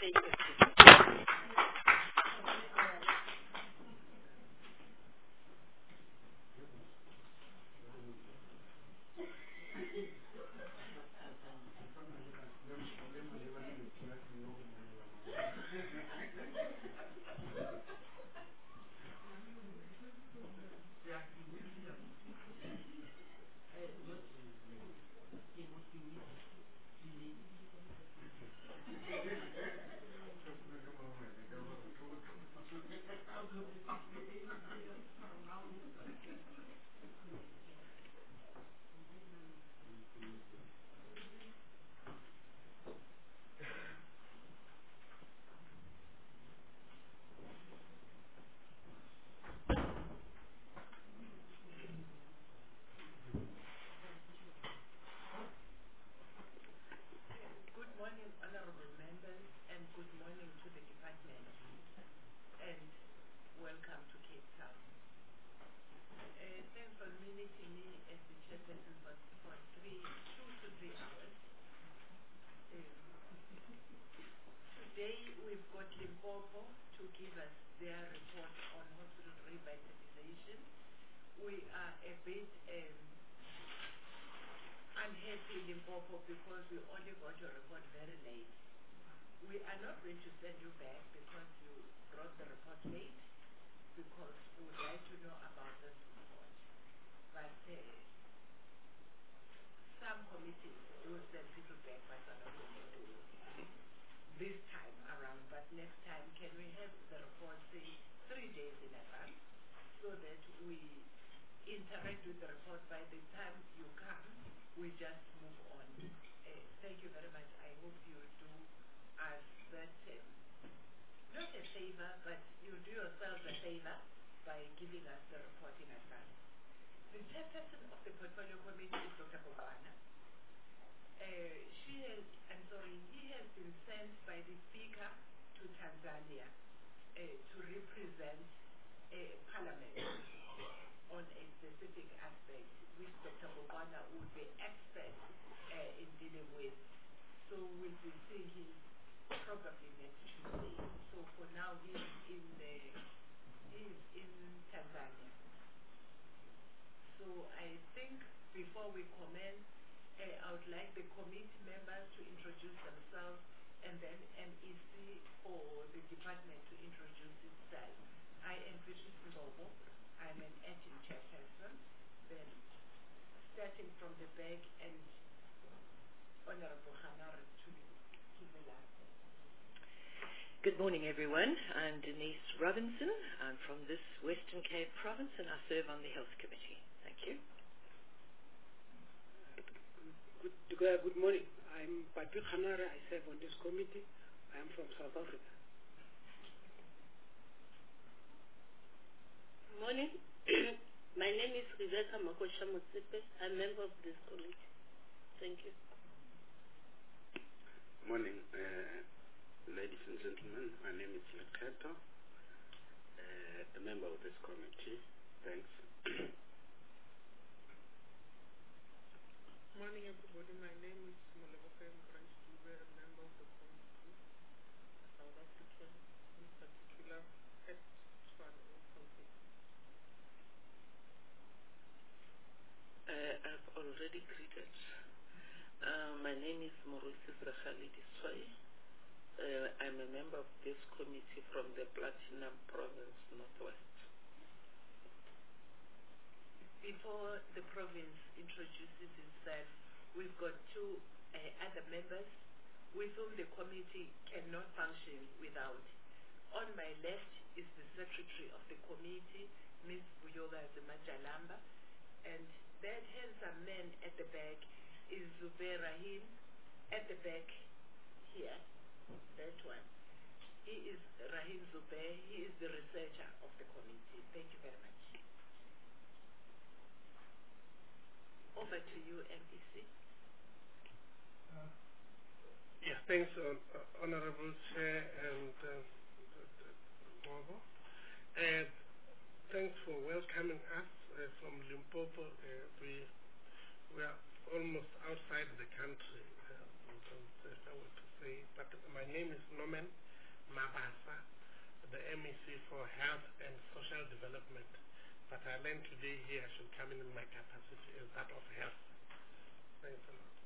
Good morning, honorable members, and good morning to the department, and welcome to Cape Town. Thanks for meeting me as the chairperson for 2 to 3 hours. Today we've got Limpopo to give us their report on hospital revitalization. We are a bit unhappy, Limpopo, because we only got your report very late. We are not going to send you back because you brought the report late, because we would like to know about this report. But some committees do send people back, but are not going to do this time around. But next time, can we have the report, say, 3 days in advance, so that we interact with the report by the time you come? We just move on. Thank you very much. I hope you do us that, not a favor, but you do yourselves a favor by giving us the report in advance. The chairperson of the portfolio committee is Dr. Bogwana. He has been sent by the speaker to Tanzania to represent Parliament on a specific aspect, which Dr. Bogwana would be expert in dealing with. So we'll be seeing him probably next Tuesday. So for now, he's in Tanzania. So I think before we commence, I would like the committee members to introduce themselves, and then MEC for the department to introduce itself. I am Patrice Mbobo. I'm an acting chairperson. Then starting from the back, and Honorable Hanara to the last. Good morning, everyone. I'm Denise Robinson. I'm from this Western Cape province, and I serve on the Health Committee. Thank you. Good morning. I'm Patrick Hanara. I serve on this committee. I am from South Africa. Good morning. My name is Rebecca Makosha Motsepe. I'm a member of this committee. Thank you. Morning, ladies and gentlemen. My name is Lekheto, a member of this committee. Thanks. Morning, everybody. My name is Molebofe Mkranch Dube, a member of the committee, South African, in particular, at Tshwane. I've already greeted. My name is Maurice Rakhali Diswai. I'm a member of this committee from the Platinum Province, Northwest. Before the province introduces itself, we've got 2 other members with whom the committee cannot function without. On my left is the secretary of the committee, Ms. Buyoga Majalamba, and that handsome man at the back is Zubair Rahim, at the back here, that one. He is Rahim Zubair. He is the researcher of the committee. Thank you very much. Over to you, MEC. Yeah, thanks, Honorable Chair and Mobo. Thanks for welcoming us from Limpopo. We are almost outside the country, if I were to say. say, but my name is Norman Mabasa, the MEC for Health and Social Development. But I learned today here I should come in my capacity as that of health. Thanks a lot.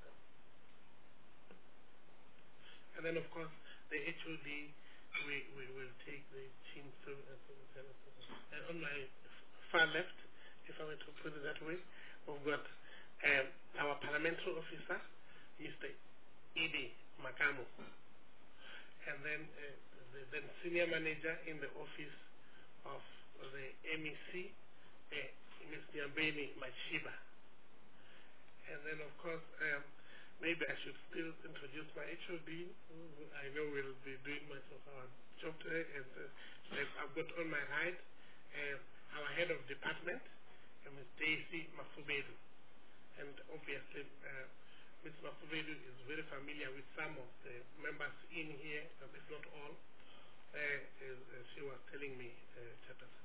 And then, of course, the HOD, we will take the team through. And on my far left, if I were to put it that way, we've got our parliamentary officer, Mr. Edie Makamo. And then the senior manager in the office of the MEC, Ms. Nyambeni Machiba. And then, of course, maybe I should still introduce my HOD, who I know will be doing much of our job today. And I've got on my right our head of department, Ms. Daisy Mafubedu. And obviously, Ms. Mafubedu is very familiar with some of the members in here, if not all, as she was telling me, Chairperson.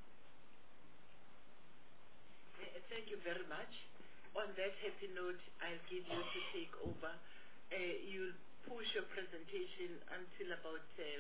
Thank you very much. On that happy note, I'll give you to take over. You'll push your presentation until about 10.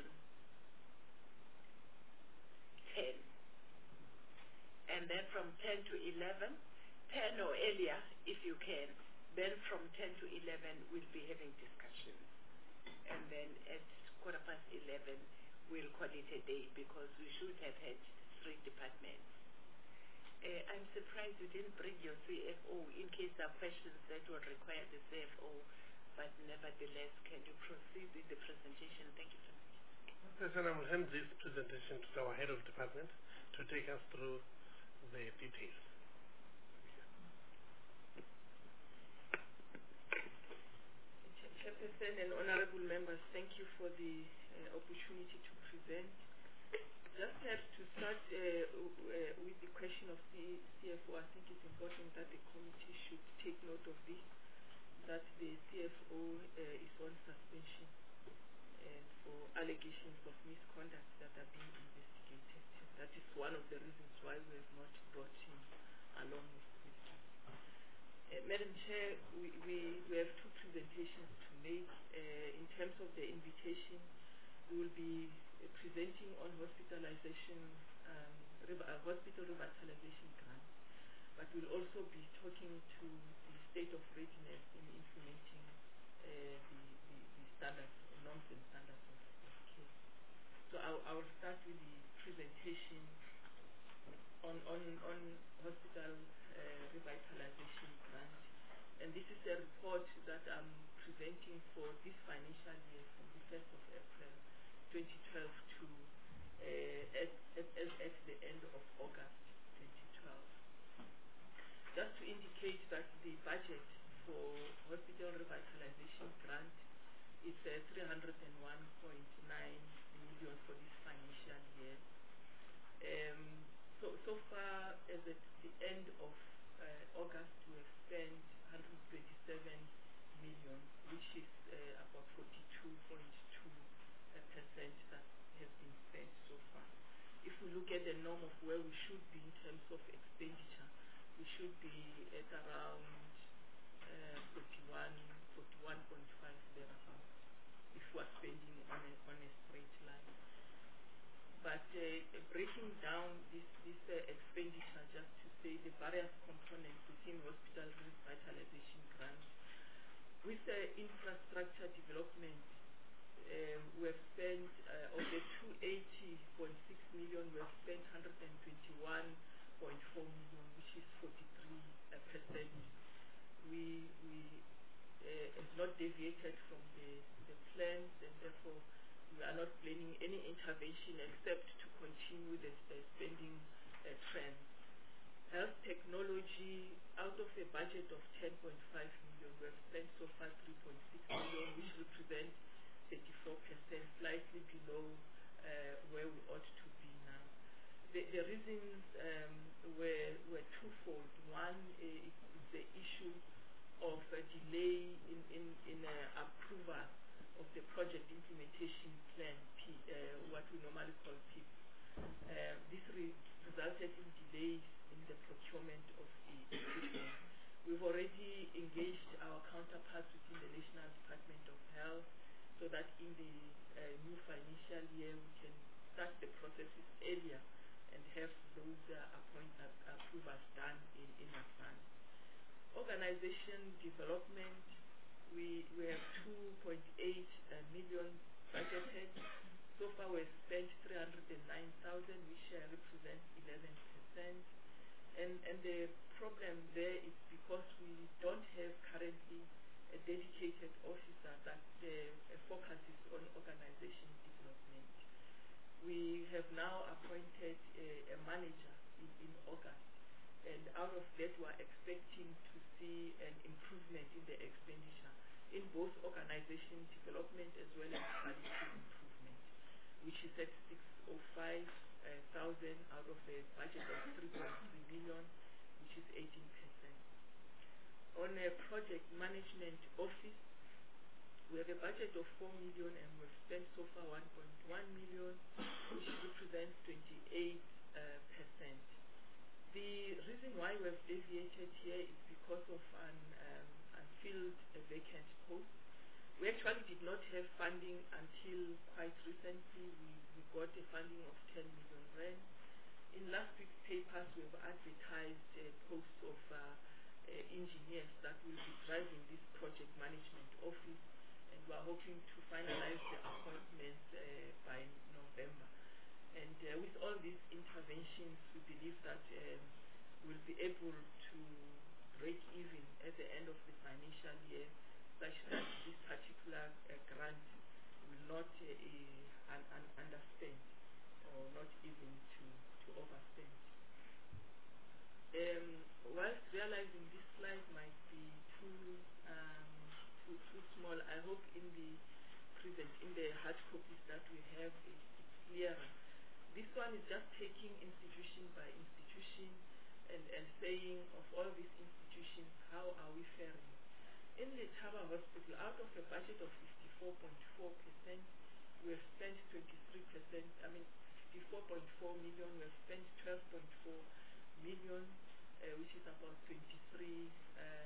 And then from 10 to 11, 10 or earlier if you can. Then from 10 to 11, we'll be having discussions. And then at 11:15, we'll call it a day because we should have had 3 departments. I'm surprised you didn't bring your CFO in case there are questions that would require the CFO, but nevertheless, can you proceed with the presentation? Thank you so much. President, I will hand this presentation to our head of department to take us through the details. Chairperson and honorable members, thank you for the opportunity to present. Just perhaps to start with the question of the CFO, I think it's important that the committee should take note of this, that the CFO is on suspension for allegations of misconduct that are being investigated. That is one of the reasons why we have not brought him along with us. Madam Chair, we have 2 presentations to make. In terms of the invitation, we will be presenting on hospitalization, hospital revitalization grant, but we'll also be talking to the state of readiness in implementing the standards, norms and standards of care. So I will start with the presentation on hospital revitalization grant, and this is a report that I'm presenting for this financial year from the 1st of April 2012 to at the end of August 2012. Just to indicate that the budget for hospital revitalization grant is 301.9 million for this financial year. So far, as at the end of August, we have spent 127 million, which is about 42.2% that has been spent so far. If we look at the norm of where we should be in terms of expenditure, we should be at around 41.5 thereabouts if we are spending on a straight line. But breaking down this expenditure, just to say the various components within hospital revitalization grant, with infrastructure development, we have spent of the 280.6 million, we have spent 121.4 million, which is 43%. We have not deviated from the plans, and therefore we are not planning any intervention except to continue the spending trend. Health technology, out of a budget of 10.5 million, we have spent so far 3.6 million, which represents 34%, slightly below where we ought to be now. The reasons were twofold. One is the issue of a delay in approval of the project implementation plan, what we normally call PIP. This resulted in delays in the procurement of the equipment. We've already engaged our counterparts within the National Department of Health so that in the new financial year we can start the processes earlier and have those approvals done in advance. Organization development, we have 2.8 million budgeted. So far we've spent 309,000, which represents 11%. And the problem there is because we don't have currently a dedicated officer that focuses on organization development. We have now appointed a manager in August, and out of that we're expecting to see an improvement in the expenditure in both organization development as well as quality improvement, which is at 605,000 out of a budget of 3.3 million, which is 18%. On a project management office, we have a budget of 4 million and we've spent so far 1.1 million, which represents 28%. The reason why we've deviated here is because of an unfilled vacant post. We actually did not have funding until quite recently. We got a funding of 10 million rand. In last week's papers, we've advertised a post of engineers that will be driving this project management office, and we're hoping to finalize the appointments by November. And with all these interventions, we believe that we'll be able to break even at the end of the financial year, such that this particular grant will not underspend or not even to overspend. Whilst realizing this slide might be too small, I hope in the hard copies that we have it's clearer. This one is just taking institution by institution and saying of all these institutions, how are we faring? In the Thaba Hospital, out of a budget of 54.4%, we have spent 23%, 54.4 million, we have spent 12.4 million, which is about 23%.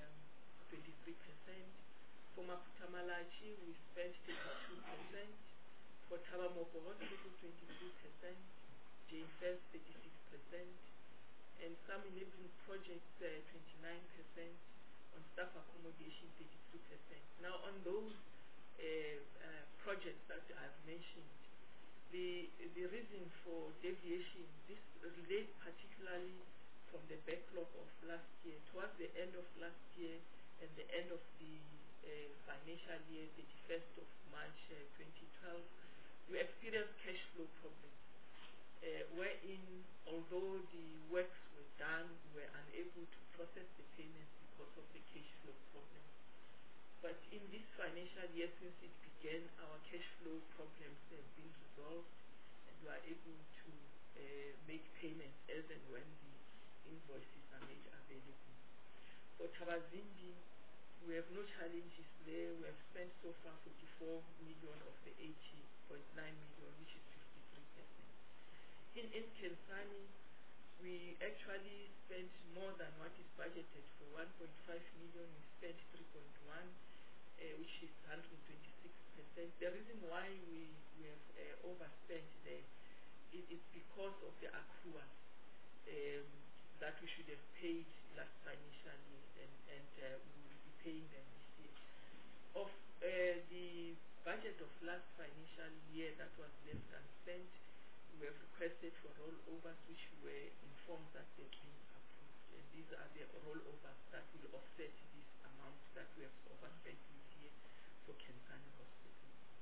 For Maputo Malachi, we spent 32%. For Thaba Mopo Hospital, 23%. Jane First, 36%. And some enabling projects, 29%. On staff accommodation, 33%. Now, on those projects that I've mentioned, the reason for deviation, this relates particularly from the backlog of last year. Towards the end of last year and the end of the financial year, 31st of March 2012, we experienced cash flow problems, wherein although the works were done, we were unable to process the payments because of the cash flow problems. But in this financial year, since it began, our cash flow problems have been resolved, and we are able to make payments as and when the invoices are made available. For Thabazimbi, we have no challenges there. We have spent so far 44 million of the 80.9 million, which is 53%. In Kensani, we actually spent more than what is budgeted. For 1.5 million, we spent 3.1, which is 126%. The reason why we have overspent there is because of the accruals that we should have paid last financial year, and we will be paying them this year. Of the budget of last financial year that was left unspent, we have requested for rollovers, which we were informed that they've been approved. And these are the rollovers that will offset this amount that we have overspent this year for Kensani Hospital.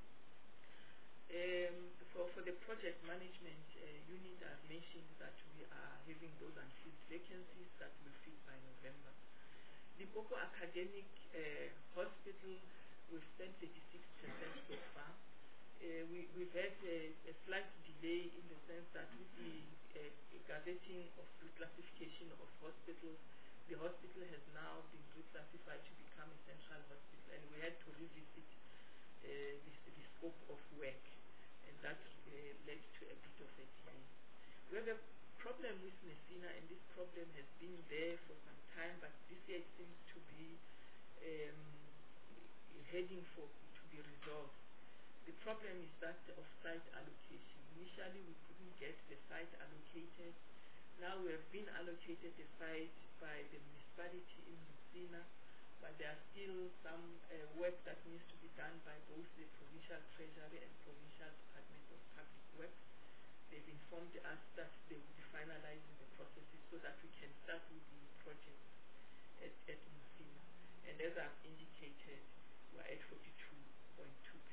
For the project management unit, I've mentioned that we are having those unfilled vacancies that will fill by November. Limpopo Academic Hospital, we've spent 36% so far. We've had a slight delay in the sense that with the gazetting of reclassification of hospitals, the hospital has now been reclassified to become a central hospital, and we had to revisit the scope of work, and that led to a bit of a delay. We have a problem with Messina, and this problem has been there for some time, but this year it seems to be heading to be resolved. The problem is that of site allocation. Initially, we couldn't get the site allocated. Now we have been allocated the site by the municipality in Messina, but there are still some work that needs to be done by both the Provincial Treasury and Provincial Department of Public Works. They've informed us that they will be finalizing the processes so that we can start with the project at Messina. And as I've indicated, we're at 42.2%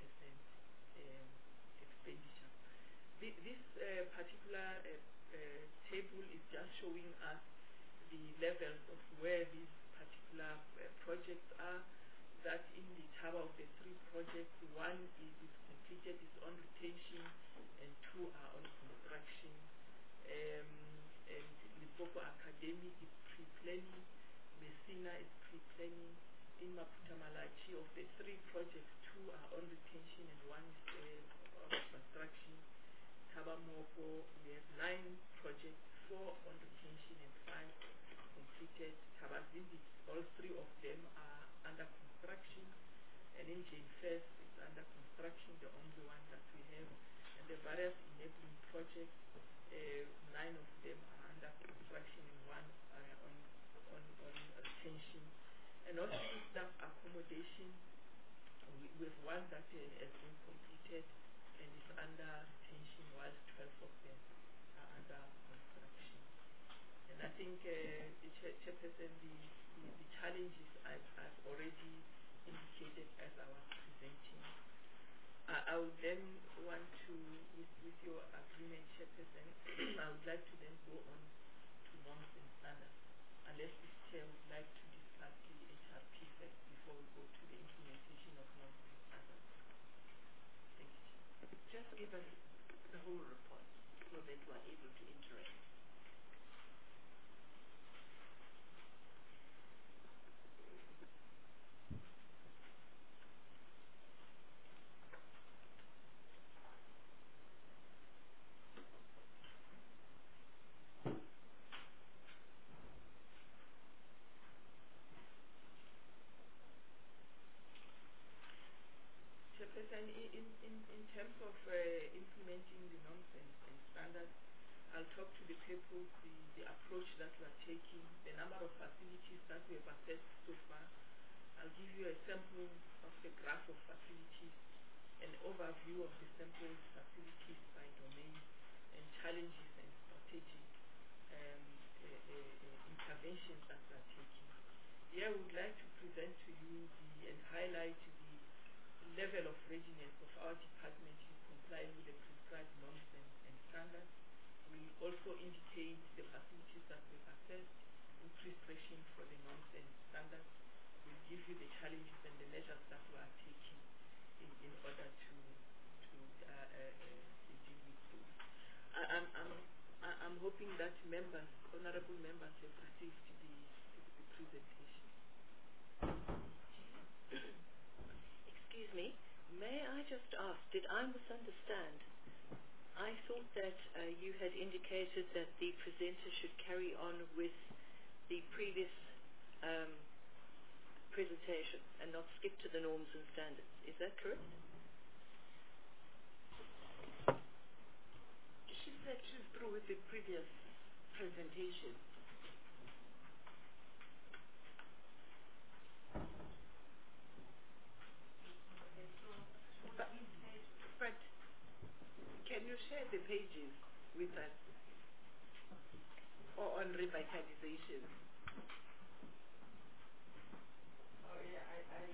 expenditure. This particular table is just showing us the levels of where these particular projects are. That in the Thaba of the 3 projects, 1 is completed, is on retention, and 2 are on construction. And Limpopo Academic is pre-planning, Messina is pre-planning. In Maputo Malachi, of the 3 projects, 2 are on retention and 1 is on construction. Thaba Mopo, we have 9 projects, 4 on retention and 5 completed. Thaba Zimbi, all 3 of them are under construction. And in Jane First, it's under construction, the only one that we have. And the various enabling projects, 9 of them are under construction and 1 are on retention. And also staff accommodation, we have 1 that has been completed and is under retention, while 12 of them are under construction. And I think, Chairperson, the challenges I've already indicated as I was presenting. I would then want to, with your agreement, Chairperson, I would like to then go on to norms and standards, unless the Chair would like to discuss the HRP first before we go to the implementation of norms and standards. Thank you, Chair. Just give us the whole report so that we are able to interact. Chairperson, in terms of implementing the norms and standards, I'll talk to the people, the approach that we are taking, the number of facilities that we have assessed so far. I'll give you a sample of the graph of facilities, an overview of the sample facilities by domain, and challenges and strategic interventions that we are taking. Here we would like to present to you and highlight the level of readiness of our department in complying with the prescribed norms and standards. We also indicate the facilities that we've assessed in preparation for the norms and standards. We'll give you the challenges and the measures that we are taking in order to deal with those. I'm hoping that members, honorable members, have received the presentation. Excuse me, may I just ask, did I misunderstand? I thought that you had indicated that the presenter should carry on with the previous presentation and not skip to the norms and standards. Is that correct? She said she's through with the previous presentation. But can you share the pages with us, or on revitalization? Oh yeah,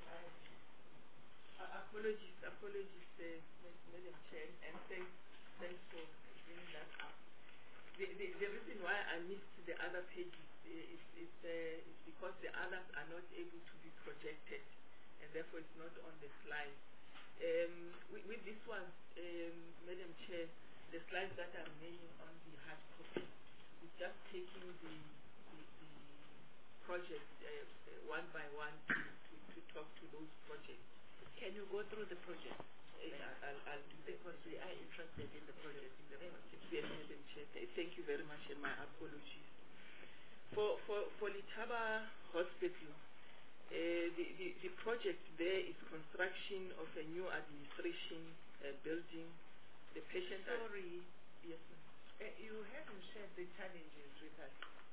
apologies, Madam Chair, and thanks for bringing that up. The reason why I missed the other pages is because the others are not able to be projected, and therefore it's not on the slide. With this one, Madam Chair, the slides that are remaining on the hard copy is just taking the projects one by one to talk to those projects. Can you go through the project? I'll do that. Because we are interested in the project. Yes, Madam Chair. Thank you very much, and my apologies. For Letaba Hospital, the project there is construction of a new administration building. The patient... Sorry. Yes, ma'am. You haven't shared the challenges with us.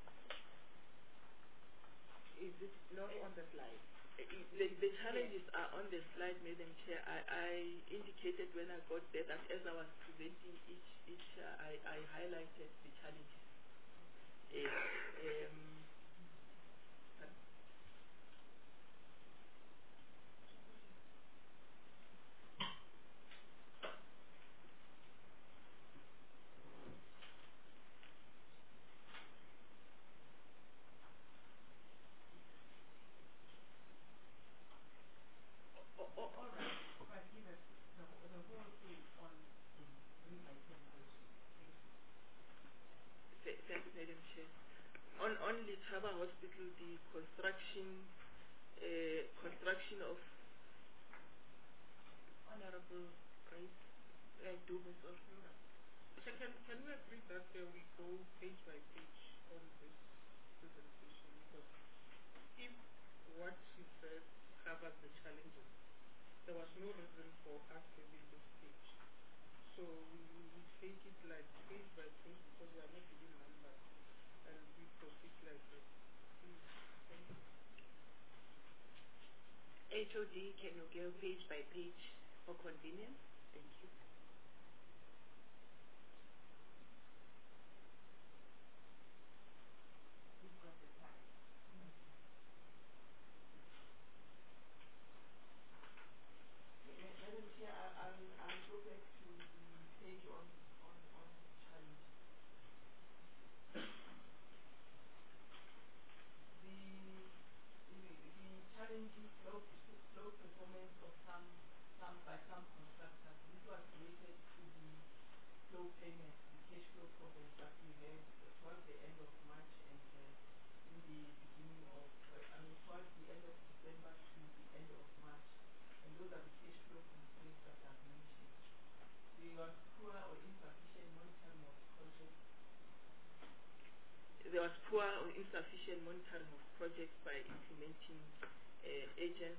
Is it not on the slide? The challenges are on the slide, Madam Chair. I indicated when I got there that as I was presenting each I highlighted the challenges. All right. But give us the whole thing on revitalization. Thanks, Madam Chair. On Letaba Hospital, the construction of Honorable Grace Dubes of So can we agree that we go page by page on this presentation? Because if what she said covers the challenges, there was no reason for us having this page. So we take it like page by page because we are not giving numbers, and we proceed like that. Please, thank you. HOD, can you go page by page for convenience? Thank you. You've got the slide. Madam Chair, I'll go back to the page on challenge. The challenges, slow performance of some contractors. This was related to the slow payments, the cash flow problems that we had towards the end of March and in the beginning of, towards the end of December to the end of March. And those are the cash flow constraints that I've mentioned. There was poor or insufficient monitoring of projects. There was poor or insufficient monitoring of projects by implementing agents.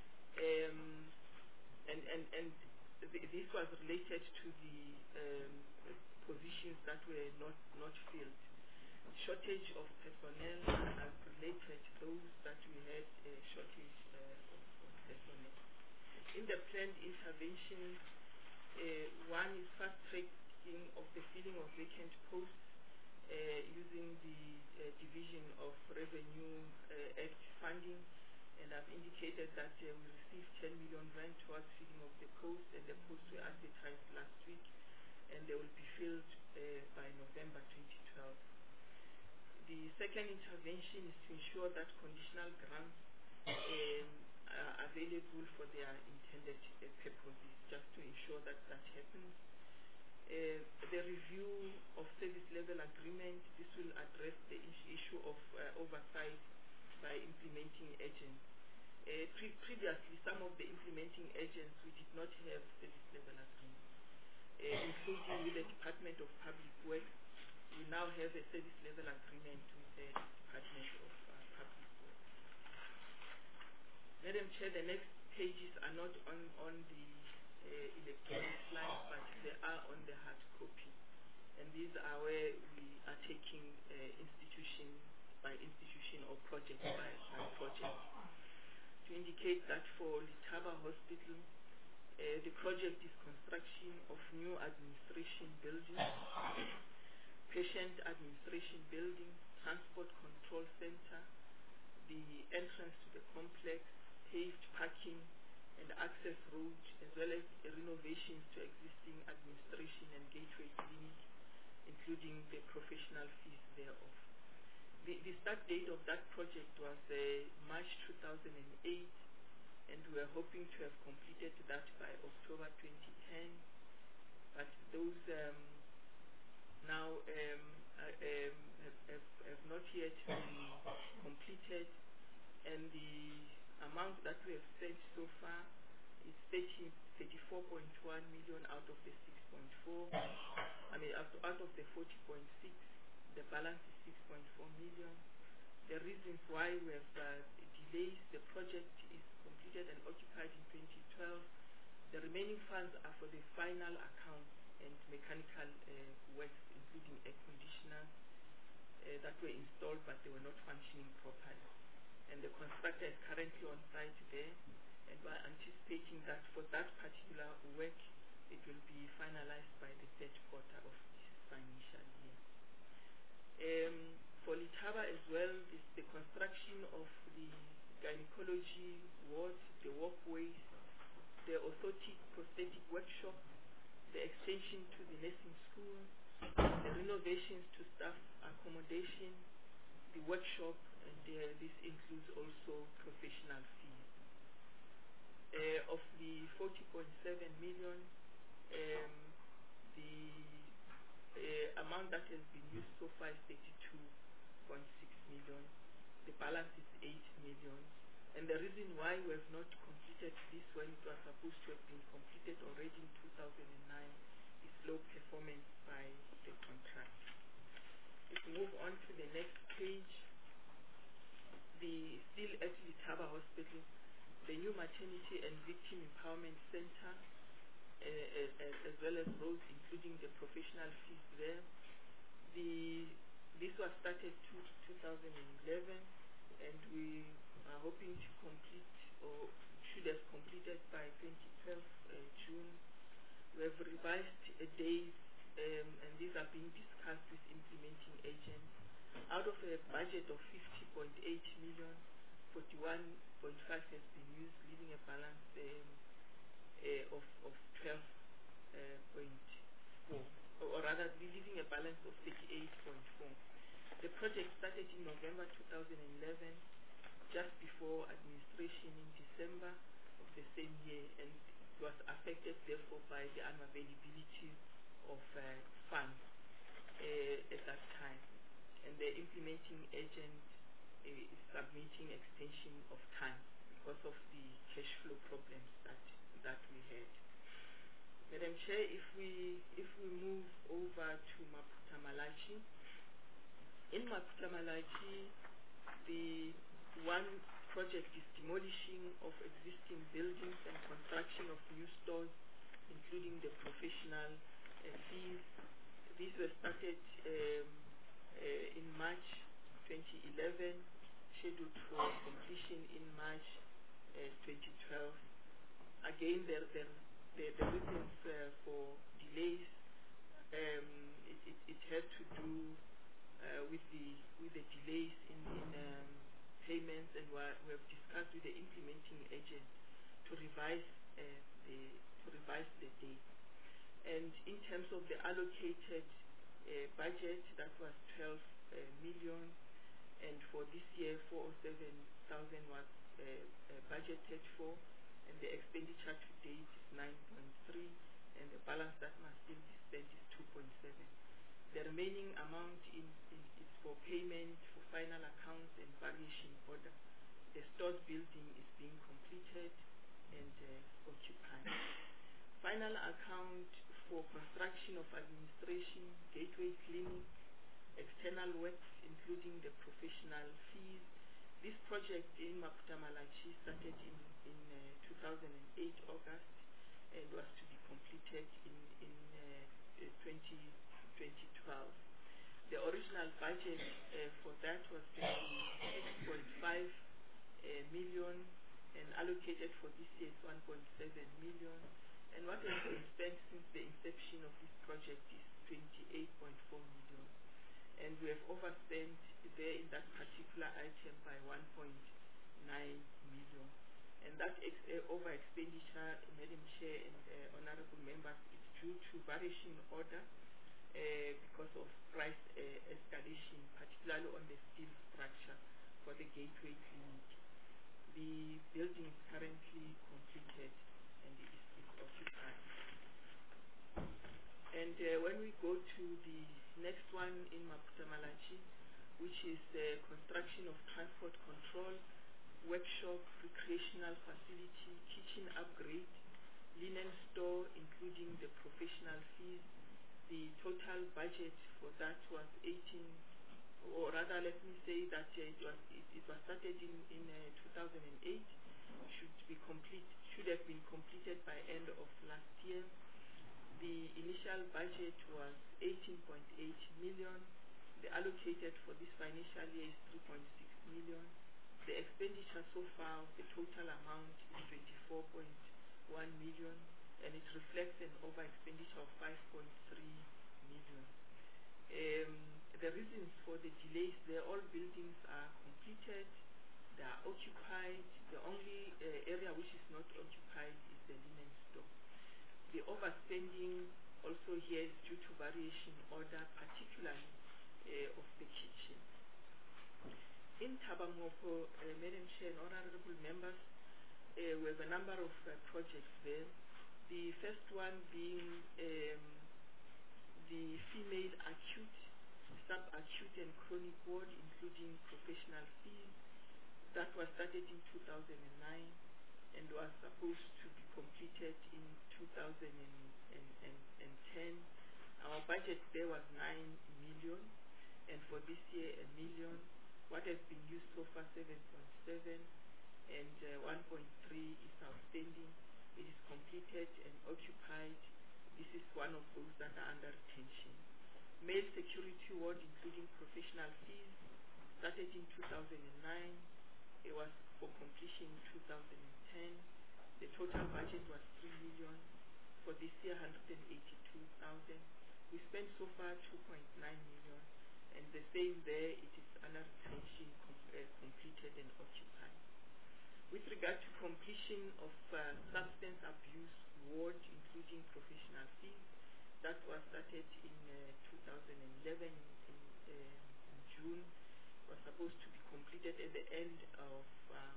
And this was related to the positions that were not filled. Shortage of personnel related to those that we had a shortage of personnel. In the planned interventions, one is fast tracking of the filling of vacant posts using the Division of Revenue Act funding, and I've indicated that we received 10 million rand towards filling of the posts, and the posts were advertised last week, and they will be filled by November 2012. The second intervention is to ensure that conditional grants are available for their intended purposes, just to ensure that that happens. The review of service level agreement, this will address the issue of oversight by implementing agents. Previously, some of the implementing agents, we did not have service level agreements, including with the Department of Public Works. We now have a service level agreement with the Department of Public Works. Madam Chair, the next pages are not on the electronic slides, but they are on the hard copy. And these are where we are taking institution by institution or project by project. To indicate that for Letaba Hospital, the project is construction of new administration building, patient administration building, transport control center, the entrance to the complex, paved parking and access road, as well as renovations to existing administration and gateway clinic, including the professional fees thereof. The start date of that project was March 2008, and we are hoping to have completed that by October 2010. But those now have not yet been completed, and the amount that we have spent so far is 34.1 million out of the 6.4. Out of the 40.6, the balance is 6.4 million. The reasons why we have delays, the project is completed and occupied in 2012. The remaining funds are for the final accounts and mechanical works, including air conditioners that were installed but they were not functioning properly. And the constructor is currently on site there, and we're anticipating that for that particular work, it will be finalized by the third quarter of this financial year. For Letaba as well, the construction of the gynecology ward, the walkways, the orthotic prosthetic workshop, the extension to the nursing school, the renovations to staff accommodation, the workshop, and this includes also professional fees. Of the 40.7 million, the amount that has been used so far is 32.6 million. The balance is 8 million. And the reason why we have not completed this when it was supposed to have been completed already in 2009 is low performance by the contractor. If we move on to the next page, still at Letaba Hospital, the new maternity and victim empowerment center, as well as roads, including the professional fees there. This was started 2011, and we are hoping to complete, or should have completed by 2012 June. We have revised days, and these are being discussed with implementing agents. Out of a budget of 50.8 million, 41.5 has been used, leaving a balance of 12.4, or rather leaving a balance of 38.4. The project started in November 2011, just before administration in December of the same year, and it was affected therefore by the unavailability of funds at that time. And the implementing agent is submitting extension of time because of the cash flow problems that we had. Madam Chair, if we move over to Maputa Malachi, in Maputa Malachi, the one project is demolishing of existing buildings and construction of new stores, including the professional fees. These were started in March 2011, scheduled for completion in March 2012. Again, the reasons for delays, it had to do with the delays in payments, and we have discussed with the implementing agent to revise the date. And in terms of the allocated budget, that was 12 million, and for this year 407,000 was budgeted for, and the expenditure to date is 9.3, and the balance that must still be spent is 2.7. The remaining amount is for payment for final accounts and variation order. The stores building is being completed and occupied. Final account for construction of administration, gateway cleaning, external works, including the professional fees. This project in Maputa Malachi started in 2008 August and was to be completed in 2012. The original budget for that was 6.5 million, and allocated for this year is 1.7 million. And what has been spent since the inception of this project is 28.4 million. And we have overspent there in that particular item by 1.9 million. And that over expenditure, Madam Chair and honorable members, is due to variation order because of price escalation, particularly on the steel structure for the gateway clinic. The building is currently completed and it is occupied. And when we go to the next one in Maputa Malachi, which is the construction of transport control, workshop, recreational facility, kitchen upgrade, linen store, including the professional fees. The total budget for that was 18.7 or rather let me say that it was started in 2008, should have been completed by end of last year. The initial budget was 18.8 million. The allocated for this financial year is 3.6 million. The expenditure so far of the total amount is 24.1 million, and it reflects an over expenditure of 5.3 million. The reasons for the delays, all buildings are completed, they are occupied. The only area which is not occupied is the linen store. The overspending also here is due to variation order, particularly of the kitchen. In Thaba Mofo, Madam Chair and honorable members, we have a number of projects there. The first one being the female acute, subacute and chronic ward, including professional fees. That was started in 2009 and was supposed to be completed in 2010. Our budget there was 9 million, and for this year 1 million. What has been used so far 7.7, and 1.3 is outstanding. It is completed and occupied. This is one of those that are under retention. Male security ward, including professional fees, started in 2009. It was for completion in 2010. The total budget was 3 million. For this year, 182,000. We spent so far 2.9 million, and the same there, it is under retention, completed and occupied. With regard to completion of substance abuse ward, including professional fees, that was started in 2011 in June. Was supposed to be completed at the end of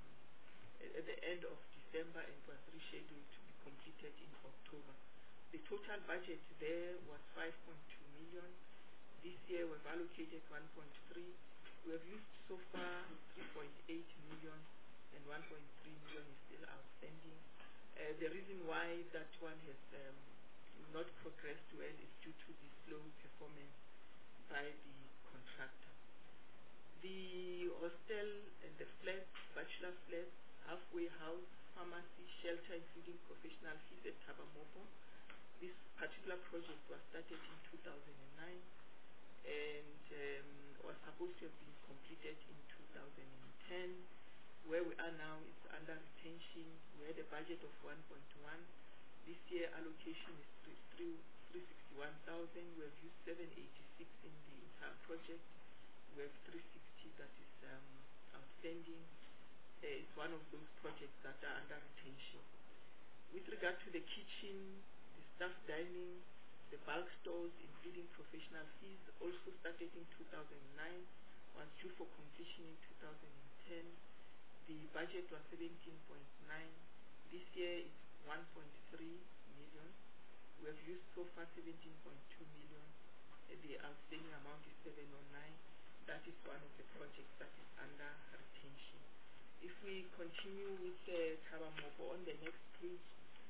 December, and was rescheduled to be completed in October. The total budget there was 5.2 million. This year we've allocated 1.3. We have used so far 3.8 million, and 1.3 million is still outstanding. The reason why that one has not progressed well is due to the slow performance by the contractor. The hostel and the flats, bachelor flats, halfway house, pharmacy, shelter, including professional fees at Thaba Mofo. This particular project was started in 2009 and was supposed to have been completed in 2010. Where we are now is under retention. We had a budget of 1.1. This year allocation is 361,000. We have used 786 in the entire project. We have 360 that is outstanding. It's one of those projects that are under retention. With regard to the kitchen, the staff dining, the bulk stores, including professional fees, also started in 2009, was due for completion in 2010. The budget was 17.9. This year it's 1.3 million. We have used so far 17.2 million. The outstanding amount is 709. That is one of the projects that is under retention. If we continue with Thaba Mofo on the next page,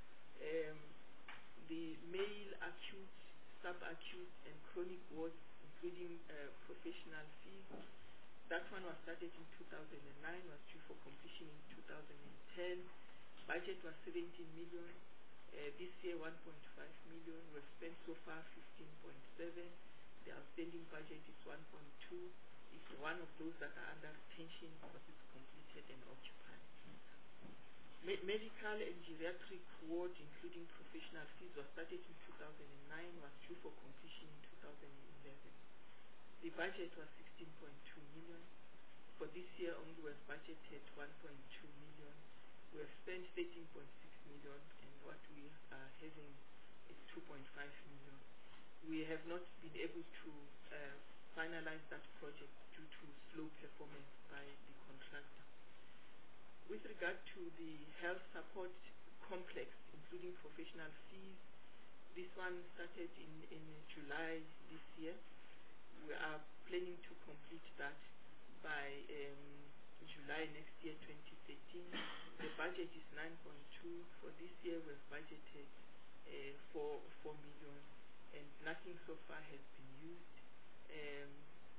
the male acute, subacute, and chronic wards, including professional fees, that one was started in 2009, was due for completion in 2010. Budget was 17 million. This year 1.5 million. We've spent so far 15.7. The outstanding budget is 1.2. It's one of those that are under retention because it's completed and occupied. Medical and geriatric ward, including professional fees, was started in 2009, was due for completion in 2011. The budget was 16.2 million. For this year only, we have budgeted 1.2 million. We have spent 13.6 million, and what we are having is 2.5 million. We have not been able to finalize that project due to slow performance by the contractor. With regard to the health support complex, including professional fees, this one started in July this year. We are planning to complete that by July next year, 2013. The budget is 9.2. For this year, we have budgeted 4 million, and nothing so far has been used.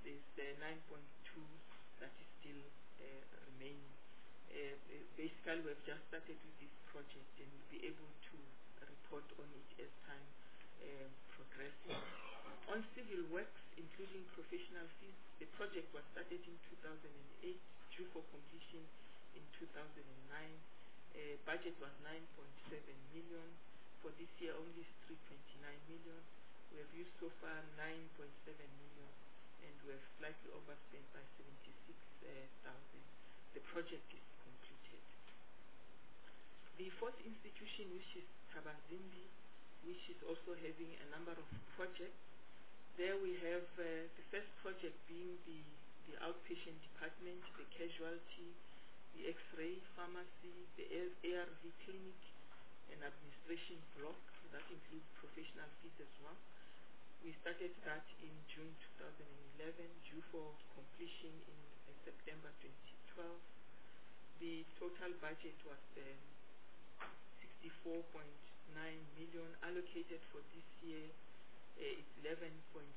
there's 9.2 that is still remaining. Basically, we've just started with this project and we'll be able to report on it as time progresses. On civil works, including professional fees, the project was started in 2008, due for completion in 2009. Budget was 9.7 million. For this year, only 329 million. We have used so far 9.7 million, and we have slightly overspent by 76,000. The project is completed. The fourth institution, which is Tabazimbi, which is also having a number of projects. There we have the first project being the outpatient department, the casualty, the X-ray pharmacy, the ARV clinic, and administration block. That includes professional fees as well. We started that in June 2011, due for completion in September 2012. The total budget was 64.9 million. Allocated for this year, it's 11.2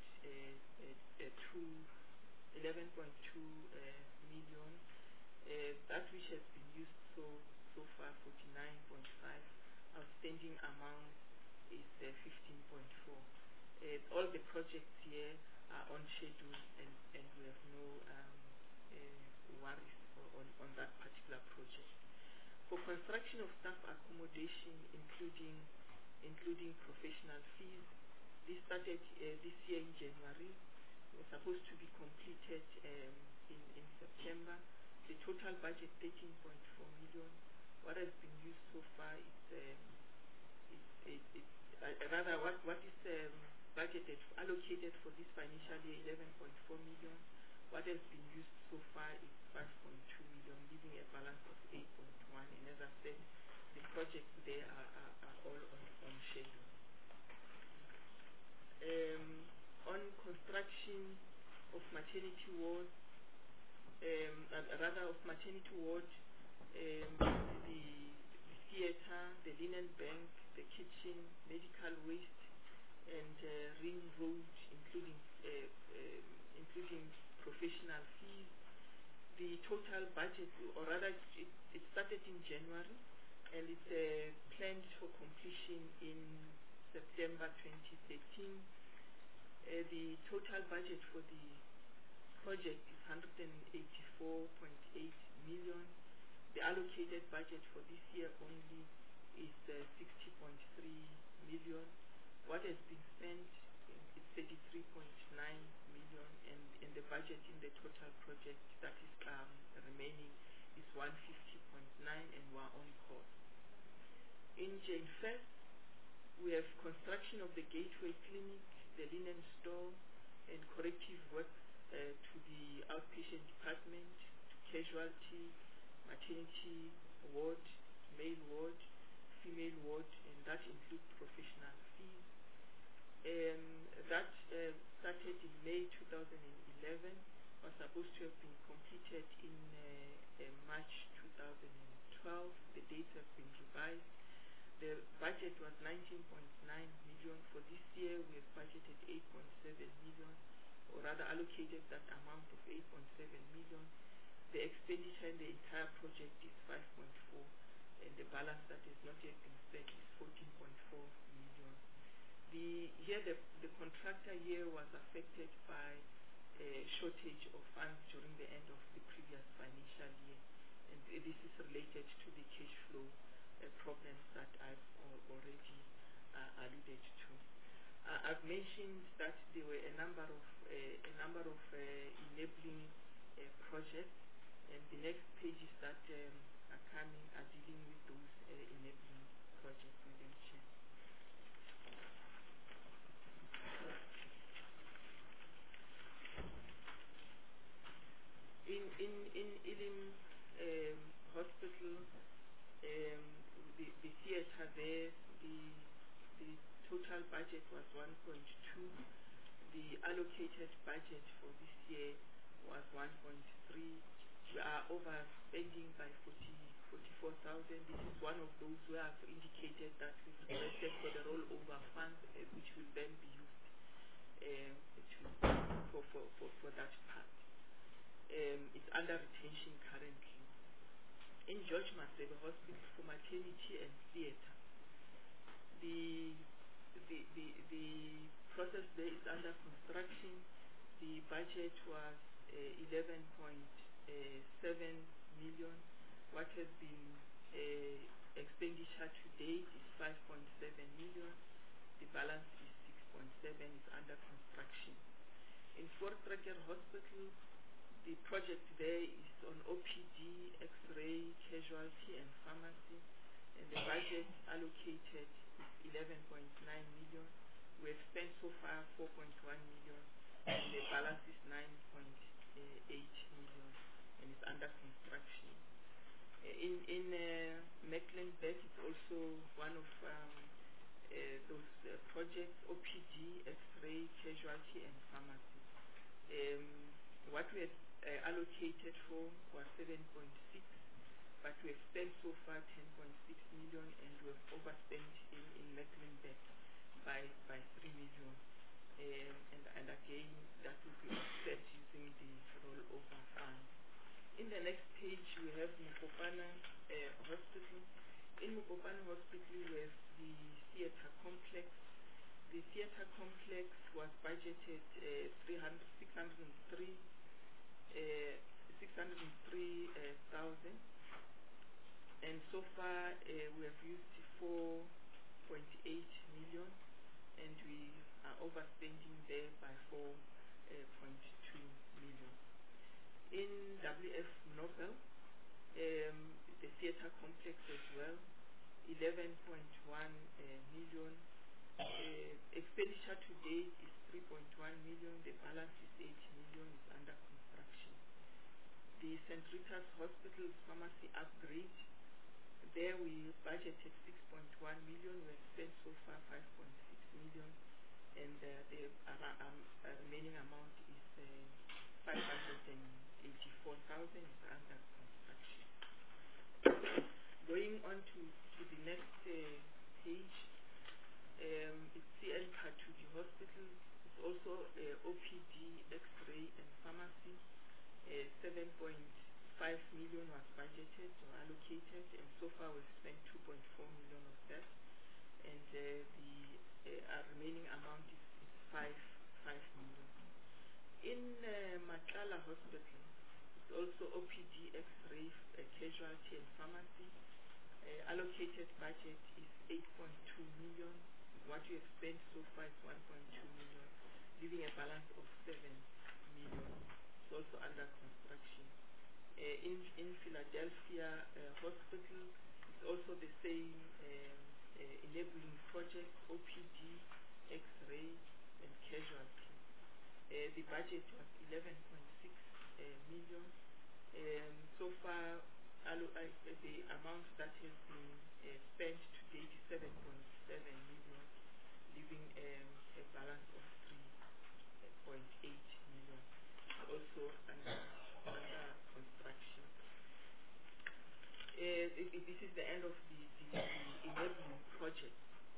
million. That which has been used so far, 49.5. Outstanding amount is 15.4. All the projects here are on schedule, and we have no worries on that particular project. For construction of staff accommodation, including professional fees, this started this year in January. It was supposed to be completed in September. The total budget 13.4 million. What has been used so far is what is budgeted, allocated for this financial year, 11.4 million. What has been used so far is 5.2 million, leaving a balance of 8.1. And as I said, the projects there are all on schedule. On construction of maternity ward, the theater, the linen bank, the kitchen, medical waste, and ring road, including professional fees. The total budget, or rather, it started in January, and it's planned for completion in September 2013. The total budget for the project is 184.8 million. The allocated budget for this year only is 60.3 million. What has been spent is 33.9 million, and the budget in the total project that is remaining is 150.9, and we're on course. In Jane First, we have construction of the Gateway Clinic, the linen store, and corrective works to the outpatient department, casualty, maternity ward, male ward, female ward, and that includes professional fees. That started in May 2011, was supposed to have been completed in March 2012. The dates have been revised. The budget was 19.9 million. For this year, we have budgeted 8.7 million, or rather allocated that amount of 8.7 million. The expenditure in the entire project is 5.4, and the balance that has not yet been spent is 14.4 million. Here the contractor year was affected by a shortage of funds during the end of the previous financial year, and this is related to the cash flow problems that I've already alluded to. I've mentioned that there were a number of enabling projects, and the next pages that are coming are dealing with those enabling projects within Chair. In Elim Hospital, the theater there, the total budget was 1.2. The allocated budget for this year was 1.3. We are overspending by 44,000. This is one of those where I've indicated that we've requested for the rollover funds, which will then be used. for that part. It's under retention currently. In George Masebe Hospital for maternity and theatre, the process there is under construction. The budget was 11.7 million. What has been expenditure to date is 5.7 million. The balance is 6.7, is under construction. In Fort Tracker Hospital, the project there is on OPD, X-ray, casualty, and pharmacy, and the budget allocated is 11.9 million. We have spent so far 4.1 million, and the balance is 9.8 million, and it's under construction. In Mecklenburg, it's also one of those projects, OPD, X-ray, casualty, and pharmacy. What we had allocated for was 7.6, but we have spent so far 10.6 million, and we have overspent in Mecklenburg by 3 million. And again, that will be offset using the rollover fund. In the next page, we have Mokopane Hospital. In Mokopane Hospital, we have the theatre complex. The theatre complex was budgeted 603,000, and so far we have used 4.8 million, and we are overspending there by 4.2 million. In WF Nobel, the theatre complex as well, 11.1 million. Expenditure to date is 3.1 million. The balance is 8 million. It's under construction. The St. Rita's Hospital pharmacy upgrade, there we budgeted 6.1 million. We have spent so far 5.6 million, and the remaining amount is 584,000. Is under construction. Going on to the next page, it's CN Patuji Hospital. It's also OPD, X-ray, and pharmacy. 7.5 million was budgeted or allocated, and so far we've spent 2.4 million of that, and the remaining amount is 5 million. In Matlala Hospital, it's also OPD, X-ray, casualty, and pharmacy. Allocated budget is 8.2 million. What we have spent so far is 1.2 million, leaving a balance of 7 million. It's also under construction. In Philadelphia Hospital, it's also the same enabling project, OPD, X-ray, and casualty. The budget was 11.6 million. So far, the amount that has been spent to date is 7.7 million, leaving a balance of 3.8 million. Also under construction. This is the end of the enabling project.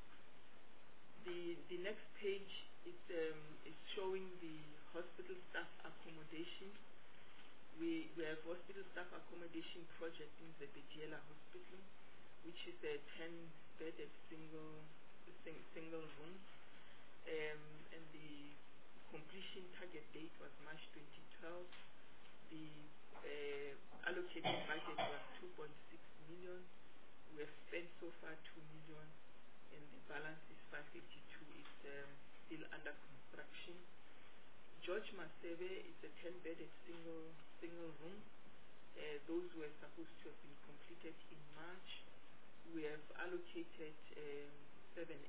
The next page is showing the hospital staff accommodation. We have hospital staff accommodation project in the Bediela Hospital, which is a 10-bedded single room, and the completion target date was March 2012. The allocated budget was 2.6 million. We have spent so far 2 million, and the balance is 582. It's still under construction. George Masebe is a 10-bedded single room. Those were supposed to have been completed in March. We have allocated 786,000.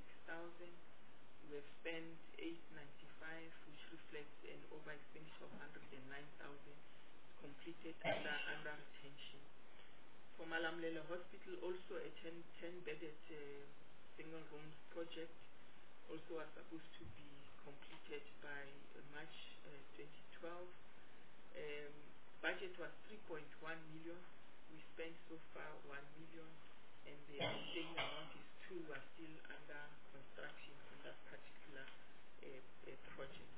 We have spent 895, which reflects an over expenditure of 109,000. Completed under retention. For Malamlele Hospital, also a 10-bedded single rooms project, also was supposed to be completed by March 2012. Budget was 3.1 million. We spent so far 1 million, and the outstanding amount is 2. Are still under construction on that particular project.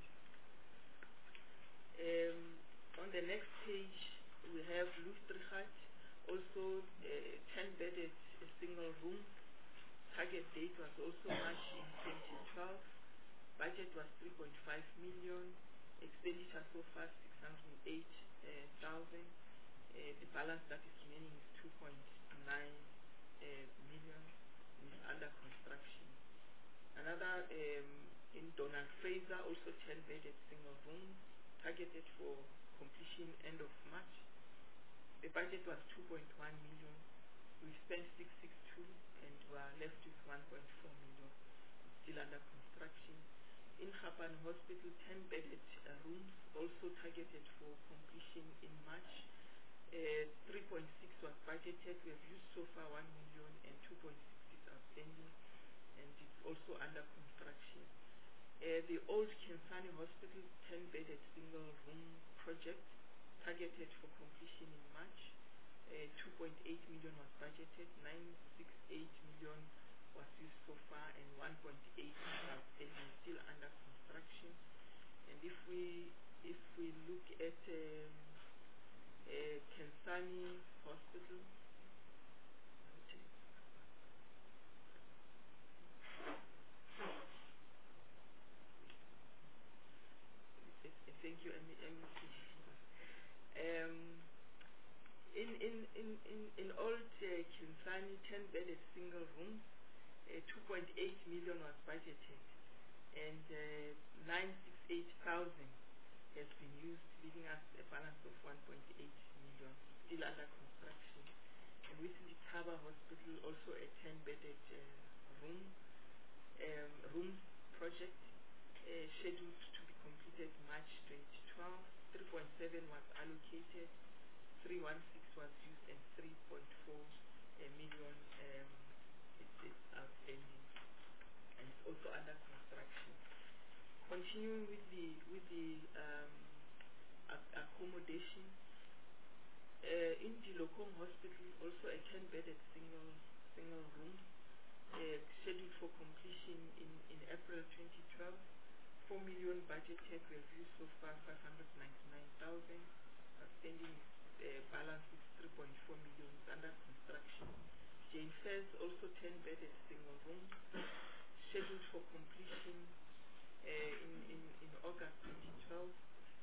On the next page, we have Lustrichat, also 10-bedded single room. Target date was also March in 2012. Budget was 3.5 million. Expenditure so far 608,000. The balance that is remaining is 2.9 million and is under construction. Another in Donald Fraser, also 10-bedded single room, targeted for completion end of March. The budget was 2.1 million. We spent 662 and we are left with 1.4 million. It's still under construction. In Gapan Hospital, 10-bedded rooms, also targeted for completion in March. 3.6 was budgeted. We have used so far 1 million and 2.6 is outstanding, and it's also under construction. The old Kinsani Hospital 10-bedded single room project, targeted for completion in March. 2.8 million was budgeted, 968 million was used so far, and 1.8 is outstanding, still under construction. And if we look at Kinsani Hospital, thank you, in old Kinsani 10-bedded single rooms, 2.8 million was budgeted, and 968,000 has been used, leaving us a balance of 1.8 million, still under construction. And with Letaba Hospital, also a 10-bedded rooms project, scheduled to be completed March 2012. 3.7 was allocated, 316 was used, and 3.4 million is outstanding, and it's also under construction. Continuing with the accommodation, in Dilokong Hospital, also a 10-bedded single room, scheduled for completion in April 2012. 4 million budgeted, we have used so far 599,000. Outstanding balance is 3.4 million, is under construction. Jane Fairs, also 10-bedded single room, scheduled for completion in August 2012.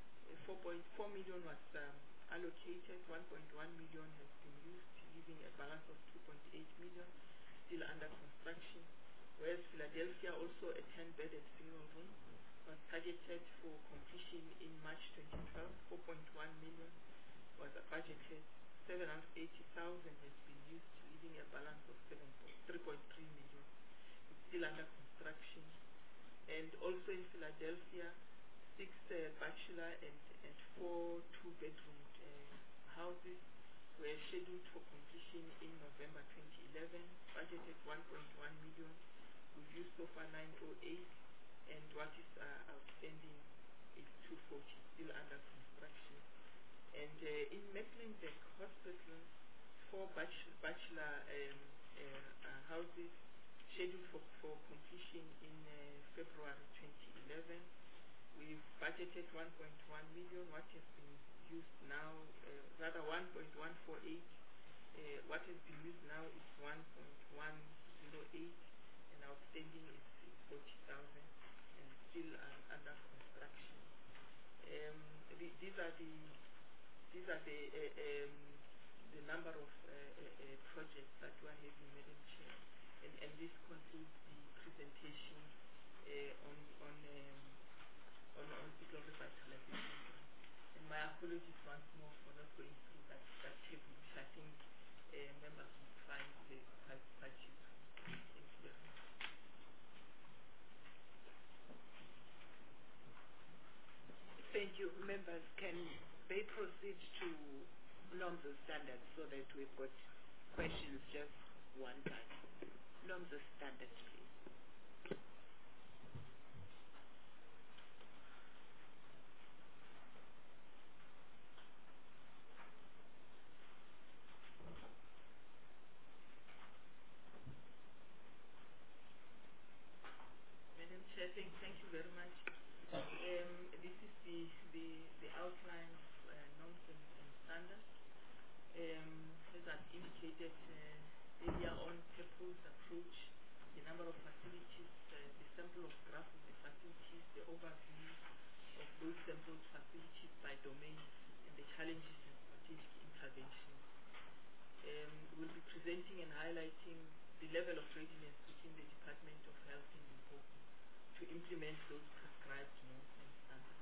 4.4 million was allocated, 1.1 million has been used, leaving a balance of 2.8 million, still under construction. Whereas Philadelphia, also a 10-bedded single room, was targeted for completion in March 2012. 4.1 million was budgeted, 780,000 has been used, leaving a balance of 3.3 million. It's still under construction. And also in Philadelphia, 6 bachelor and 4 two-bedroom houses were scheduled for completion in November 2011, budgeted 1.1 million. We've used so far 908, and what is outstanding is 240, still under construction. And in Mecklenburg Hospital, 4 bachelor houses scheduled for completion in February 2011. We've budgeted 1.1 million. What has been used now, rather 1.148. What has been used now is 1.108, and outstanding is 40,000, and still under construction. These are the number of projects that we are having, Madam Chair, and this concludes the presentation on hospital revitalization. And my apologies once more for not going through that table, which I think members would find quite useful. Thank you very much. Thank you. Members, can they proceed to norms and standards so that we've got questions just one time? Norms and standards, please. Madam Chair, thank you very much. As I've indicated earlier on, proposed approach, the number of facilities, the sample of graph of the facilities, the overview of those sampled facilities by domains, and the challenges and strategic interventions. We'll be presenting and highlighting the level of readiness within the Department of Health in Limpopo to implement those prescribed norms and standards.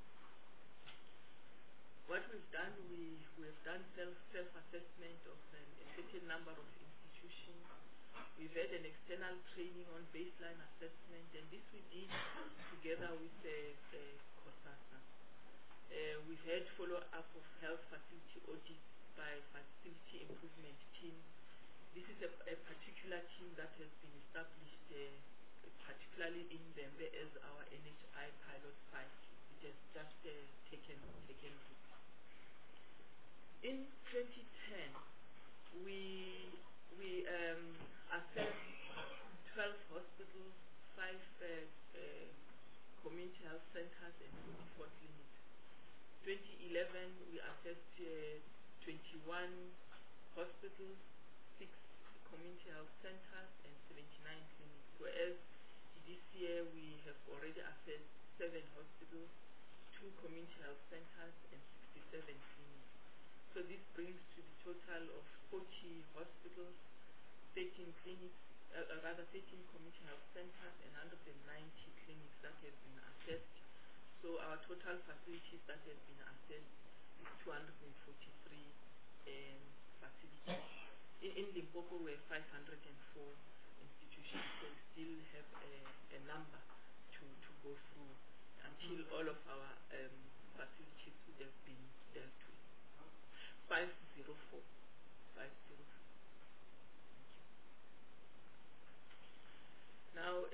What we've done, we've done self-assessment of a certain number of institutions. We've had an external training on baseline assessment, and this we did together with COSASA. We've had follow-up of health facility audits by facility improvement team. This is a particular team that has been established particularly in Bembe as our NHI pilot site. It has just taken root. In 2010, we assessed 12 hospitals, 5 community health centers, and 44 clinics. 2011, we assessed 21 hospitals, 6 community health centers, and 79 clinics, whereas this year we have already assessed 7 hospitals, 2 community health centers, and 67 clinics. So this brings to the total of 40 hospitals, 13 clinics, 13 community health centers, and 190 clinics that have been assessed. So our total facilities that have been assessed is 243 facilities. In Limpopo, we have 504 institutions, so we still have a number to go through until all of our facilities would have been dealt with. 504. Now,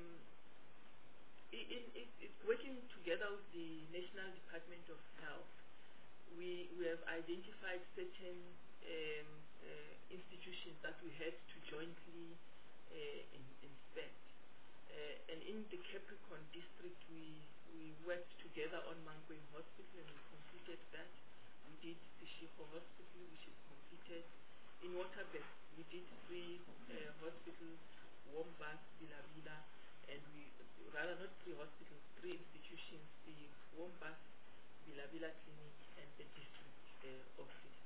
it's working together with the National Department of Health. We have identified certain institutions that we had to jointly inspect. And in the Capricorn district, we worked together on Mankweng Hospital, and we completed that. We did the Seshego Hospital, which is completed. In Waterberg, we did 3 hospitals, Wombas, Bilabila, and not 3 hospitals, 3 institutions, the Wombas, Bilabila Clinic, and the district office.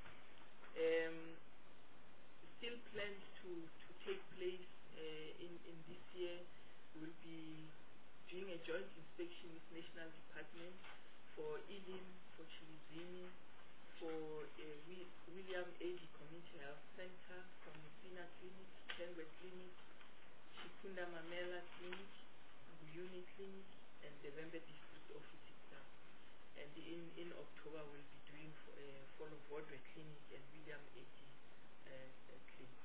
Still planned to take place in this year. We'll be doing a joint inspection with National Department for Elim, for Chilizini, for William A.D. Community Health Center, for Musina Clinic, Kenwe Clinic, Chikunda Mamela Clinic, Buyuni Clinic, and the Bembe District Office itself. And in October, we'll be doing Follow Vodwe Clinic and William A.D. Clinic.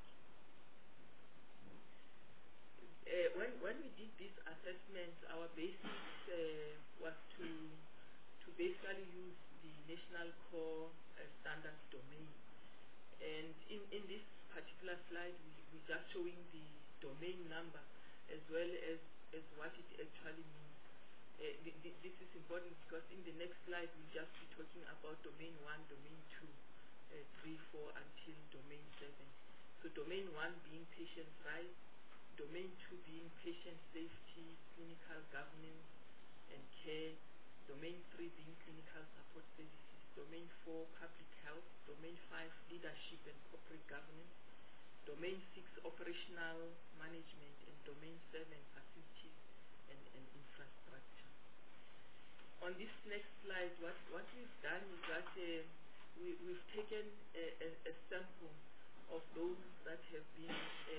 When we did this assessment, our basis was to basically use the National Core Standards domain. And in this particular slide, we're just showing the domain number as well as what it actually means. This is important because in the next slide, we'll just be talking about domain 1, domain 2, 3, 4, until domain 7. So domain 1 being patient rights, domain 2 being patient safety, clinical governance, and care, domain 3 being clinical support services, domain 4 public health, domain 5 leadership and corporate governance, domain 6 operational management, and domain 7 facilities and infrastructure. On this next slide, what we've done is that we've taken a sample of those that have been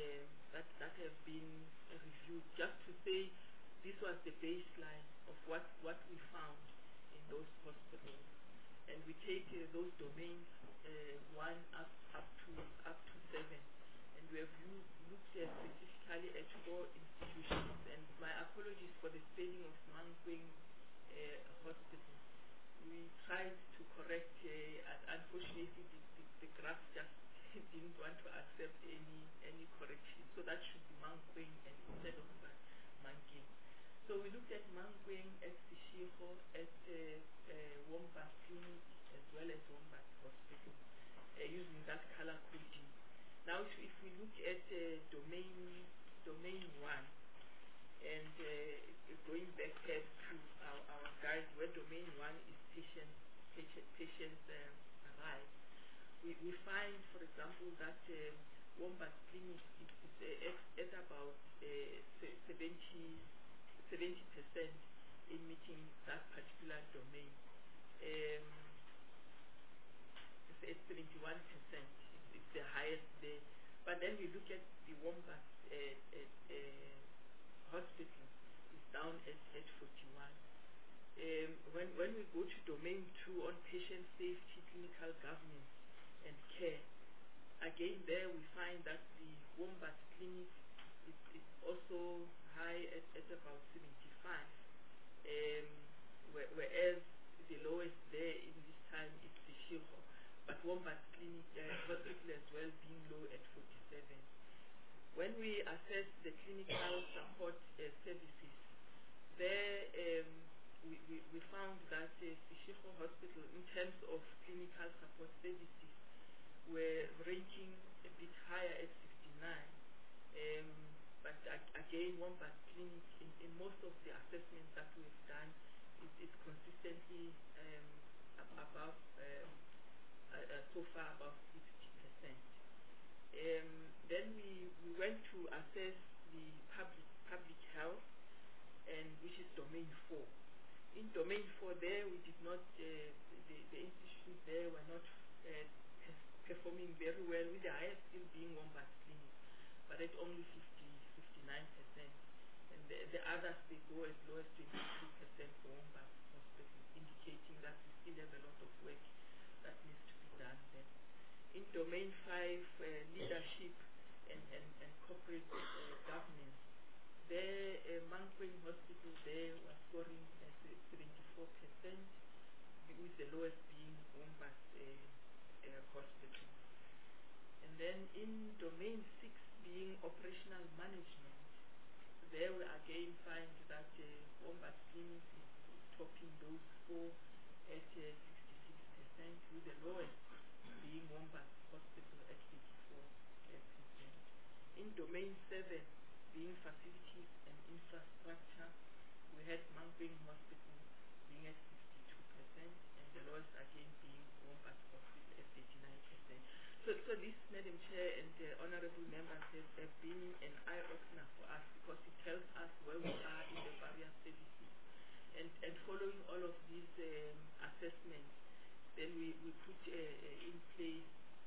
reviewed, just to say this was the baseline of what we found in those hospitals, and we take those domains 1 up to 7, and we have looked specifically at 4 institutions. And my apologies for the spelling of Mankweng Hospital. We tried to correct, unfortunately the graph just didn't want to accept any correction. So that should be Mankweng and instead of Mankweng. So we looked at Mankweng, at Seshego, at Wombas Clinic, as well as Wombas Hospital. that color coding. Now, if we look at domain 1, and going back to our guide, where domain 1 is patient's rights, we find, for example, that Wombat Clinic is at about 70% in meeting that particular domain. It's at 71%. It's the highest there. But then we look at the Wombat hospital, is down at 41. When we go to domain 2 on patient safety, clinical governance, and care, again there we find that the Wombat Clinic is also high at about 75, whereas the lowest there in this time is the Shiro, but Wombat Clinic hospital as well being low at 47. When we assess the clinical support services, there we found that Seshego Hospital, in terms of clinical support services, were ranking a bit higher at 69. But again, Wombat Clinic, in most of the assessments that we've done, is consistently above, so far above 60%. Then we went to assess the public health, and which is domain 4. In domain 4 there, we did not, the institutions there were not performing very well, with the highest still being Wombat Clinic, but at only 59%. And the others, they go as low as 22% for Wombat Hospital, indicating that we still have a lot of work that needs to be done there. In domain 5, leadership and corporate governance, there, Mankweng Hospital there was scoring at 74%, with the lowest being Wombat Hospital. And then in domain 6, being operational management, there we again find that Wombat Clinic is topping those 4 at 66%, with the lowest being Wombat Hospital at 84%. In domain 7, being facilities and infrastructure, we had Mankweng Hospital being at 62%, and the lowest again being Wombat Hospital at 39%. So this, Madam Chair and honorable members, have been an eye-opener for us, because it tells us where we are in the various services. And following all of these assessments, then we put in place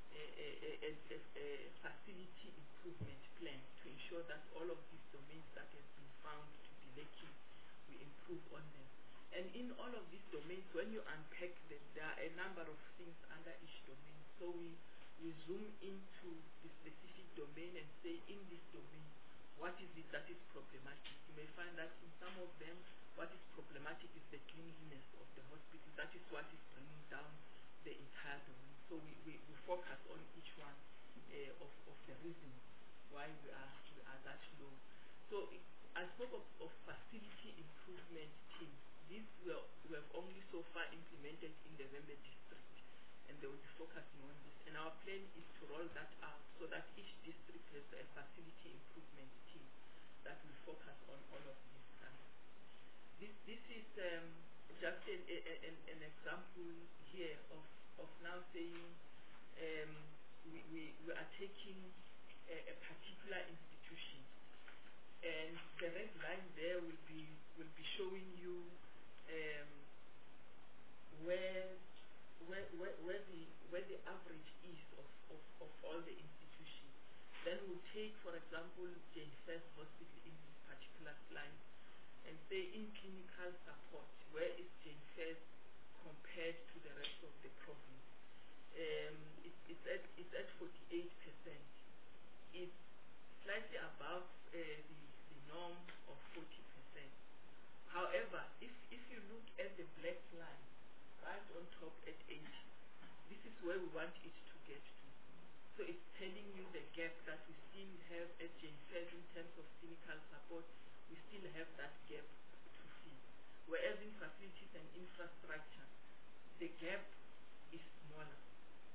a facility improvement plan to ensure that all of these domains that have been found to be lacking, we improve on them. And in all of these domains, when you unpack them, there are a number of things under each domain. So we zoom into the specific domain and say, in this domain, what is it that is problematic? You may find that in some of them, what is problematic is the cleanliness of the hospital. That is what is bringing down the entire domain. So we focus on each one of the reasons why we are that low. So I spoke of facility improvement teams. These we have only so far implemented in the Vembe district, and they will be focusing on this. And our plan is to roll that out so that each district has a facility improvement team that will focus on all of these things. This is just an example here of now saying we are taking a particular institution, and the red line there will be showing you where the average is of all the institutions. Then we'll take, for example, Jane First Hospital in this particular slide, and say in clinical support, where is Jane First compared to the rest of the province? It's at 48%. It's slightly above the norm of 40%. However, if you look at the black line right on top at 80, this is where we want it to get to. So it's telling you the gap that we still have at Jane First in terms of clinical support. We still have that gap to fill. Whereas in facilities and infrastructure, the gap is smaller. And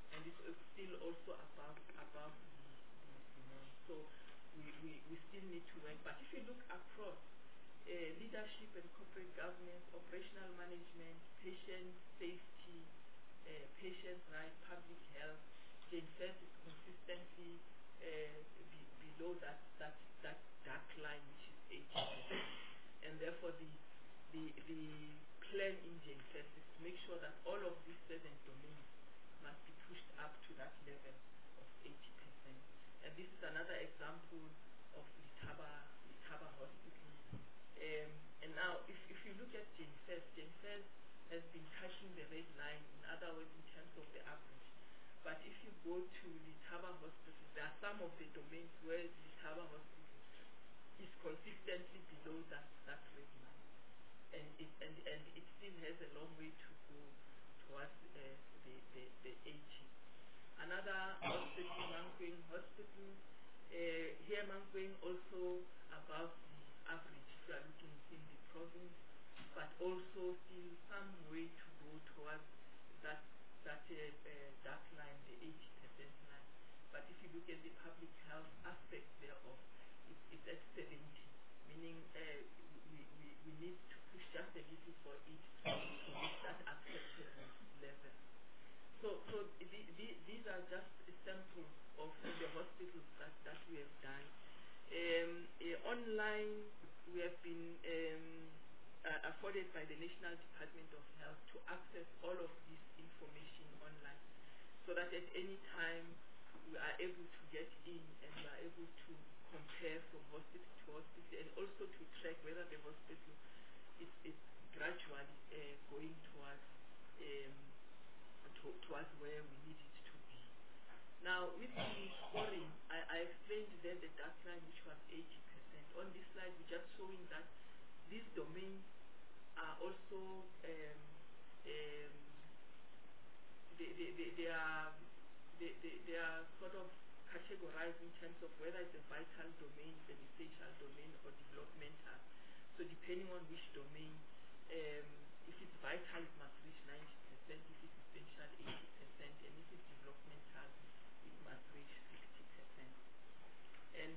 still also above the norm. So we still need to work. But if you look across leadership and corporate governance, operational management, patient safety, patient rights, public health, JNFES is consistently below that dark line, which is 80%. And therefore the plan in JNFES is to make sure that all of these 7 domains must be pushed up to that level of 80%. And this is another example of Letaba Hospital. And now, if you look at JNFES has been touching the red line, in other words, in terms of the average. But if you go to Letaba Hospital, there are some of the domains where Letaba Hospital is consistently below that red line. And it still has a long way to go towards the 80. Another hospital, Mankweng Hospital, here Mankweng also above the average if you are looking in the province, but also still some way to go towards that dark line, the 80% line. But if you look at the public health aspect thereof, it's at 70, meaning we need to push just a little for it to reach that acceptable level. So these are just samples of the hospitals that we have done. Online, we have been afforded by the National Department of Health to access all of this information online, so that at any time we are able to get in and we are able to compare from hospital to hospital, and also to track whether the hospital is gradually going towards where we need it to be. Now, with the scoring, I explained then the dark line, which was 80%. On this slide, we're just showing that these domains are also they are sort of categorized in terms of whether it's a vital domain, an essential domain, or developmental. So depending on which domain, if it's vital, it must reach 90%, if it's essential, 80%, and if it's developmental, it must reach 60%. And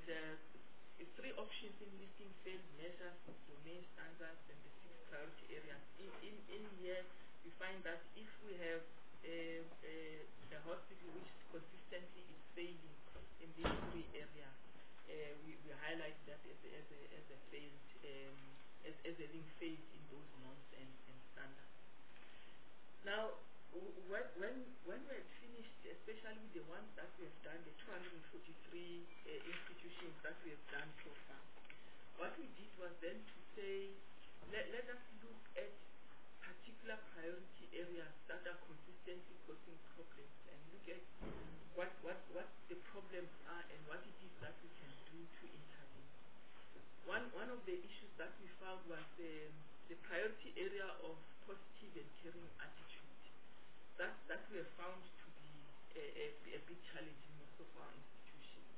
3 options in listing failed measures, domain standards, and the 6 priority areas. In here, we find that if we have a hospital which consistently is failing in these 3 areas, we highlight that as a failed, as having failed in those norms and standards. Now, when we had finished, especially the ones that we have done, the 243 institutions that we have done so far, what we did was then to say, let us look at particular priority areas that are consistently causing problems, and look at what the problems are and what it is that we can do to intervene. One of the issues that we found was the priority area of positive and caring attitude. That we have found to be a big challenge in most of our institutions.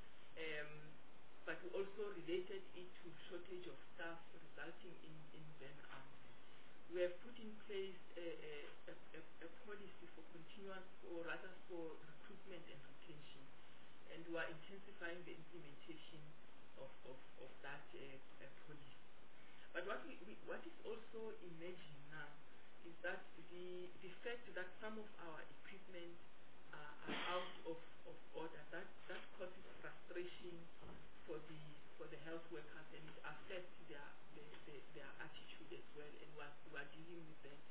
But we also related it to shortage of staff resulting in burnout. We have put in place a policy for continuous, or rather for recruitment and retention, and we are intensifying the implementation of that policy. But what is also emerging now is that the fact that some of our equipment are out of order, that causes frustration for the health workers, and it affects their attitude as well, and we are dealing with that.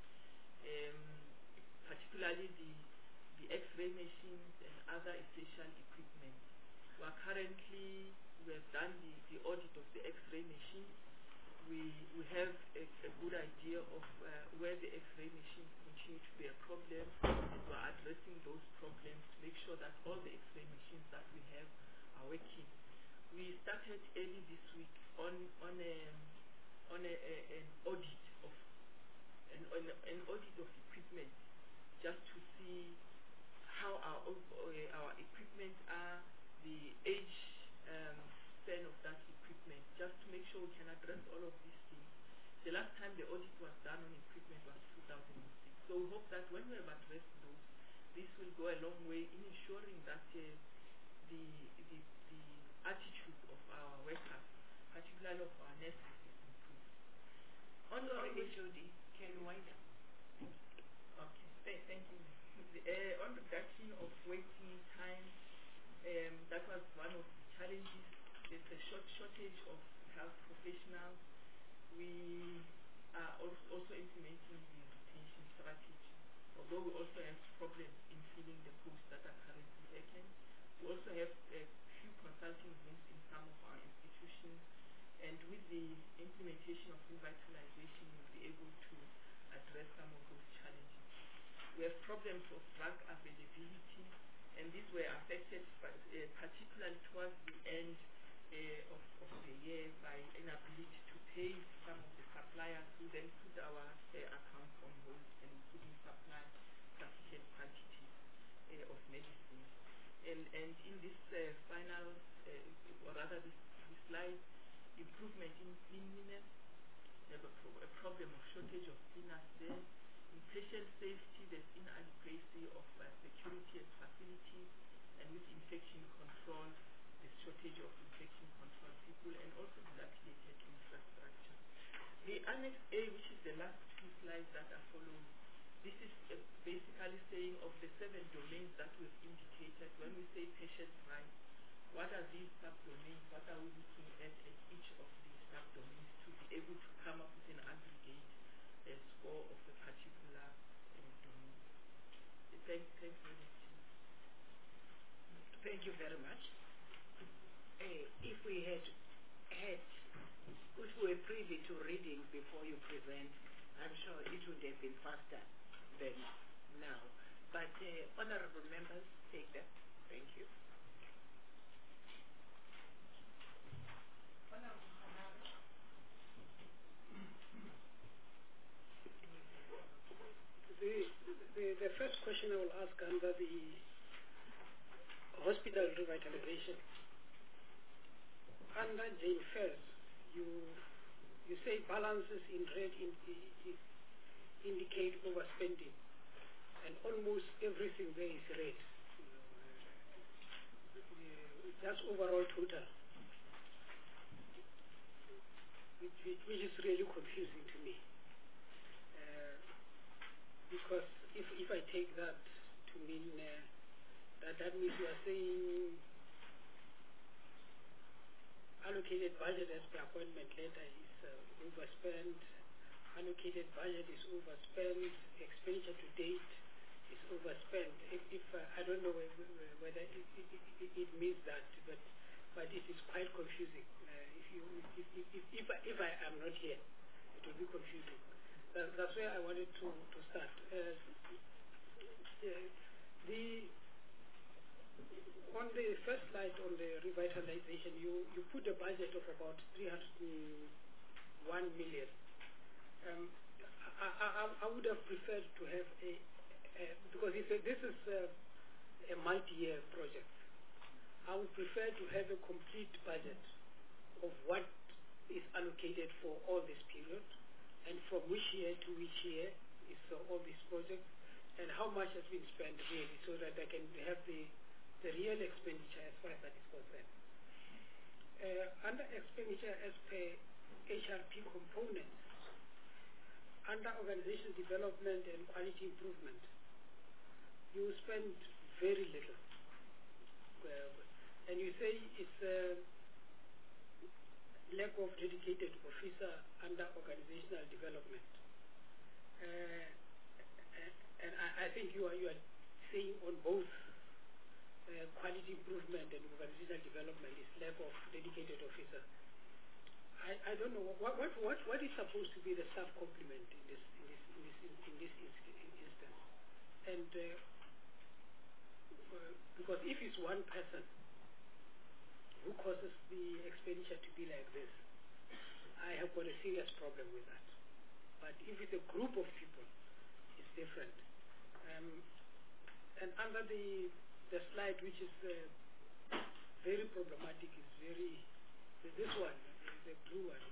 Particularly the X-ray machines and other essential equipment. We have done the audit of the X-ray machines. We have a good idea of where the X-ray machines continue to be a problem, and we are addressing those problems to make sure that all the X-ray machines that we have are working. We started early this week on an audit of equipment, just to see how our equipment are, the age span of that equipment, just to make sure we can address all of these things. The last time the audit was done on equipment was 2006. So we hope that when we have addressed those, this will go a long way in ensuring that the attitude of our workers, particularly of our nurses, is improved. Sorry, HOD, can you wind up? Okay, thank you. On reduction of waiting time, that was one of the challenges. There's a shortage of health professionals. We are also implementing the retention strategy, although we also have problems in filling the posts that are currently vacant. We also have a few consulting rooms in some of our institutions, and with the implementation of revitalization, we'll be able to address some of those challenges. We have problems of drug availability, and these were affected particularly towards the end of the year by inability to pay some of the suppliers who then put our accounts on hold and couldn't supply sufficient quantities of medicine. And in this final, or rather this slide, improvement in cleanliness, we have a problem of shortage of cleaners there. In patient safety, there's inadequacy of security and facilities, and with infection control, the shortage of infection control people, and also dilapidated infrastructure. The Annex A, which is the last two slides that are following, this is basically saying of the 7 domains that we've indicated, when we say patients' rights, what are these subdomains, what are we looking at each of these subdomains to be able to come up with an aggregate score of a particular domain. Thanks very much. Thank you very much. If we if we were privy to reading before you present, I'm sure it would have been faster than now. But honorable members, take that. Thank you. The first question I will ask under the hospital revitalization. Under Jane First, you say balances in red indicate overspending, and almost everything there is red. That's overall total, which is really confusing to me. Because if I take that to mean that means you are saying allocated budget as per appointment letter is overspent, allocated budget is overspent, expenditure to date is overspent. If I don't know whether it means that, but it is quite confusing. If I am not here, it will be confusing. That's where I wanted to start. On the first slide on the revitalization, you put a budget of about 301 million. I would have preferred to have because this is a multi-year project. I would prefer to have a complete budget of what is allocated for all this period, and from which year to which year is all these projects, and how much has been spent really, so that I can have the real expenditure as far as that is concerned. Under expenditure as per HRP components, under organization development and quality improvement, you spend very little. And you say it's lack of dedicated officer under organizational development. And I think you are saying on both quality improvement and organizational development is lack of dedicated officer. I don't know what is supposed to be the staff complement in this instance, and because if it's one person who causes the expenditure to be like this, I have got a serious problem with that. But if it's a group of people, it's different. And under the slide, which is very problematic, is this one, the blue one.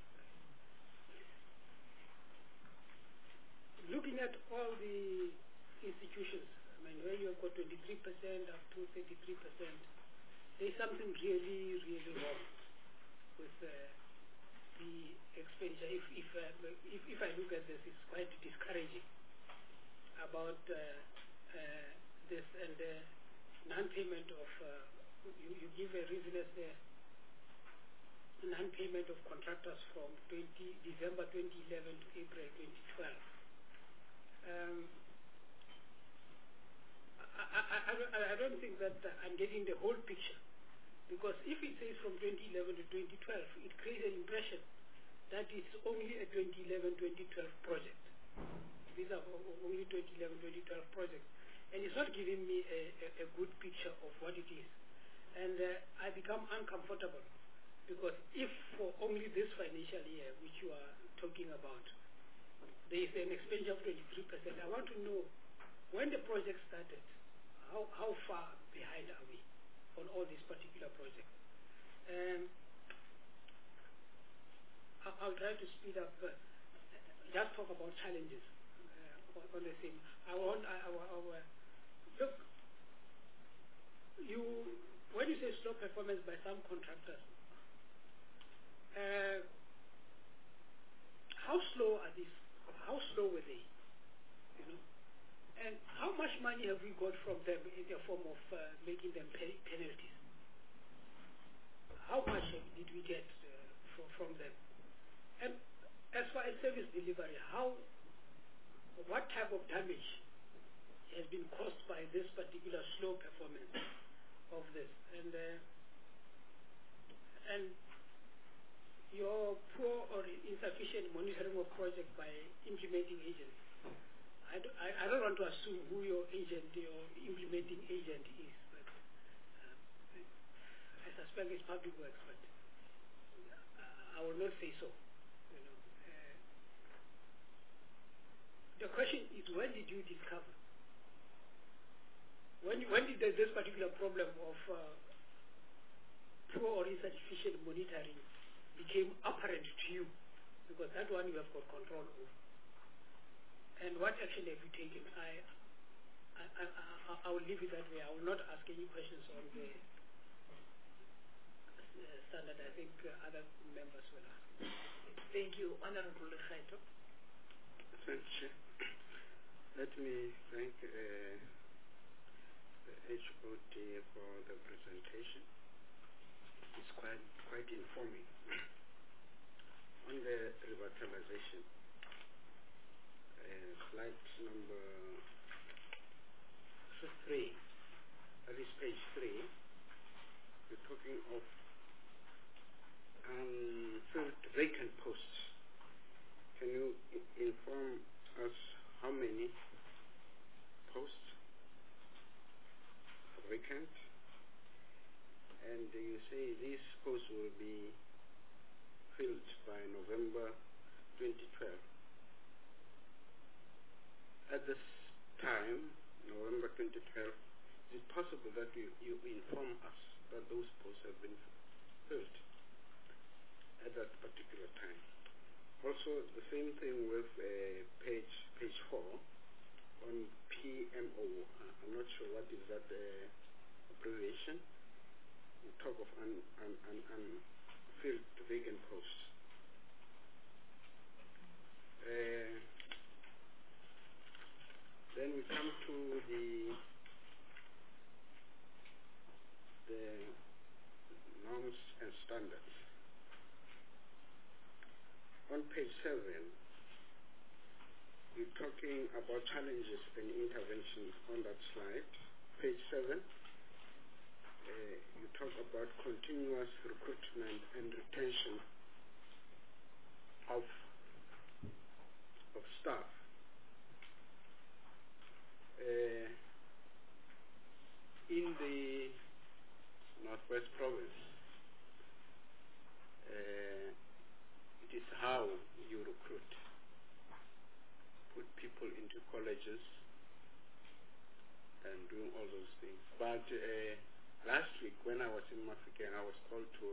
Looking at all the institutions, And when you have got 23% up to 33%, there's something really, really wrong with the expenditure. If I look at this, it's quite discouraging about this and non-payment of, you give a reason as the non-payment of contractors from December 2011 to April 2012. I don't think that I'm getting the whole picture, because if it says from 2011 to 2012, it creates an impression that it's only a 2011-2012 project. These are only 2011-2012 projects, and it's not giving me a good picture of what it is. And I become uncomfortable, because if for only this financial year, which you are talking about, there is an expenditure of 23%, I want to know when the project started, how far behind are we on all these particular projects. I'll try to speed up, just talk about challenges on the same. Look, when you say slow performance by some contractors, how slow are these? How slow were they? You know, and how much money have we got from them in the form of making them pay penalties? How much did we get from them? And as far as service delivery, what type of damage has been caused by this particular slow performance of this? And your poor or insufficient monitoring of projects by implementing agents. I don't want to assume who your agent, your implementing agent is, but I suspect it's public works, but I will not say so. You know, the question is, when did you discover? When did this particular problem of poor or insufficient monitoring became apparent to you? Because that one you have got control over. And what action have you taken? I will leave it that way. I will not ask any questions on the standard. I think other members will ask. Thank you. Honorable Lekgetho. Thank you. Let me thank the HOD for the presentation. It's quite informing. On the revitalization, slide number 3, that is page 3, we're talking of unfilled vacant posts. Can you inform us how many posts are vacant? And you say these posts will be filled by November 2012. At this time, November 2012, is it possible that you inform us that those posts have been filled at that particular time? Also, the same thing with page 4 on PMO. I'm not sure what is that abbreviation. We talk of unfilled vacant posts. Then we come to the norms and standards. On page 7, you're talking about challenges and interventions on that slide. Page 7, you talk about continuous recruitment and retention of staff. In the Northwest Province, it is how you recruit, put people into colleges and doing all those things. But last week when I was in Mafeking, I was called to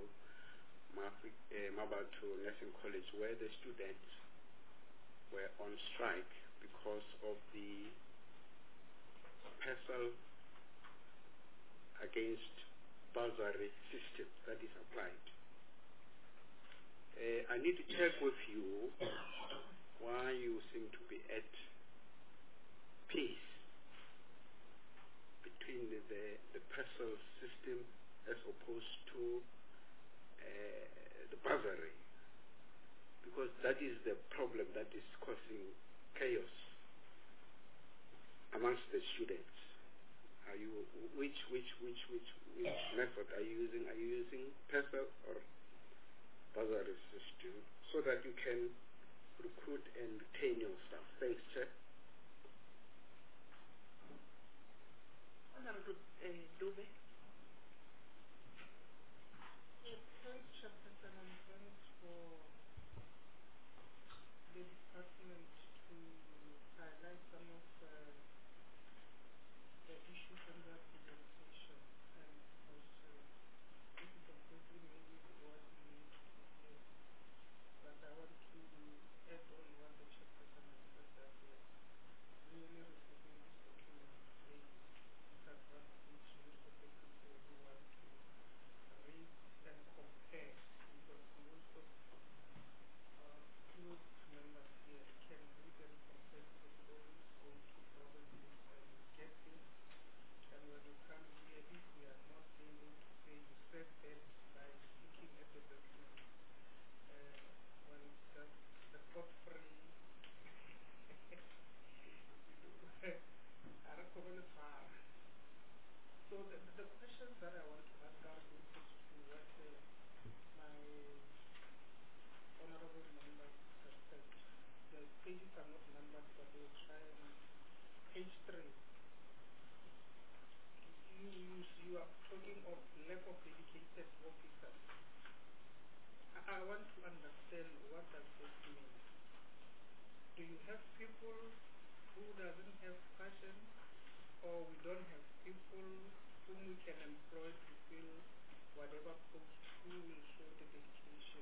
Mabatu Nursing College, where the students were on strike because of the PESEL against bursary system that is applied. I need to check with you why you seem to be at peace between the PESEL system as opposed to the bursary, because that is the problem that is causing chaos amongst the students. Are you which method are you using? Are you using PESEL or bursary system so that you can recruit and retain your staff? Thanks, Chair. Honorable Dube. Yes, thanks, Chairperson, and thanks for the department to highlight some of the issues in their presentation, and because this is exactly maybe what we need to hear. But I want to add on what the Chairperson has said, that really receiving this document today disadvantage most of the people who want to read and compare, because most of group members here can read and compare because we always go to provinces and get this. And when you come here, if we are not able to say, you said that by looking at the document, well, it's just the pot-free. So the questions that I want to ask are related to what my honorable members have said. The pages are not numbered, but they will try and page 3. You are talking of lack of dedicated officers. I want to understand, what does this mean? Do you have people who doesn't have passion, or we don't have people whom we can employ to fill whatever post, who will show the dedication?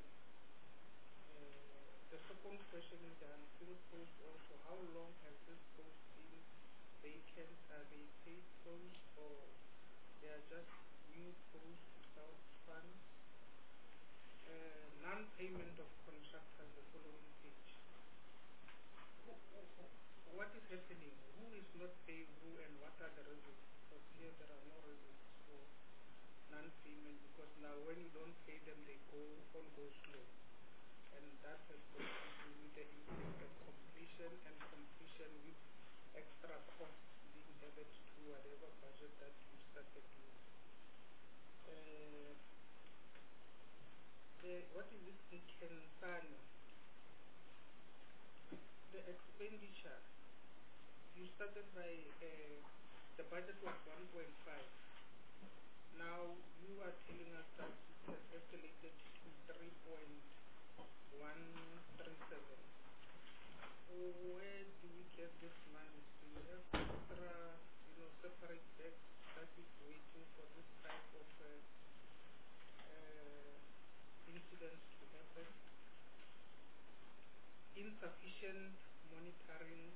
The second question is the unfilled post also. How long has this post been vacant? Are they paid posts, or they are just new posts without funds? Non-payment of contractors, the following page. What is happening? Who is not paying who, and what are the reasons? Because here there are no reasons for non-payment, because now when you don't pay them, they all go slow. And that has got to do with the impact of completion, and completion with extra costs being added to whatever budget that you started with. What is this Nkensana? The expenditure. You started by, the budget was 1.5. Now you are telling us that it has escalated to 3.137. Where do we get this money? Do you have extra, separate decks that is waiting for this type of incidents to happen? Insufficient monitoring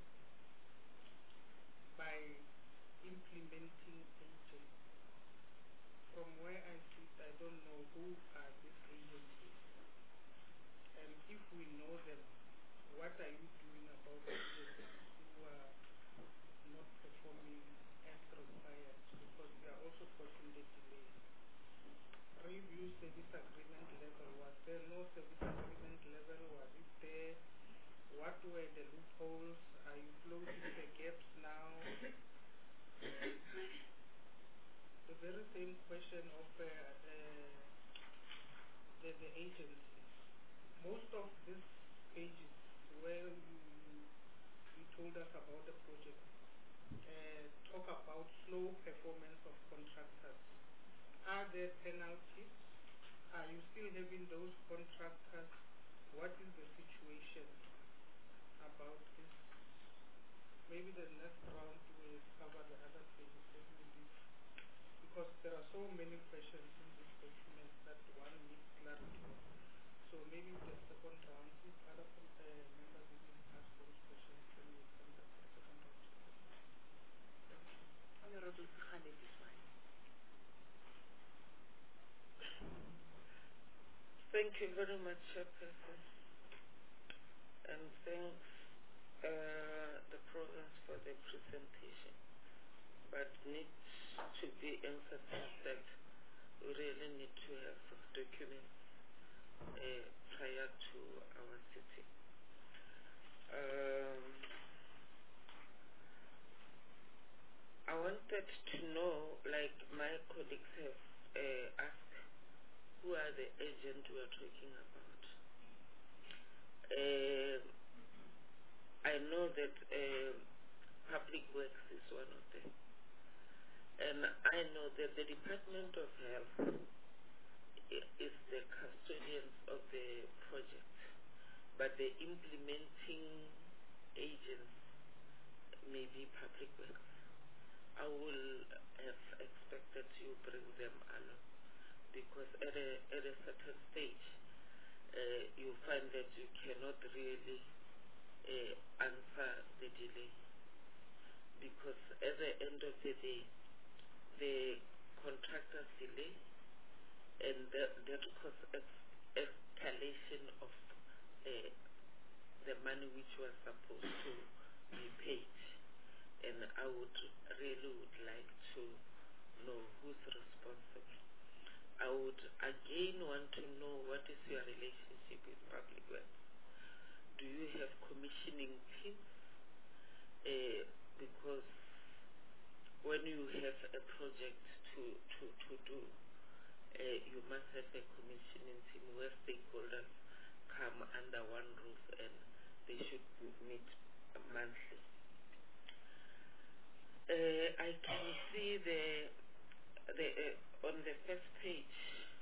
by implementing agents. From where I sit, I don't know who are these agencies. And if we know them, what are you doing about the agencies who are not performing as required? Because we are also causing the delay. Review service agreement level. Was there no service agreement level? Was it there? What were the loopholes? Are you closing the gaps now? The very same question of the agencies. Most of these pages where you told us about the project talk about slow performance of contractors. Are there penalties? Are you still having those contractors? What is the situation about this? Maybe the next round will cover the other pages. Let me leave, because there are so many questions in this document that one needs clarity on. So maybe the second round, if other members didn't ask those questions, then we'll come back for the second round. Thank you. Honorable Sekgale Diswayo. Thank you very much, Chairperson. And thanks the province for the presentation. But needs to be emphasized that we really need to have documents prior to our sitting. I wanted to know, like my colleagues have asked, who are the agents we are talking about? I know that Public Works is one of them. And I know that the Department of Health is the custodians of the project, but the implementing agents may be Public Works. I will have expected you bring them along, because at a certain stage, you find that you cannot really answer the delay, because at the end of the day, the contractors delay, and that causes escalation of the money which was supposed to be paid. And I would like to know who's responsible. I would again want to know what is your relationship with Public Works. Do you have commissioning teams? Because when you have a project to do, you must have a commissioning team where stakeholders come under one roof and they should meet monthly. I can see on the first page.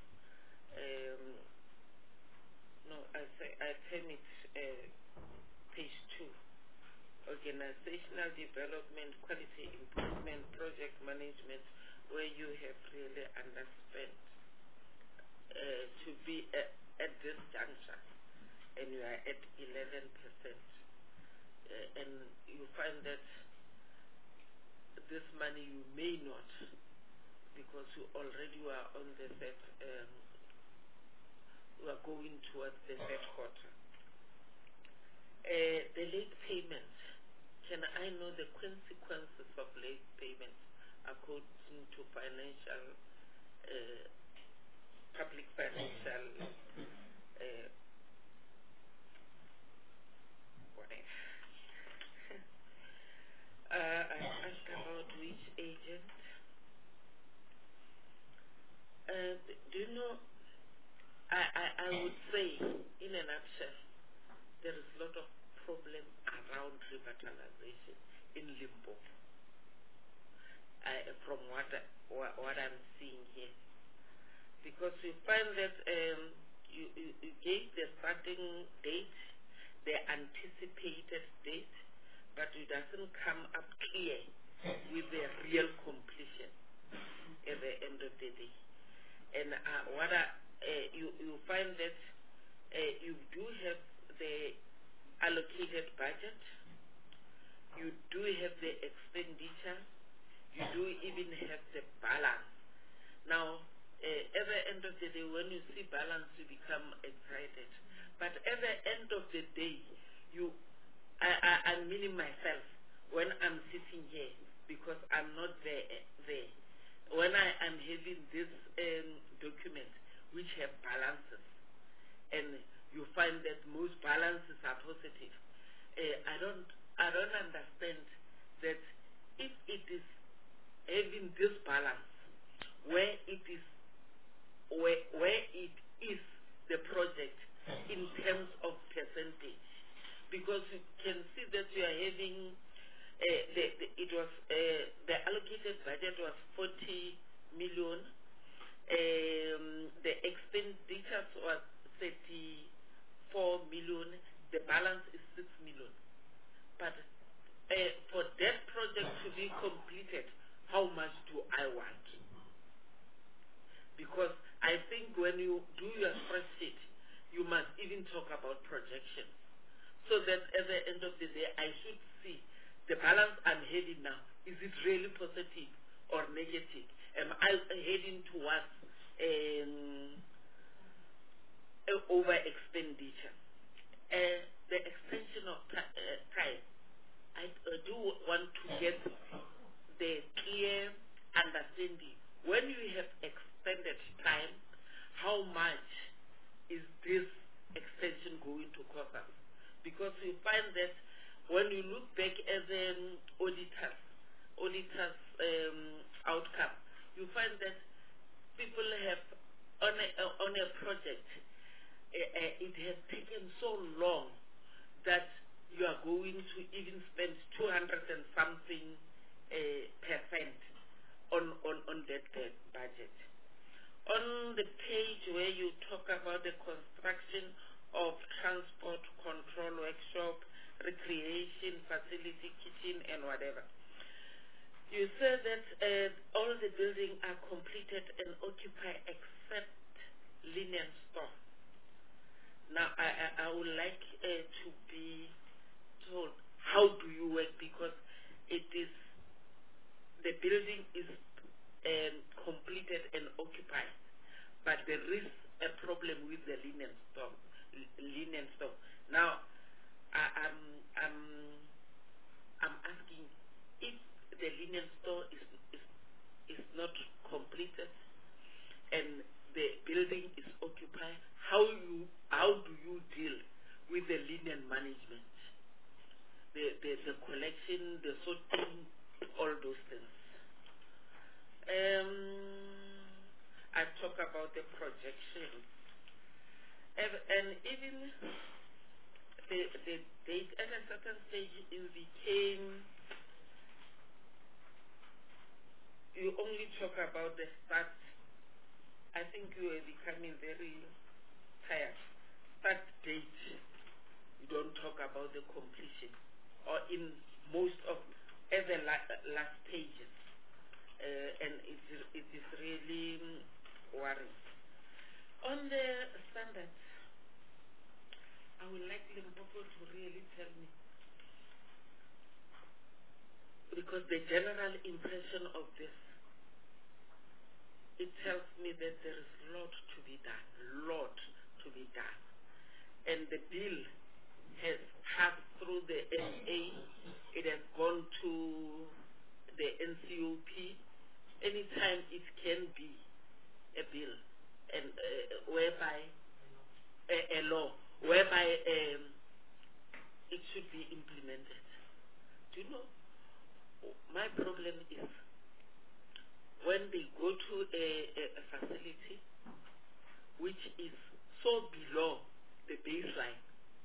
I term it page 2. Organizational development, quality improvement, project management, where you have really underspent to be at this juncture, and you are at 11%, and you find that this money you may not, because you already are on the third, you are going towards the third quarter. The late payment, can I know the consequences of late payments according to financial, public financial, whatever. I asked about which agent. Do you know, I would say, in a nutshell, there is a lot of problem around revitalization in Limpopo. From what I'm seeing here, because you find that you gave the starting date, the anticipated date, but it doesn't come up clear with the real completion at the end of the day. And you find that you do have the allocated budget, you do have the expenditure, you do even have the balance. Now, at the end of the day, when you see balance, you become excited. But at the end of the day, I'm meaning myself when I'm sitting here, because I'm not there. When I'm having this document which have balances, and you find that most balances are positive, I don't understand that if it is having this balance, where it is the project in terms of percentage, because you can see that you are having the allocated budget was 40 million, the expenditures was 34 million, the balance is 6 million. But for that project to be completed, how much do I want? Because I think when you do your spreadsheet, you must even talk about projections, so that at the end of the day, I should see the balance I'm having now. Is it really positive, or negative? Am I heading towards over expenditure? The extension of time, I do want to get the clear understanding. When you have expended time, how much is this extension going to cost us? Because you find that when you look back at the auditors' outcome, you find that people have, on a project, it has taken so long that you are going to even spend 200 and something percent on that budget. On the page where you talk about the construction of transport control workshop, recreation facility, kitchen, and whatever, you say that all the buildings are completed and occupied except linen store. Now, I would like to be told, how do you work? Because it is, the building is completed and occupied, but there is a problem with the linen store. Now, I'm asking, if the linen store is not completed and the building is occupied, how do you deal with the linen management, the collection, the sorting, all those things? I talk about the projection, and even the date. At a certain stage, it became, you only talk about the start. I think you are becoming very tired. Start date, you don't talk about the completion, or in most of the last pages, and it is really worrying. On the standards, I would like Limpopo to really tell me, because the general impression of this, it tells me that there is a lot to be done, and the bill has passed through the NA, it has gone to the NCOP. Anytime it can be a bill, and whereby a law, whereby it should be implemented. Do you know, my problem is when they go to a facility which is so below the baseline,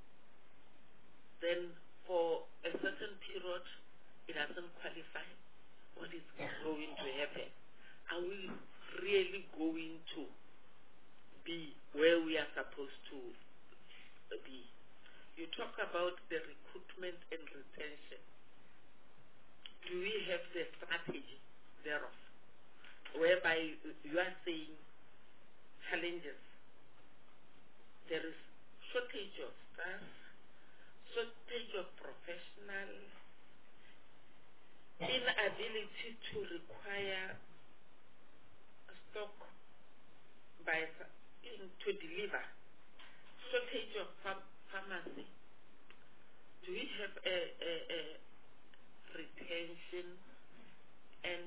then for a certain period it doesn't qualify. What is going to happen? Are we really going to be where we are supposed to be? You talk about the recruitment and retention. Do we have the strategy thereof? Whereby you are saying challenges. There is shortage of staff, shortage of professional, inability to require stock to deliver, shortage of pharmacy. Do we have a retention and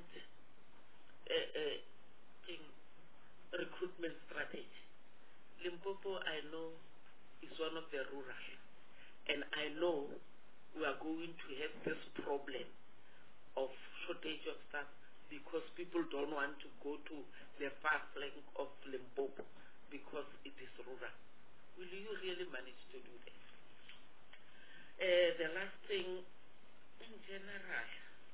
recruitment strategy? Limpopo, I know, is one of the rural, and I know we are going to have this problem of shortage of staff because people don't want to go to the far flank of Limpopo because it is rural. Will you really manage to do that? The last thing, in general,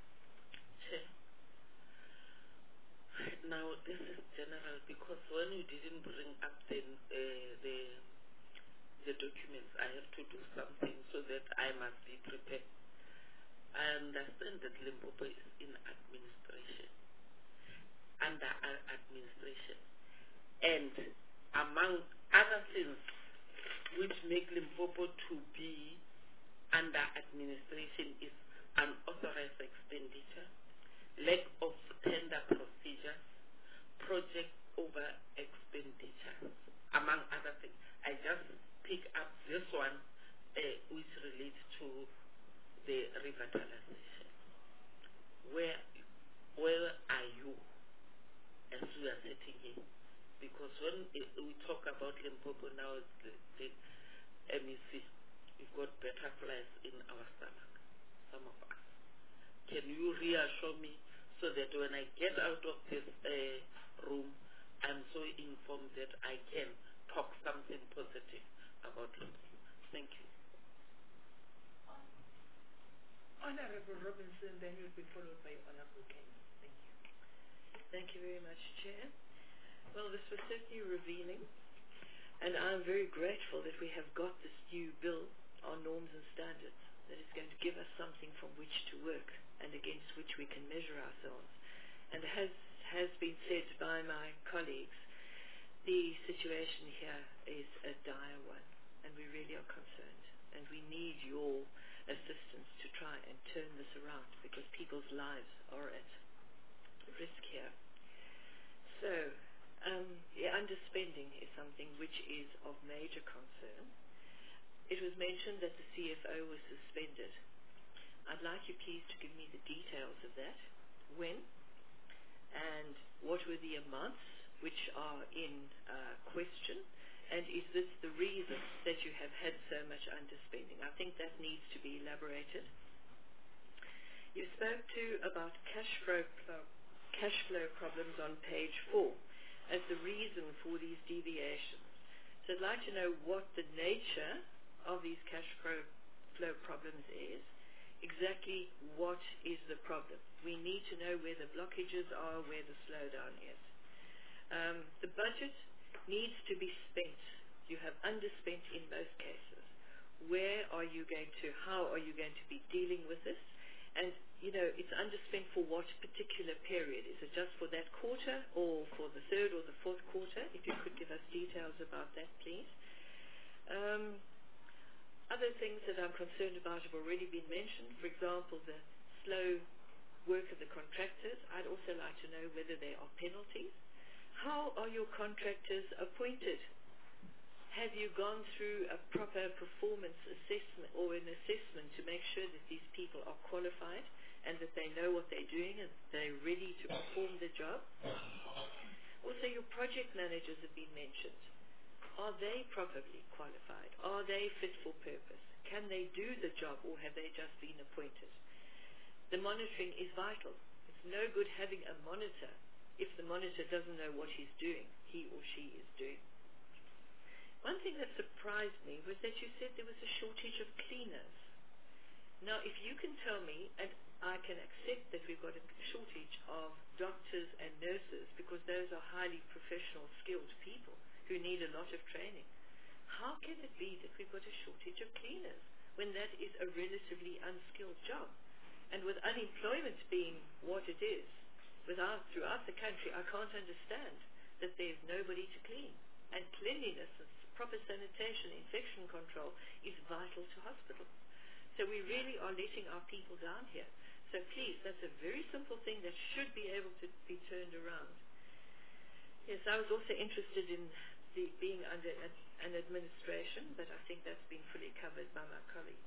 now this is general because when you didn't bring up the documents, I have to do something so that I must be prepared. I understand that Limpopo is in administration, under administration, and among other things which make Limpopo to be under administration is unauthorized expenditure, lack of tender procedures, project over expenditures, among other things. I just pick up this one which relates to the revitalization. Where are you as we are sitting here? Because when we talk about Limpopo now, the MEC, we've got butterflies in our stomach, some of us. Can you reassure me so that when I get out of this room, I'm so informed that I can talk something positive about Limpopo? Thank you. Honorable Robinson, then you'll be followed by Honorable Kenny. Thank you. Thank you very much, Chair. Well, this was certainly revealing, and I'm very grateful that we have got this new bill on norms and standards that is going to give us something from which to work and against which we can measure ourselves. And as has been said by my colleagues, the situation here is a dire one, and we really are concerned, and we need your assistance to try and turn this around because people's lives are at risk here. So, the underspending is something which is of major concern. It was mentioned that the CFO was suspended. I'd like you please to give me the details of that. When? And what were the amounts which are in question? And is this the reason that you have had so much underspending? I think that needs to be elaborated. You spoke about cash flow problems on page 4 as the reason for these deviations. So I'd like to know what the nature of these cash flow problems is, exactly what is the problem. We need to know where the blockages are, where the slowdown is. The budget needs to be spent. You have underspent in most cases. Where are you going to, how are you going to be dealing with this? And, you know, it's underspent for what particular period? Is it just for that quarter or for the third or the fourth quarter? If you could give us details about that, please. Other things that I'm concerned about have already been mentioned. For example, the slow work of the contractors. I'd also like to know whether there are penalties. How are your contractors appointed? Have you gone through a proper performance assessment or an assessment to make sure that these people are qualified and that they know what they're doing and they're ready to perform the job? Also, your project managers have been mentioned. Are they properly qualified? Are they fit for purpose? Can they do the job or have they just been appointed? The monitoring is vital. It's no good having a monitor if the monitor doesn't know what he's doing, he or she is doing. One thing that surprised me was that you said there was a shortage of cleaners. Now, if you can tell me, and I can accept that we've got a shortage of doctors and nurses because those are highly professional, skilled people who need a lot of training. How can it be that we've got a shortage of cleaners when that is a relatively unskilled job? And with unemployment being what it is, throughout the country, I can't understand that there's nobody to clean. And cleanliness, proper sanitation, infection control is vital to hospitals. So we really are letting our people down here. So please, that's a very simple thing that should be able to be turned around. Yes, I was also interested in being under an administration, but I think that's been fully covered by my colleague.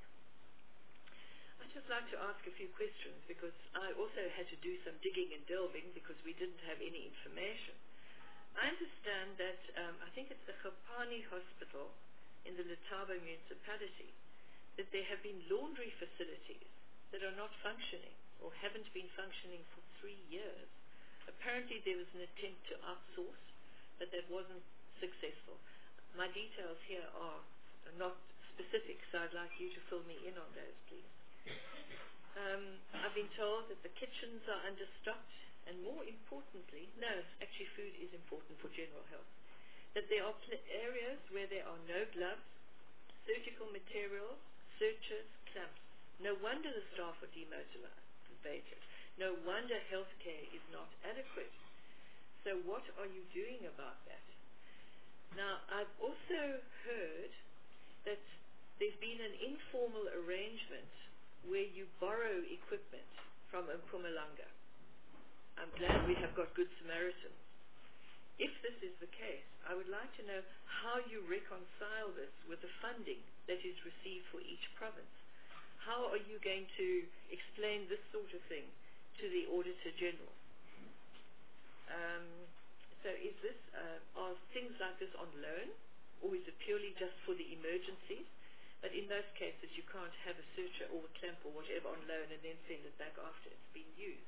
I'd just like to ask a few questions because I also had to do some digging and delving because we didn't have any information. I understand that, I think it's the Khapani Hospital in the Letaba municipality, that there have been laundry facilities that are not functioning or haven't been functioning for 3 years. Apparently there was an attempt to outsource, but that wasn't successful. My details here are not specific, so I'd like you to fill me in on those, please. I've been told that the kitchens are understocked, and more importantly, actually food is important for general health, that there are areas where there are no gloves, surgical materials, sutures, clamps. No wonder the staff are demotivated. No wonder healthcare is not adequate. So what are you doing about that? Now, I've also heard that there's been an informal arrangement where you borrow equipment from Mpumalanga. I'm glad we have got Good Samaritans. If this is the case, I would like to know how you reconcile this with the funding that is received for each province. How are you going to explain this sort of thing to the Auditor General? So is this, are things like this on loan, or is it purely just for the emergencies? But in those cases, you can't have a searcher or a clamp or whatever on loan and then send it back after it's been used.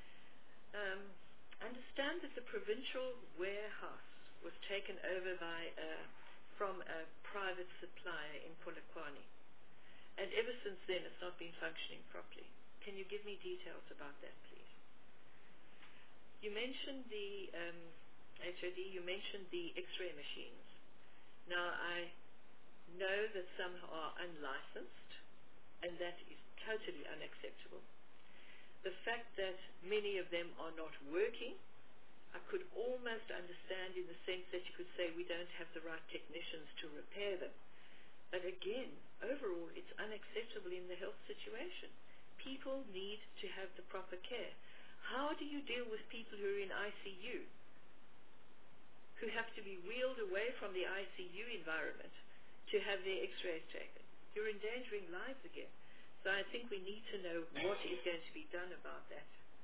Understand that the provincial warehouse was taken over by from a private supplier in Polokwane. And ever since then, it's not been functioning properly. Can you give me details about that, please? You mentioned the HOD, you mentioned the X-ray machines. Now, I know that some are unlicensed, and that is totally unacceptable. The fact that many of them are not working, I could almost understand in the sense that you could say we don't have the right technicians to repair them. But again, overall, it's unacceptable in the health situation. People need to have the proper care. How do you deal with people who are in ICU, who have to be wheeled away from the ICU environment to have their x-rays taken? You're endangering lives again. So I think we need to know what is going to be done about that.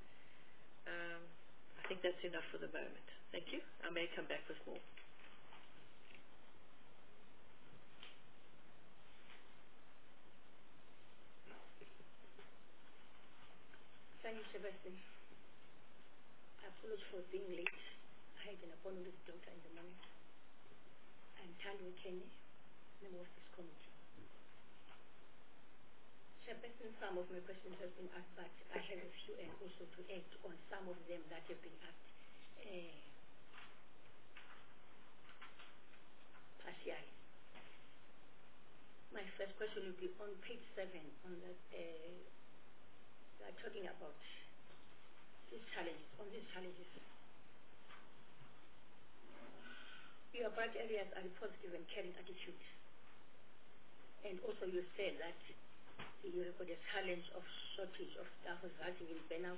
I think that's enough for the moment. Thank you. I may come back with more. Thank you, Sebastian. I apologize for being late. I had an appointment with the doctor in the morning. I'm Tando Kenny, member of this committee. Chairperson, some of my questions have been asked, but I have a few and also to add on some of them that have been asked partially. My first question will be on page 7, on the we are talking about these challenges, Your bright areas are the positive and caring attitude. And also you said that you record a challenge of shortage of staff resulting in burnout.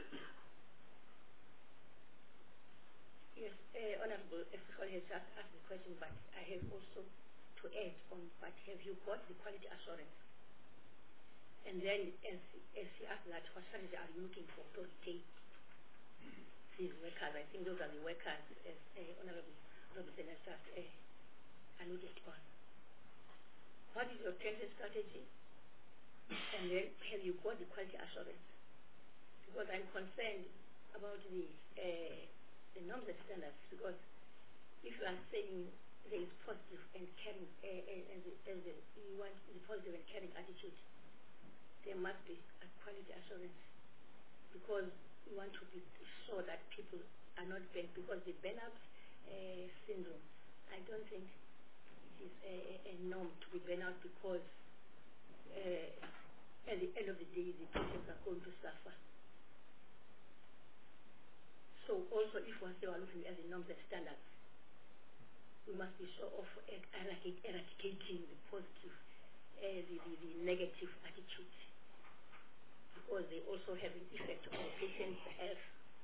Yes, Honorable Official has just asked the question, but I have also to add on, but have you got the quality assurance? And then as he asked that, what strategy are you looking for to retain these workers? I think those are the workers as Honorable Robinson has just alluded on. What is your retention strategy? And then have you got the quality assurance? Because I'm concerned about the norms and standards, because if you are saying there is positive and caring, you want the positive and caring attitude, there must be a quality assurance, because we want to be sure that people are not burnt, because the burnout syndrome, I don't think it is a norm to be burnt out, because at the end of the day, the patients are going to suffer. So also, if we are looking at the norms and standards, we must be sure of eradicating the positive, the negative attitude, because they also have an effect on the patient's health.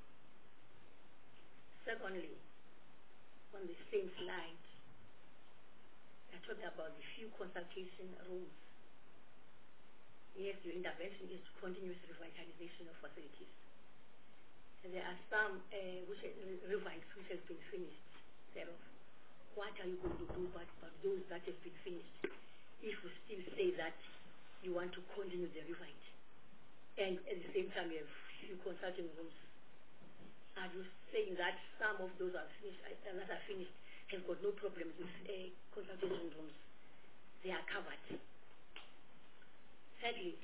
Secondly, on the same slide, I talked about the few consultation rooms. Yes, your intervention is continuous revitalization of facilities. And there are some revivals which have been finished. Thereof, what are you going to do about those that have been finished? If you still say that you want to continue the revive, and at the same time you have few consulting rooms, are you saying that some of those are finished, that are finished have got no problems with consultation rooms? They are covered. Thirdly,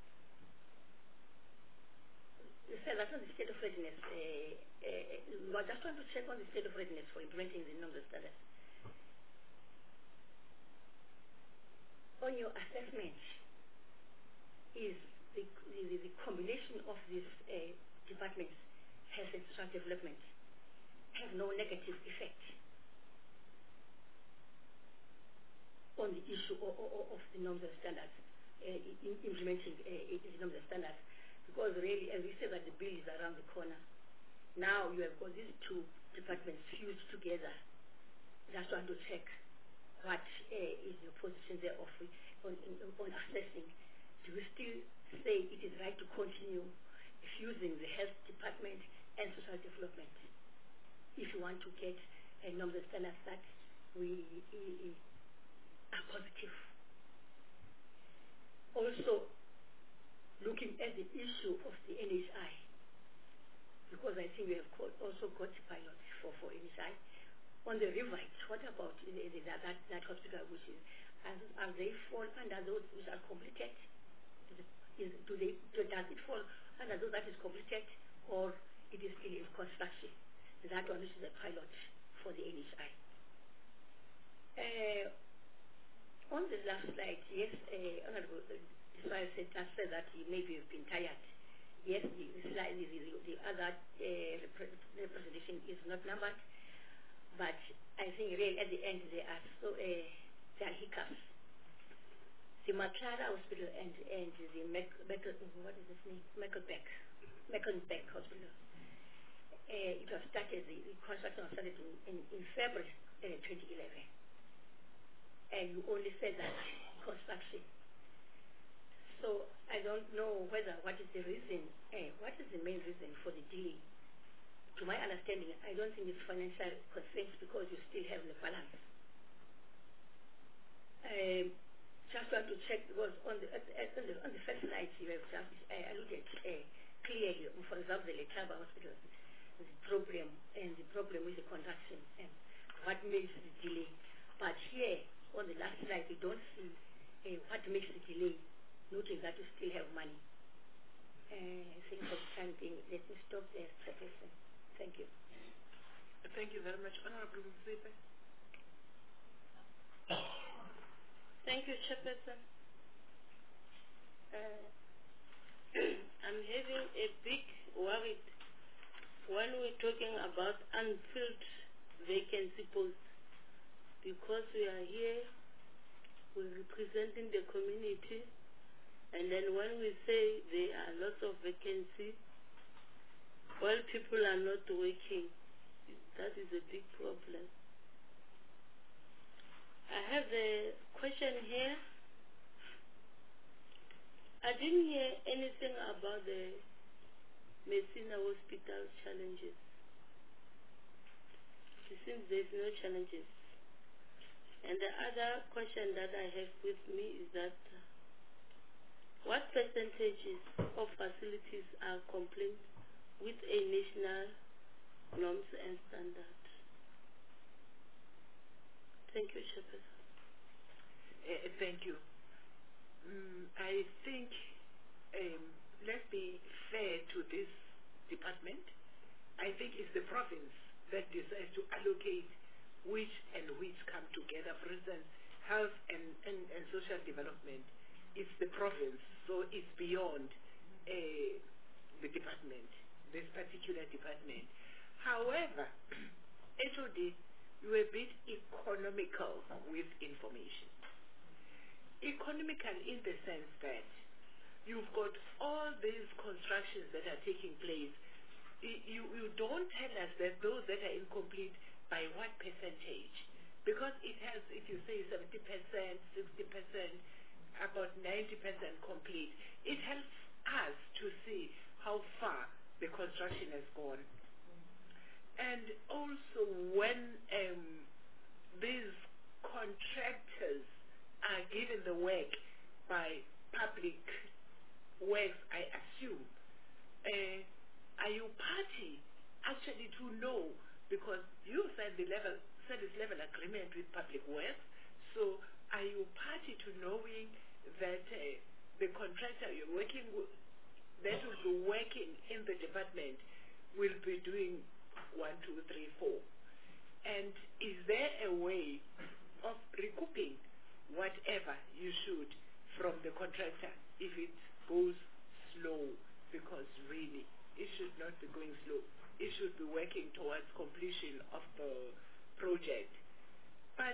you said that's not the state of readiness. We are just trying to check on the state of readiness for implementing the norms and standards. On your assessment, is the combination of these departments, health and social development, have no negative effect on the issue of the norms and standards, implementing the norms and standards? Because really, as we said, that the bill is around the corner, Now you have got these two departments fused together. Just want to check what is your position there on assessing. Do you still say it is right to continue fusing the health department and social development if you want to get norms and standards that we are positive? Also, looking at the issue of the NHI, because I think we have also got pilots for NHI. On the Rivite, what about that hospital which is, are they fall under those which are completed? Does it fall under those that is completed, or it is still in construction? That one is a pilot for the NHI. On the last slide, yes, Honorable Desai said that maybe you've been tired. Yes, the other representation is not numbered, but I think really at the end there are there are hiccups. The Maclara Hospital and the Mecklenbeck Hospital. It was started, the construction was started in February 2011. And you only said that construction. So I don't know what is the reason, what is the main reason for the delay. To my understanding, I don't think it's financial constraints because you still have the balance. Just want to check because on the first slide you have just alluded clearly, for example, the Letaba Hospital, the problem with the construction and what makes the delay. But here on the last slide we don't see what makes the delay, noting that you still have money. I think for the time being, let me stop there, Professor. Thank you. Thank you very much. Honorable Msipe. Thank you, Chairperson. I'm having a big worry when we're talking about unfilled vacancy posts, because we are here, we're representing the community, and then when we say there are lots of vacancies, while people are not working, that is a big problem. I have a question here. I didn't hear anything about the Messina Hospital challenges. It seems there's no challenges. And the other question that I have with me is that what percentages of facilities are compliant with a national norms and standards? Thank you, Chairperson. Thank you. I think let's be fair to this department. I think it's the province that decides to allocate which and which come together. For instance, health and social development, it's the province, so it's beyond the department, this particular department. However, HOD, you are a bit economical with information. Economical in the sense that you've got all these constructions that are taking place. You don't tell us that those that are incomplete by what percentage, because it has, if you say 70%, 60%, about 90% complete, it helps us to see how far the construction has gone. And also when these contractors are given the work by public works, I assume, are you party actually to know, because you said the service level agreement with public works, so are you party to knowing that the contractor you're working with, that will be working in the department, will be doing 1, 2, 3, 4? And is there a way of recouping whatever you should from the contractor if it goes slow? Because really, it should not be going slow. It should be working towards completion of the project. But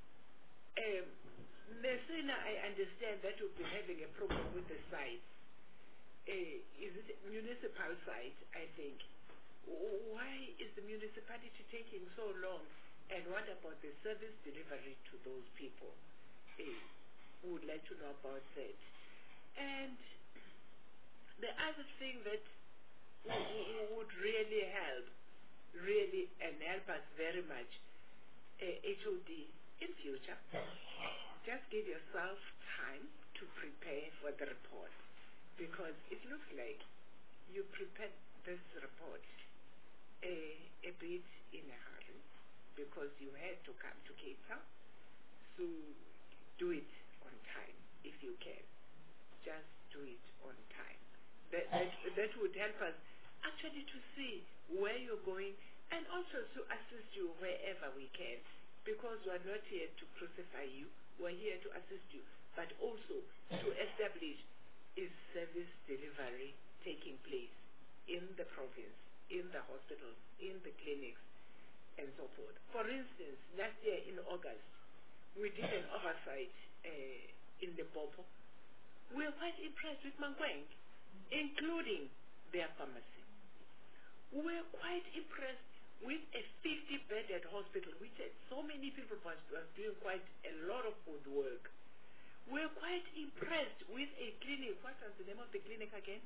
Messina, I understand that you'll be having a problem with the site. Is it municipal site, I think? Why is the municipality taking so long? And what about the service delivery to those people? We would like to know about that. And the other thing that would really help, and help us very much, HOD, in future, just give yourself time to prepare for the report, because it looks like you prepared this report a bit in a hurry, because you had to come to Cape Town. So do it on time if you can. Just do it on time. That would help us actually to see where you're going, and also to assist you wherever we can, because we're not here to crucify you. We're here to assist you, but also to establish is service delivery taking place in the province, in the hospitals, in the clinics, and so forth. For instance, last year in August, we did an oversight in the Bopo. We were quite impressed with Mangweng, including their pharmacy. We were quite impressed with a 50-bedded hospital, which had so many people was doing quite a lot of good work. We were quite impressed with a clinic. What was the name of the clinic again?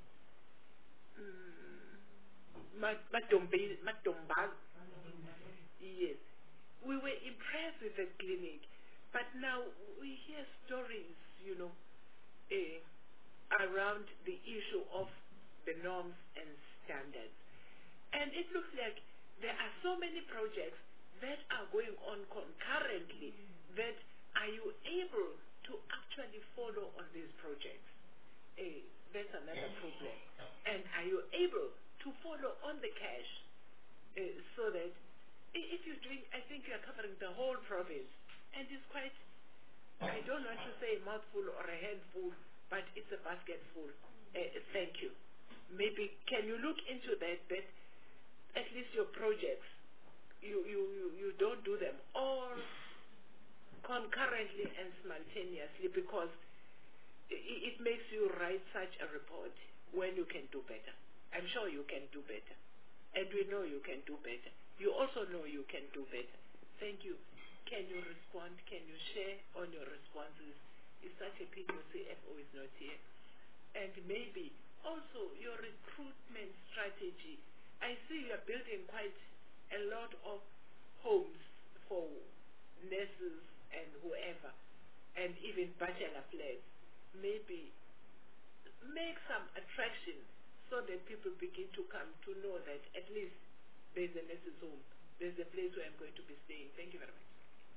Matombaz. Yes. We were impressed with the clinic, but now we hear stories, around the issue of the norms and standards. And it looks like there are so many projects that are going on concurrently that are you able to actually follow on these projects? That's another problem. And are you able to follow on the cash so that if you're doing, I think you're covering the whole province, and it's quite, I don't want to say a mouthful or a handful, but it's a basket full. Thank you. Maybe can you look into that at least your projects, you don't do them all concurrently and simultaneously, because it makes you write such a report when you can do better. I'm sure you can do better, and we know you can do better. You also know you can do better. Thank you. Can you respond? Can you share on your responses? It's such a pity your CFO is not here. And maybe also your recruitment strategy. I see you're building quite a lot of homes for nurses and whoever, and even bachelor flats. Maybe make some attraction so that people begin to come to know that at least there's a nurse's home. There's a place where I'm going to be staying. Thank you very much.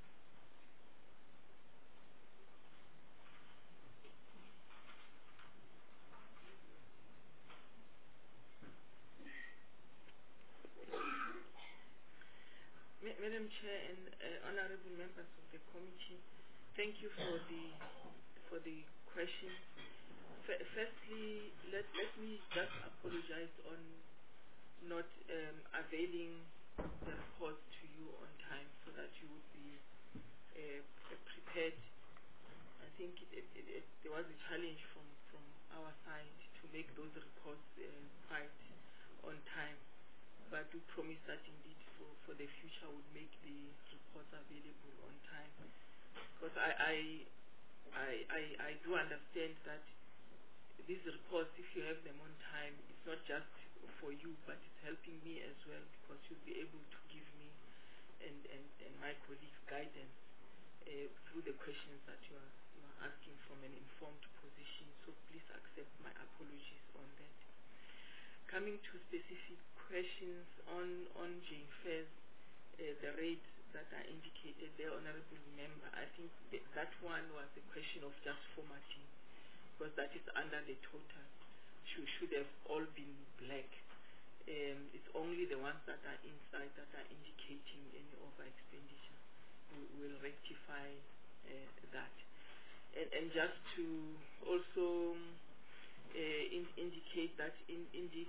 Madam Chair and honorable members of the committee, thank you for the question. Firstly, let me just apologize on not availing the report to you on time so that you would be prepared. I think there was a challenge from our side to make those reports quite on time, but we promise that indeed for the future would make the reports available on time. Because I do understand that these reports, if you have them on time, it's not just for you, but it's helping me as well, because you'll be able to give me and my colleagues guidance through the questions that you are asking from an informed position. So please accept my apologies on that. Coming to specific questions on Jane Fair's, the rates that are indicated there, honorable member, I think that one was a question of just formatting, because that is under the total. Should have all been black. It's only the ones that are inside that are indicating any over expenditure. We will rectify that. And just to also indicate that indeed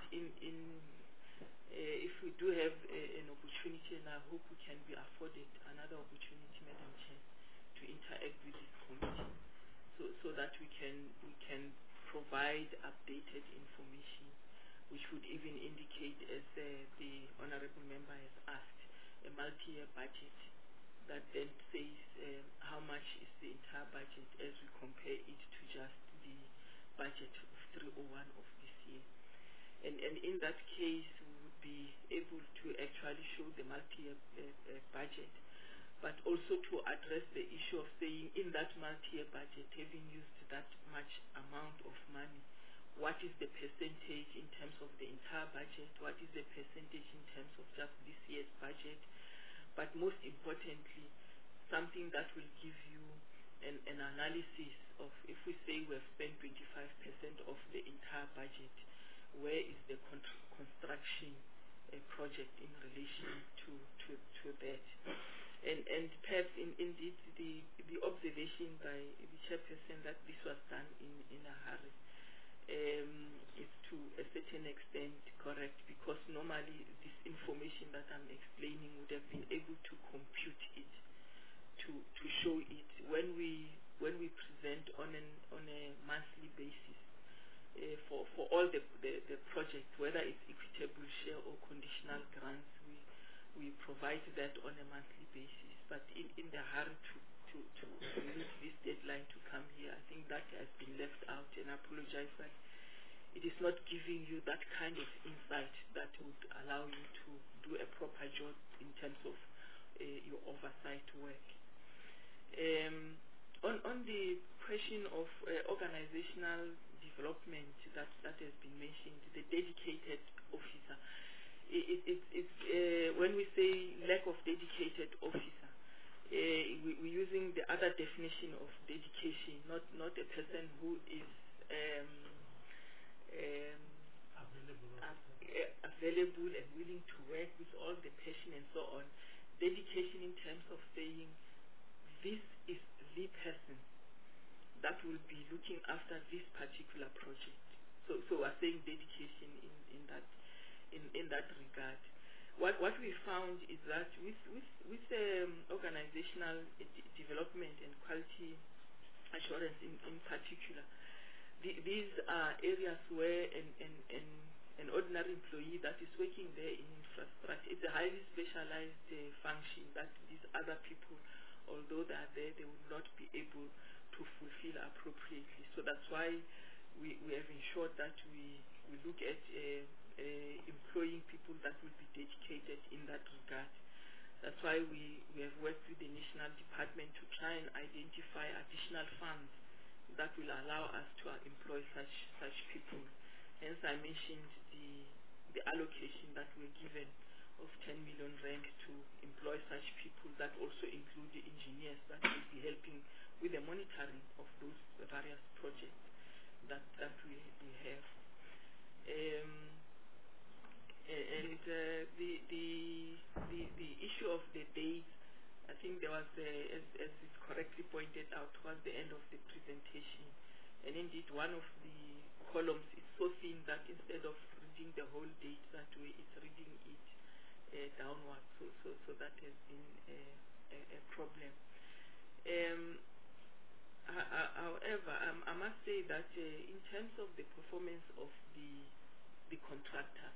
if we do have an opportunity, and I hope we can be afforded another opportunity, Madam Chair, to interact with this committee, so that we can provide updated information which would even indicate, as the honorable member has asked, a multi-year budget that then says how much is the entire budget as we compare it to just the budget of 301 of this year. And in that case, we would be able to actually show the multi-year budget, but also to address the issue of saying in that multi-year budget, having used that much amount of money, what is the percentage in terms of the entire budget, what is the percentage in terms of just this year's budget, but most importantly, something that will give you an analysis of, if we say we have spent 25% of the entire budget, where is the construction project in relation to that. And perhaps indeed the observation by the chairperson that this was done in a hurry is to a certain extent correct, because normally this information that I'm explaining would have been able to compute it, to show it when we present on a monthly basis for all the projects, whether it's equitable share or conditional grants, we provide that on a monthly basis. But in the hurry to meet this deadline to come here, I think that has been left out, and I apologize that it is not giving you that kind of insight that would allow you to do a proper job in terms of your oversight work. On the question of organizational development that has been mentioned, the dedicated officer, when we say lack of dedicated officer, we're using the other definition of dedication, not a person who is available and willing to work with all the passion and so on. Dedication in terms of saying this is the person that will be looking after this particular project. So we're saying dedication in that regard. What we found is that with organizational development and quality assurance in particular, these are areas where an ordinary employee that is working there in infrastructure, it's a highly specialized function that these other people, although they are there, they will not be able to fulfill appropriately. So that's why we have ensured that we look at employing people that will be dedicated in that regard. That's why we have worked with the National Department to try and identify additional funds that will allow us to employ such people. Hence, I mentioned the allocation that we're given of 10 million rand to employ such people, that also include the engineers that will be helping with the monitoring of those various projects that we have. And the issue of the dates, I think there was, as is correctly pointed out, towards the end of the presentation, and indeed one of the columns is so thin that instead of reading the whole date that way, it's reading it downwards. So that has been a problem. However, I must say that in terms of the performance of the contractors,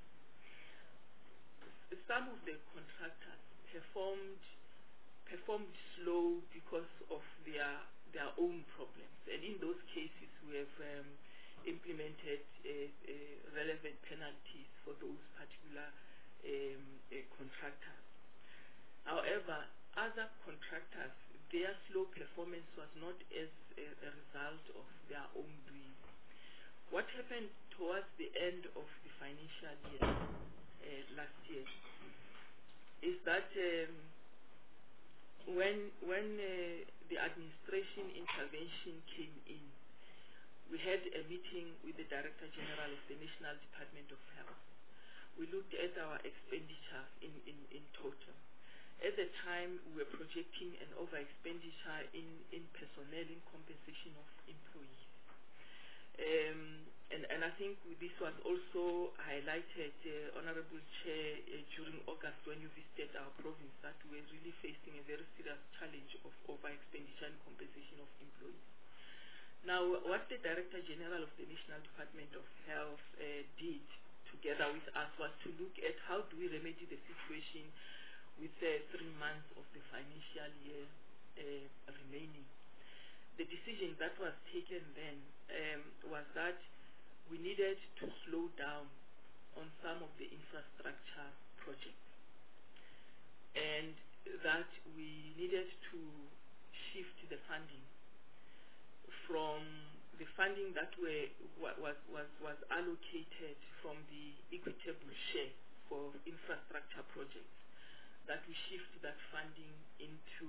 some of the contractors performed slow because of their own problems, and in those cases we have implemented relevant penalties for those particular contractors. However, other contractors, their slow performance was not as a result of their own doing. What happened towards the end of the financial year last year is that when the administration intervention came in, we had a meeting with the Director General of the National Department of Health. We looked at our expenditure in total. At the time, we were projecting an over expenditure in personnel, in compensation of employees. And I think this was also highlighted, Honorable Chair, during August when you visited our province, that we were really facing a very serious challenge of over expenditure and compensation of employees. Now, what the Director General of the National Department of Health did to together with us was to look at how do we remedy the situation with 3 months of the financial year remaining. The decision that was taken then was that we needed to slow down on some of the infrastructure projects, and that we needed to shift the funding from the funding that was allocated from the equitable share for infrastructure projects, that we shift that funding into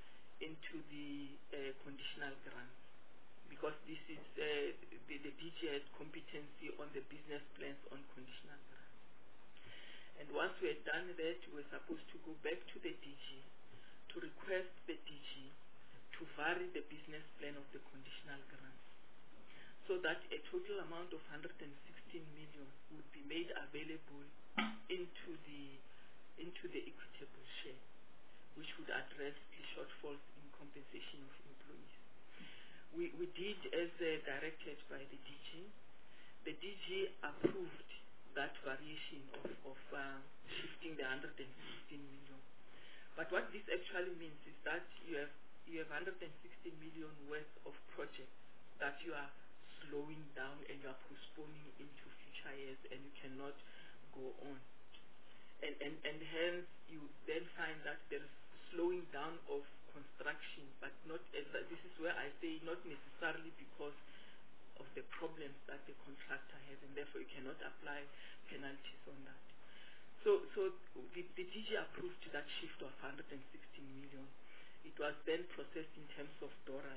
the conditional grants, because this is the DG has competency on the business plans on conditional grants. And once we had done that, we were supposed to go back to the DG to request the DG to vary the business plan of the conditional grants, so that a total amount of 116 million would be made available into the equitable share, which would address the shortfalls in compensation of employees. We did as directed by the DG. The DG approved that variation of shifting the 116 million. But what this actually means is that you have 116 million worth of projects that you are slowing down and you are postponing into future years, and you cannot go on. And hence you then find that there is slowing down of construction, but not as this is where I say not necessarily because of the problems that the contractor has, and therefore you cannot apply penalties on that. So the DG approved that shift of 116 million. It was then processed in terms of DORA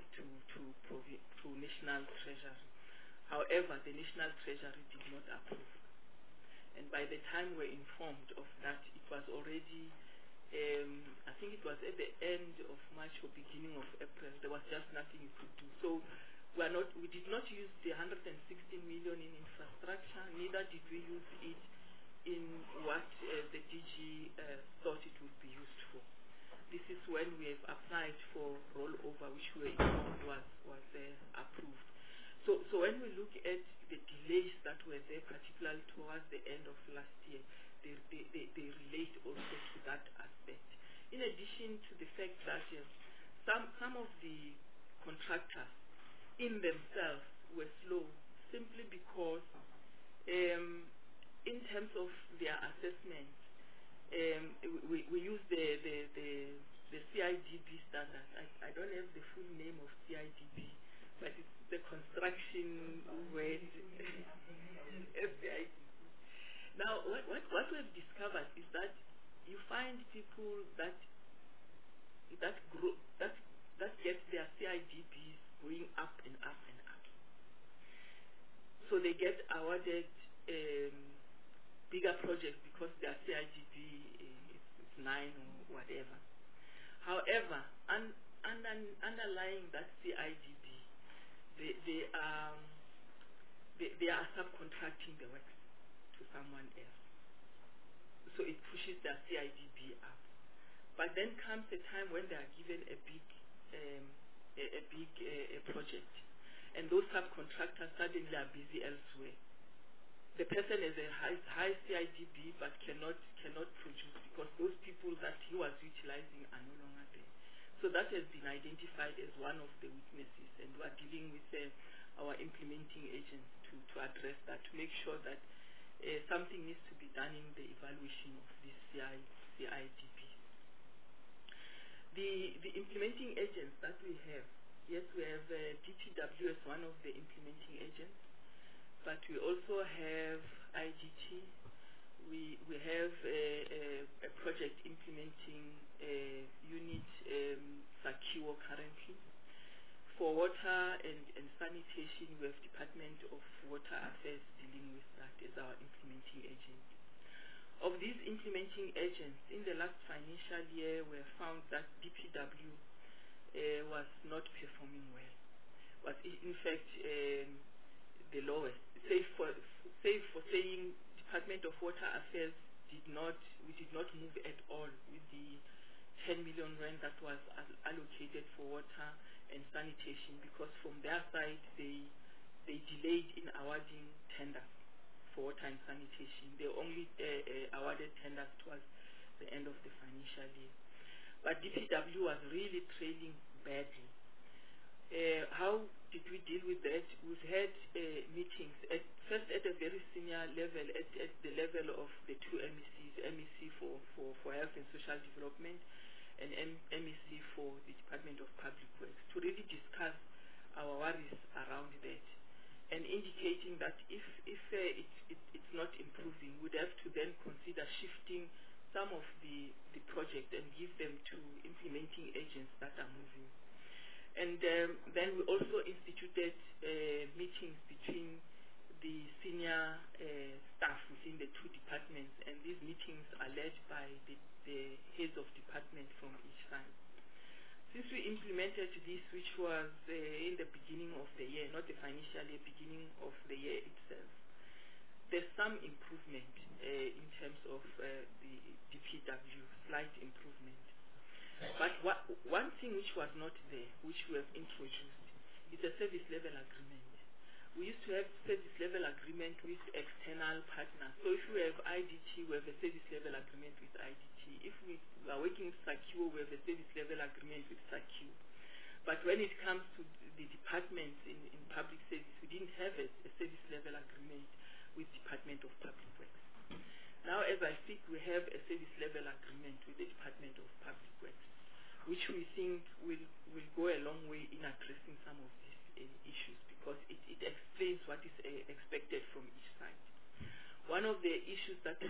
to National Treasury. However, the National Treasury did not approve. And by the time we're informed of that, it was already, I think it was at the end of March or beginning of April. There was just nothing you could do. So we did not use the 116 million in infrastructure, neither did we use it in what the DG thought it would be used for. This is when we have applied for rollover, which we were informed was approved. So when we look at the delays that were there, particularly towards the end of last year, they relate also to that aspect. In addition to the fact that some of the contractors in themselves were slow simply because in terms of their assessment, we use the CIDB standard. I don't have the full name of CIDB, but it's the construction word. CIDB. Now, what we've discovered is that you find people that get their CIDBs going up and up and up. So they get awarded bigger projects because their CIDB is 9 or whatever. However, underlying that CIDB, they are subcontracting the work to someone else. So it pushes their CIDB up. But then comes a time when they are given a big project, and those subcontractors suddenly are busy elsewhere. The person has a high CIDB but cannot produce because those people that he was utilizing are no longer there. So that has been identified as one of the weaknesses, and we are dealing with our implementing agents to address that, to make sure that something needs to be done in the evaluation of these CIDB. The implementing agents that we have, yes, we have DPW as one of the implementing agents, but we also have IGT. We have a project implementing unit secure currently. For water and sanitation, we have Department of Water Affairs dealing with that as our implementing agent. Of these implementing agents, in the last financial year, we have found that DPW was not performing well. Was in fact the lowest. Save for saying Department of Water Affairs we did not move at all with the 10 million rand that was allocated for water and sanitation, because from their side they delayed in awarding tenders. for water and sanitation. They only awarded tenders towards the end of the financial year. But DPW was really trailing badly. How did we deal with that? We've had meetings, first at a very senior level, at the level of the two MECs, MEC for Health and Social Development and MEC for the Department of Public Works, to really discuss our worries around that, and indicating that if it's not improving, we'd have to then consider shifting some of the project and give them to implementing agents that are moving. And then we also instituted meetings between the senior staff within the two departments, and these meetings are led by the heads of department from each side. Since we implemented this, which was in the beginning of the year, not the financial year, beginning of the year itself, there's some improvement in terms of the DPW, slight improvement. But one thing which was not there, which we have introduced, is a service level agreement. We used to have service level agreement with external partners. So if we have IDT, we have a service level agreement with IDT. If we are working with SACU, we have a service level agreement with SACU. But when it comes to the departments in public service, we didn't have a service level agreement with Department of Public Works. Now, as I speak, we have a service level agreement with the Department of Public Works, which we think will go a long way in addressing some of these issues, because it explains what is expected from each side. One of the issues that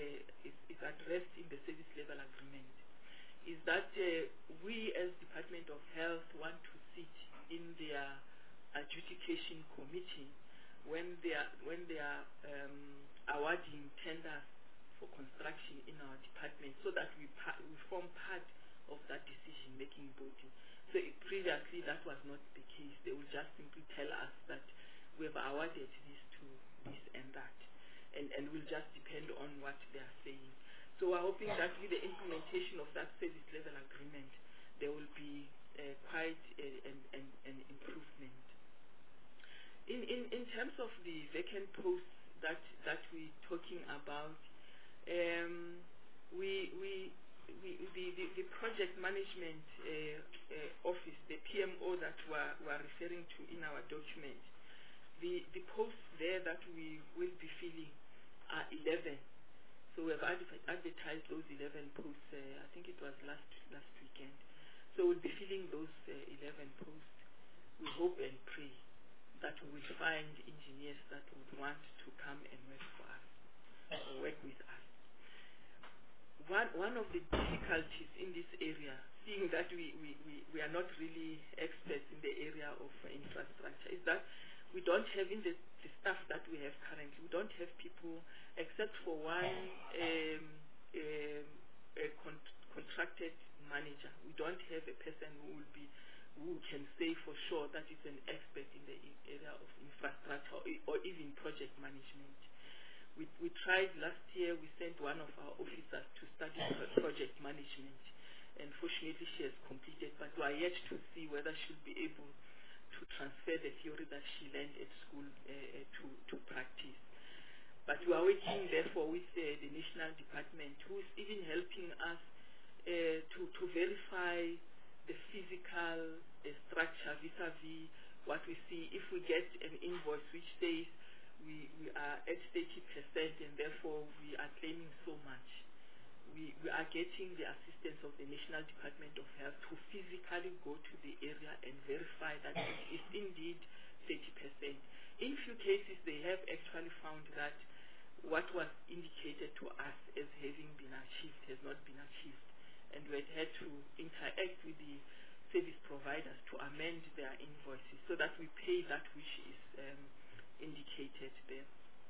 is addressed in the service level agreement is that we as Department of Health want to sit in their adjudication committee when they are awarding tenders for construction in our department, so that we form part of that decision-making body. So previously that was not the case. They would just simply tell us that we have awarded this to this and that, and we'll just depend on what they are saying. So we're hoping that with the implementation of that service level agreement, there will be quite an improvement. In terms of the vacant posts that we're talking about, the project management office, the PMO that we're referring to in our document, the posts there that we will be filling are 11. So we have advertised those 11 posts. I think it was last weekend. So we'll be filling those 11 posts. We hope and pray that we will find engineers that would want to come and work for us, or work with us. One of the difficulties in this area, seeing that we are not really experts in the area of infrastructure, is that we don't have, in the staff that we have currently, we don't have people, except for one contracted manager. We don't have a person who can say for sure that is an expert in the area of infrastructure or even project management. We tried last year, we sent one of our officers to study project management, and fortunately she has completed, but we are yet to see whether she'll be able to transfer the theory that she learned at school to practice. But we are working therefore with the national department, who is even helping us to verify the physical structure vis-a-vis what we see. If we get an invoice which says we are at 30% and therefore we are claiming so much, we are getting the assistance of the National Department of Health to physically go to the area and verify that it is indeed 30%. In few cases, they have actually found that what was indicated to us as having been achieved has not been achieved, and we had to interact with the service providers to amend their invoices so that we pay that which is indicated there.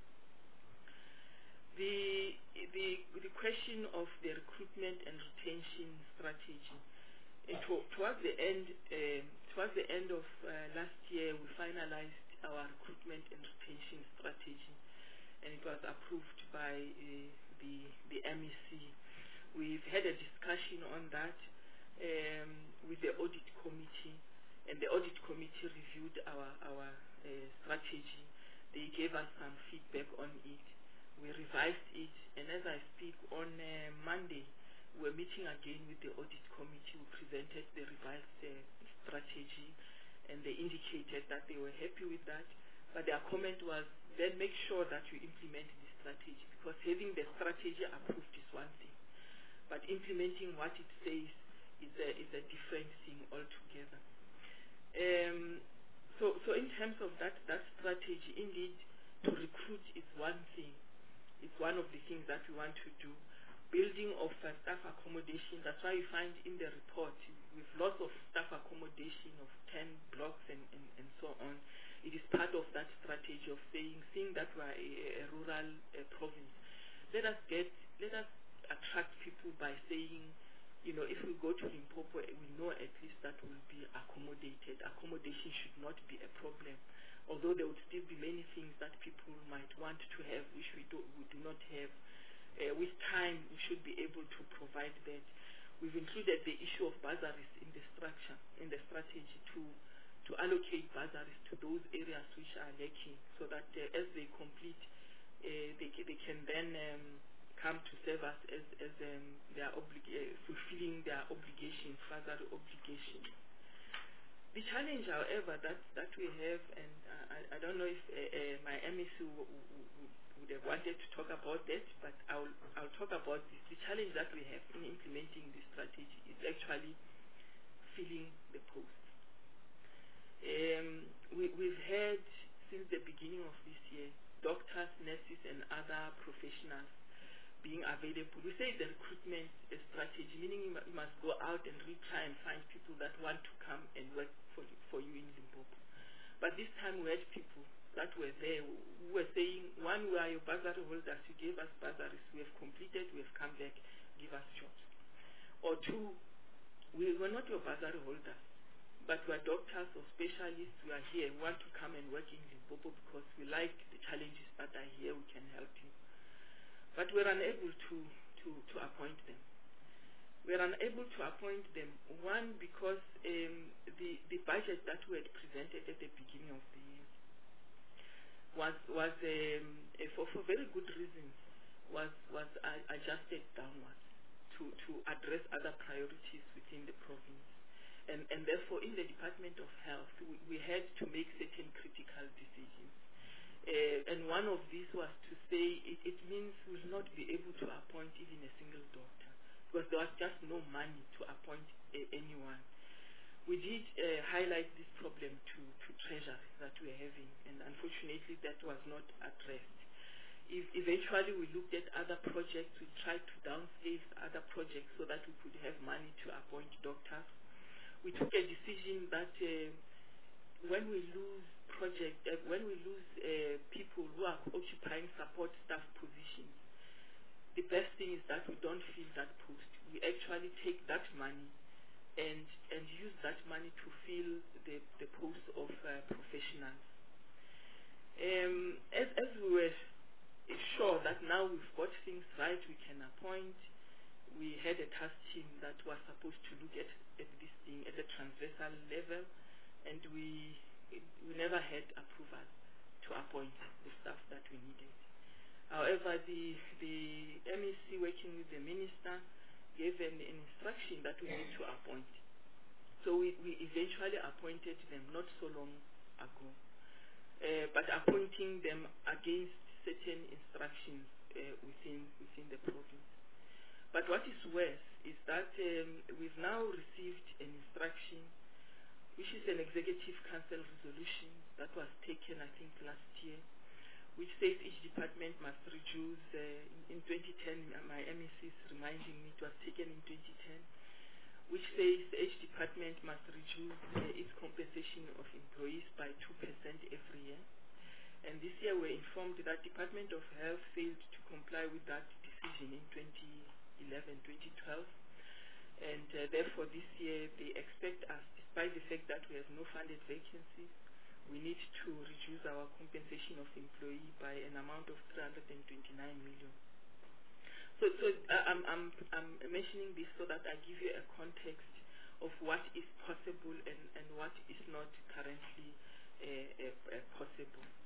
The question of the recruitment and retention strategy. Towards the end of last year, we finalized our recruitment and retention strategy, and it was approved by the MEC. We've had a discussion on that with the audit committee, and the audit committee reviewed our strategy They gave us some feedback on it. We revised it, and as I speak, on Monday, we're meeting again with the audit committee who presented the revised strategy, and they indicated that they were happy with that. But their comment was, then make sure that you implement the strategy, because having the strategy approved is one thing, but implementing what it says is a different thing altogether. So in terms of that strategy, indeed, to recruit is one thing. It's one of the things that we want to do. Building of staff accommodation, that's why you find in the report, with lots of staff accommodation of 10 blocks and so on. It is part of that strategy of seeing that we are a rural province. Let us attract people by saying, you know, if we go to Limpopo, we know at least that we'll be accommodated. Accommodation should not be a problem, although there would still be many things that people might want to have which we do not have. With time, we should be able to provide that. We've included the issue of bursaries in the structure, in the strategy to allocate bursaries to those areas which are lacking, so that as they complete, they can then come to serve us as their fulfilling their obligations, bursary obligations. The challenge, however, that we have, and I don't know if my MEC would have wanted to talk about that, but I'll talk about this. The challenge that we have in implementing this strategy is actually filling the post. We've had, since the beginning of this year, doctors, nurses, and other professionals being available. We say the recruitment strategy, meaning you must go out and really try and find people that want to come and work for you in Limpopo. But this time we had people that were there who were saying, one, we are your bursary holders, you gave us bursaries, we have completed, we have come back, give us jobs. Or two, we were not your bursary holders, but we are doctors or specialists, we are here, we want to come and work in Limpopo because we like the challenges that are here, we can help you. But we're unable to appoint them. We're unable to appoint them, one, because the budget that we had presented at the beginning of the year was for very good reasons, was adjusted downwards to address other priorities within the province. And therefore, in the Department of Health, we had to make certain critical decisions. And one of these was to say it means we will not be able to appoint even a single doctor, because there was just no money to appoint anyone. We did highlight this problem to Treasury that we are having, and unfortunately that was not addressed. Eventually we looked at other projects, we tried to downscale other projects so that we could have money to appoint doctors. We took a decision that when we lose people who are occupying support staff positions, the best thing is that we don't fill that post. We actually take that money and use that money to fill the post of professionals. As we were sure that now we've got things right, we can appoint, we had a task team that was supposed to look at this thing at a transversal level, and we never had approval to appoint the staff that we needed. However, the MEC working with the minister gave an instruction that we need to appoint. So we eventually appointed them not so long ago, but appointing them against certain instructions within the province. But what is worse is that we've now received an instruction, which is an Executive Council resolution that was taken, I think, last year, which says each department must reduce, in 2010, my MEC is reminding me it was taken in 2010, which says each department must reduce its compensation of employees by 2% every year. And this year we're informed that Department of Health failed to comply with that decision in 2011-2012. And therefore this year they expect us, despite the fact that we have no funded vacancies, we need to reduce our compensation of employee by an amount of 329 million. So I'm mentioning this so that I give you a context of what is possible and what is not currently possible.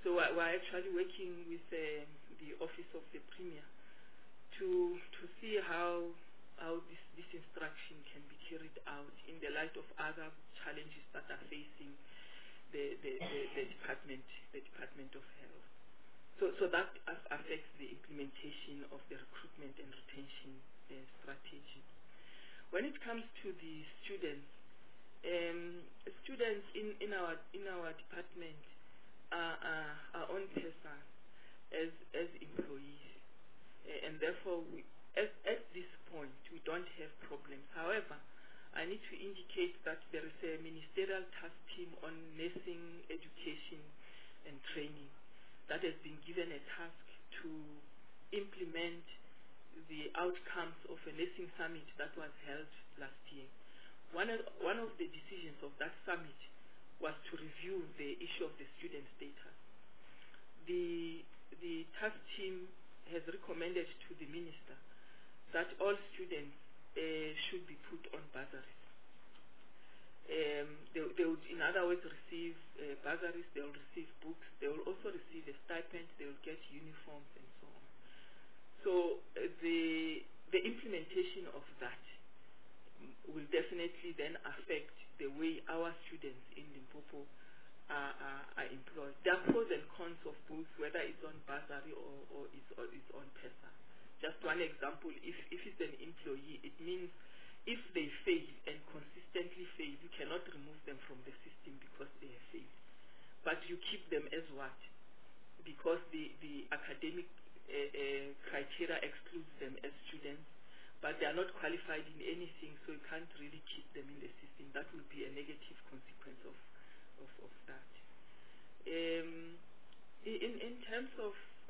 So we're actually working with the Office of the Premier to see how this instruction can be carried out in the light of other challenges that are facing the Department of Health. So that affects the implementation of the recruitment and retention strategy. When it comes to the students, students in our department are on PESA as employees, and therefore at this point we don't have problems. However, I need to indicate that there is a ministerial task team on nursing education and training that has been given a task to implement the outcomes of a nursing summit that was held last year. One of the decisions of that summit was to review the issue of the student status. The task team has recommended to the minister that all students should be put on bursaries. They would, in other words, receive bursaries, they will receive books, they will also receive a stipend, they will get uniforms and so on. So the implementation of that will definitely then affect the way our students in Limpopo are employed. There are pros and cons of both, whether it's on bursary or it's on PESA. Just one example, if it's an employee, it means if they fail and consistently fail, you cannot remove them from the system because they have failed. But you keep them as what? Because the academic criteria excludes them as students, but they are not qualified in anything, so you can't really keep them in the system. That will be a negative consequence of that. In terms of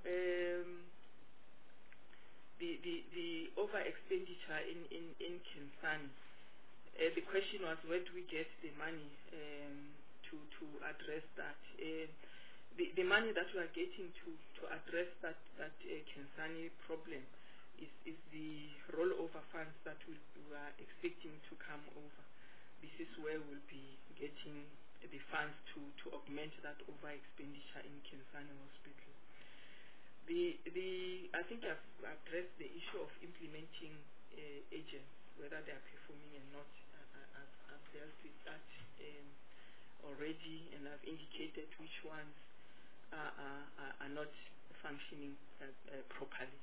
the over expenditure in Kinsani, the question was where do we get the money to address that. The money that we are getting to address that Kinsani problem is the rollover funds that we are expecting to come over. This is where we'll be getting the funds to augment that over expenditure in Kinsani Hospital. I think I've addressed the issue of implementing agents, whether they are performing or not. I've dealt with that already, and I've indicated which ones are not functioning properly.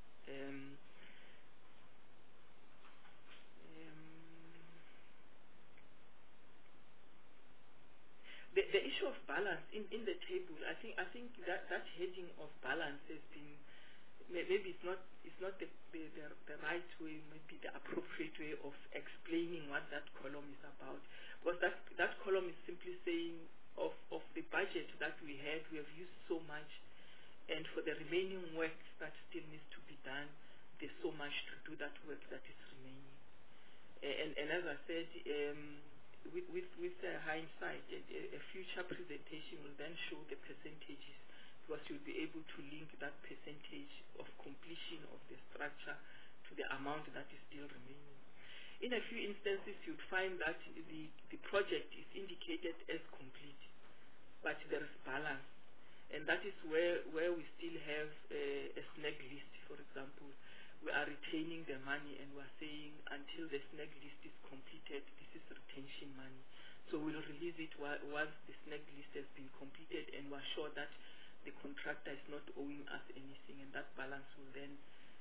The issue of balance in the table, I think that heading of balance has been, maybe it's not the right way, maybe the appropriate way of explaining what that column is about, because that column is simply saying of the budget that we had, we have used so much, and for the remaining work that still needs to be done, there's so much to do that work that is remaining. And as I said, with hindsight, a future presentation will then show the percentages, because you'll be able to link that percentage of completion of the structure to the amount that is still remaining. In a few instances, you'd find that the project is indicated as complete, but there is balance, and that is where we still have a snag list, for example. We are retaining the money, and we're saying until the snag list is completed, this is retention money. So we'll release it once the snag list has been completed, and we're sure that the contractor is not owing us anything, and that balance will then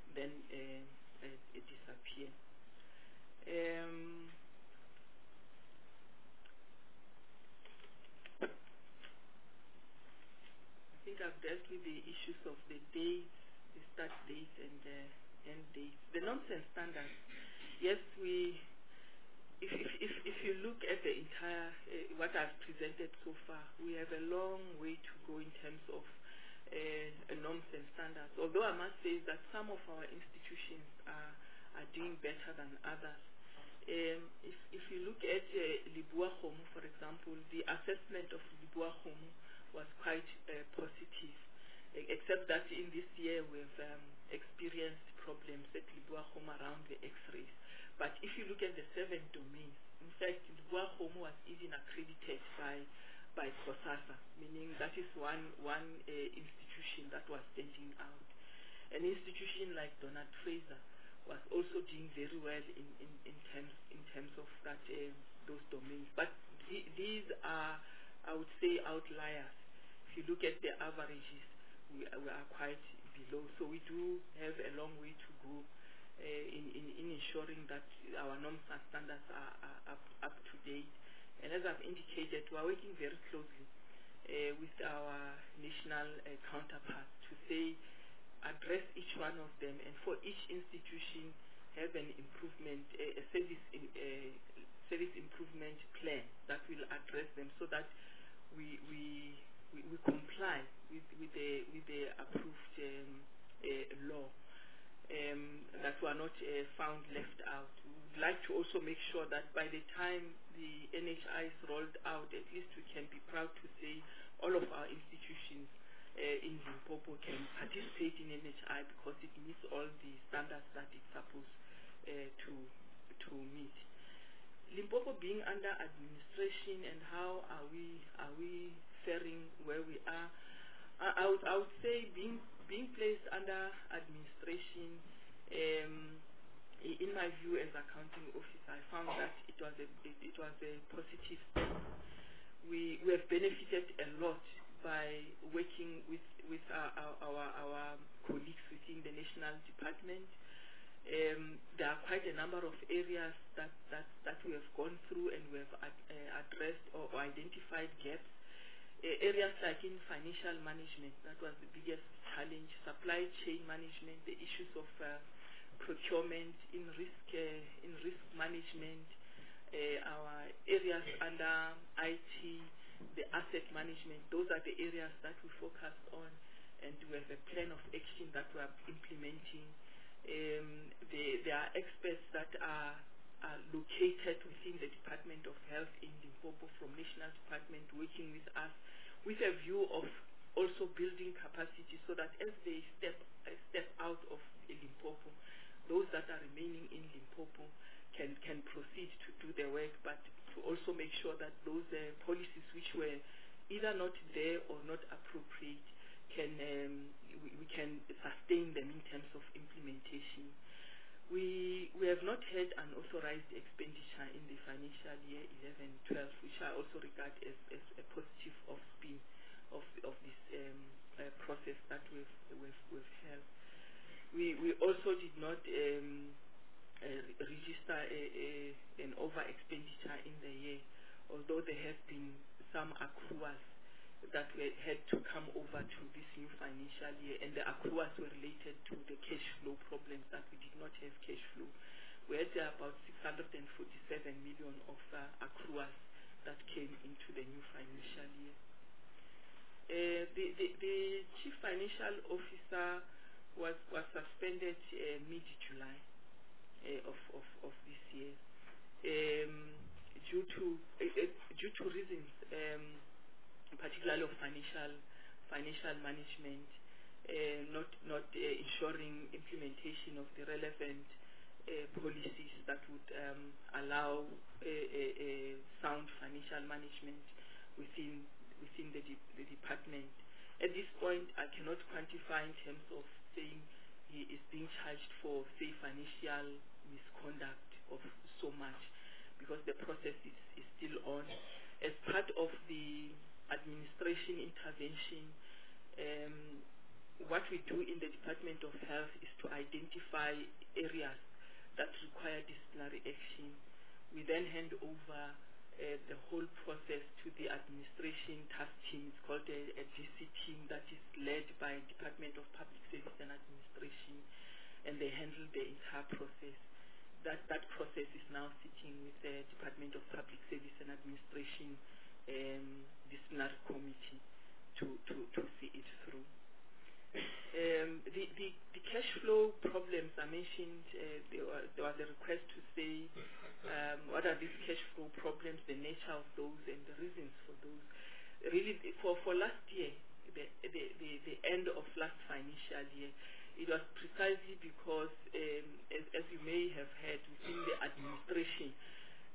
disappear. I think I've dealt with the issues of the dates, the start dates, and the end dates. The nonsense standards, yes, if you look at the entire, what I've presented so far, we have a long way to go in terms of nonsense standards. Although I must say that some of our institutions are doing better than others. If you look at Leboa Kgomo, for example, the assessment of Leboa Kgomo was quite positive, except that in this year we've experienced problems at Leboa Kgomo around the X-rays. But if you look at the 7 domains, in fact, Leboa Kgomo was even accredited by by COSASA, meaning that is one institution that was standing out. An institution like Donald Fraser was also doing very well in terms of that those domains. But these are, I would say, outliers. If you look at the averages, we are quite below. So we do have a long way to go in ensuring that our norms and standards are up to date. And as I've indicated, we are working very closely with our national counterparts to say, address each one of them, and for each institution have an improvement, a service improvement plan that will address them, so that we comply with the approved law, that we are not found left out. We would like to also make sure that by the time the NHI is rolled out, at least we can be proud to say all of our institutions in Limpopo can participate in NHI because it meets all the standards that it's supposed to meet. Limpopo being under administration, and how are we faring where we are? I would say being placed under administration, in my view as accounting officer, I found that it was a positive step. We have benefited a lot by working with our colleagues within the national department. There are quite a number of areas that we have gone through, and we have addressed or identified gaps. Areas like in financial management, that was the biggest challenge. Supply chain management, the issues of procurement, in risk management, our areas under IT, the asset management. Those are the areas that we focus on, and we have a plan of action that we are implementing. There are experts that are located within the Department of Health in Limpopo from National Department, working with us with a view of also building capacity, so that as they step out of Limpopo, those that are remaining in Limpopo can proceed to do their work, but to also make sure that those policies which were either not there or not appropriate we can sustain them in terms of implementation. We have not had an authorized expenditure in the financial year 11-12, which I also regard as a positive of spin of this process that we've held. We also did not register an over expenditure in the year, although there have been some accruals that had to come over to this new financial year, and the accruals were related to the cash flow problems that we did not have cash flow. We had about 647 million of accruals that came into the new financial year. The chief financial officer was suspended mid-July of this year due to reasons, particularly of financial management, not ensuring implementation of the relevant policies that would allow a sound financial management within the department. At this point, I cannot quantify in terms of saying he is being charged for, say, financial misconduct of so much, because the process is still on. As part of the administration intervention, what we do in the Department of Health is to identify areas that require disciplinary action. We then hand over the whole process to the administration task team. It's called a DC team that is led by Department of Public Service and Administration, and they handle the entire process. That process is now sitting with the Department of Public Service and Administration disciplinary committee to see it through. The cash flow problems I mentioned, there was a request to say what are these cash flow problems, the nature of those, and the reasons for those. Really, for last year, the end of last financial year, it was precisely because, as you may have heard, within the administration,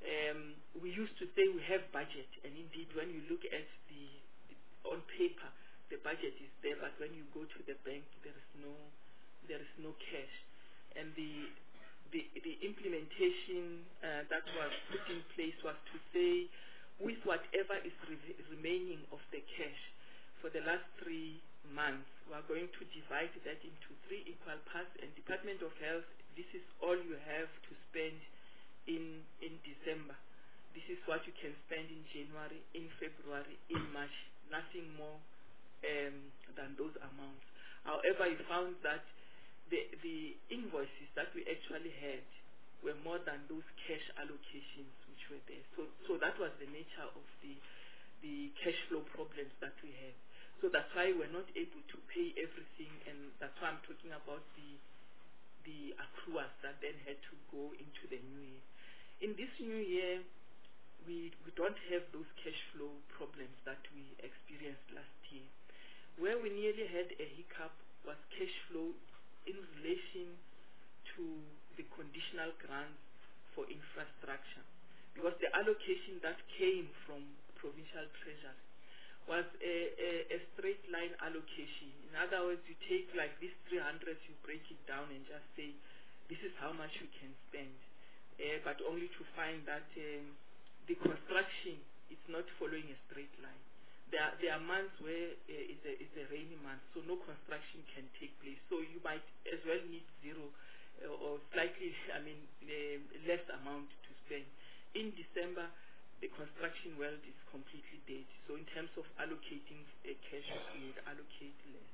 We used to say we have budget, and indeed when you look at on paper, the budget is there, but when you go to the bank, there is no cash. And the implementation that was put in place was to say, with whatever is remaining of the cash for the last 3 months, we are going to divide that into 3 equal parts, and Department of Health, this is all you have to spend in December. This is what you can spend in January, in February, in March, nothing more than those amounts. However, you found that the invoices that we actually had were more than those cash allocations which were there. So that was the nature of the cash flow problems that we had. So that's why we're not able to pay everything, and that's why I'm talking about the accruals that then had to go into the new year. In this new year, we don't have those cash flow problems that we experienced last year. Where we nearly had a hiccup was cash flow in relation to the conditional grants for infrastructure, because the allocation that came from provincial treasury was a straight line allocation. In other words, you take like this 300, you break it down and just say, this is how much you can spend, but only to find that the construction is not following a straight line. There are months where it's a rainy month, so no construction can take place. So you might as well need zero or slightly, less amount to spend. In December, the construction world is completely dead. So in terms of allocating cash, we would allocate less.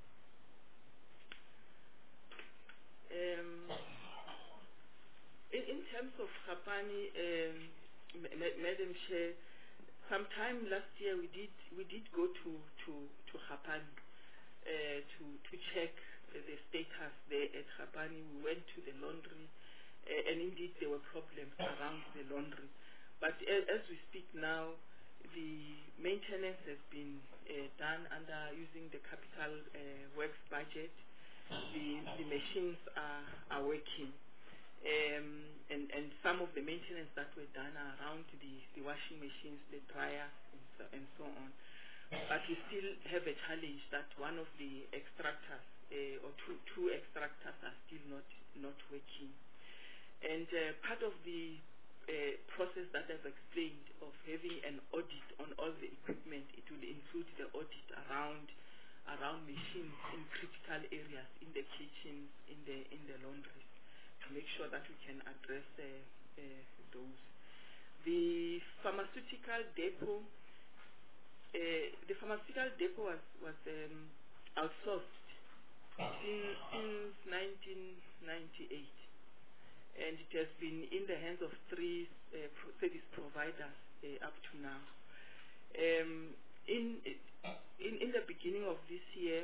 In terms of Khapani, Madam Chair, sometime last year we did go to Khapani to check the status there at Khapani. We went to the laundry, and indeed there were problems around the laundry. But as we speak now, the maintenance has been done under using the capital works budget. The machines are working, and some of the maintenance that were done are around the washing machines, the dryers, and so on. But we still have a challenge that one of the extractors or two extractors are still not working. And part of the process that I've explained of having an audit on all the equipment, it will include the audit around machines in critical areas, in the kitchens, in the laundries, to make sure that we can address those. The pharmaceutical depot was outsourced since 1998. And it has been in the hands of 3 service providers up to now. In the beginning of this year,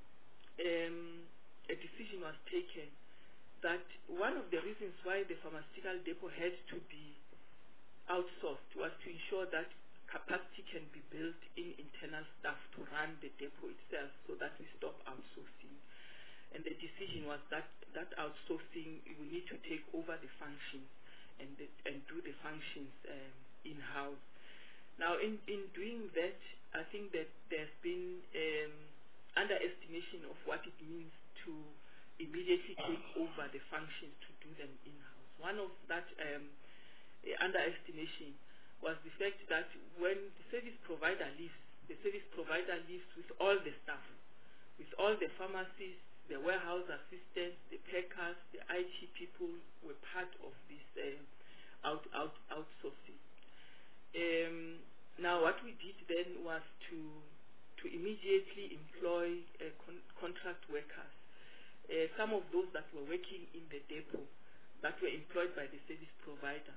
a decision was taken that one of the reasons why the pharmaceutical depot had to be outsourced was to ensure that capacity can be built in internal staff to run the depot itself, so that we stop outsourcing. And the decision was that outsourcing, we need to take over the functions and do the functions in-house. Now, in doing that, I think that there's been underestimation of what it means to immediately take over the functions to do them in-house. One of that underestimation was the fact that when the service provider leaves, the service provider leaves with all the staff, with all the pharmacists, the warehouse assistants, the packers, the IT people were part of this outsourcing. Now, what we did then was to immediately employ contract workers. Some of those that were working in the depot, that were employed by the service provider,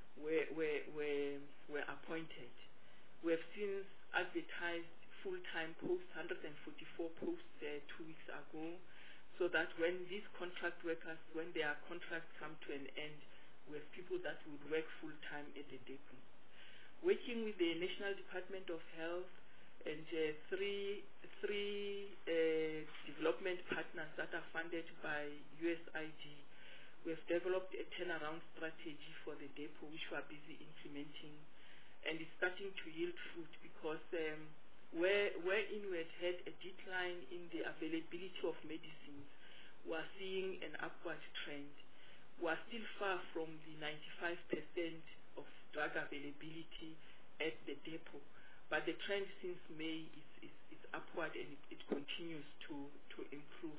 were appointed. We have since advertised full-time posts, 144 posts 2 weeks ago, so that when these contract workers, when their contracts come to an end, we have people that would work full-time at the depot. Working with the National Department of Health and three development partners that are funded by USAID, We have developed a turnaround strategy for the depot, which we are busy implementing, and it's starting to yield fruit because wherein we had a decline in the availability of medicines, we are seeing an upward trend. We are still far from the 95% of drug availability at the depot, but the trend since May is upward, and it continues to improve.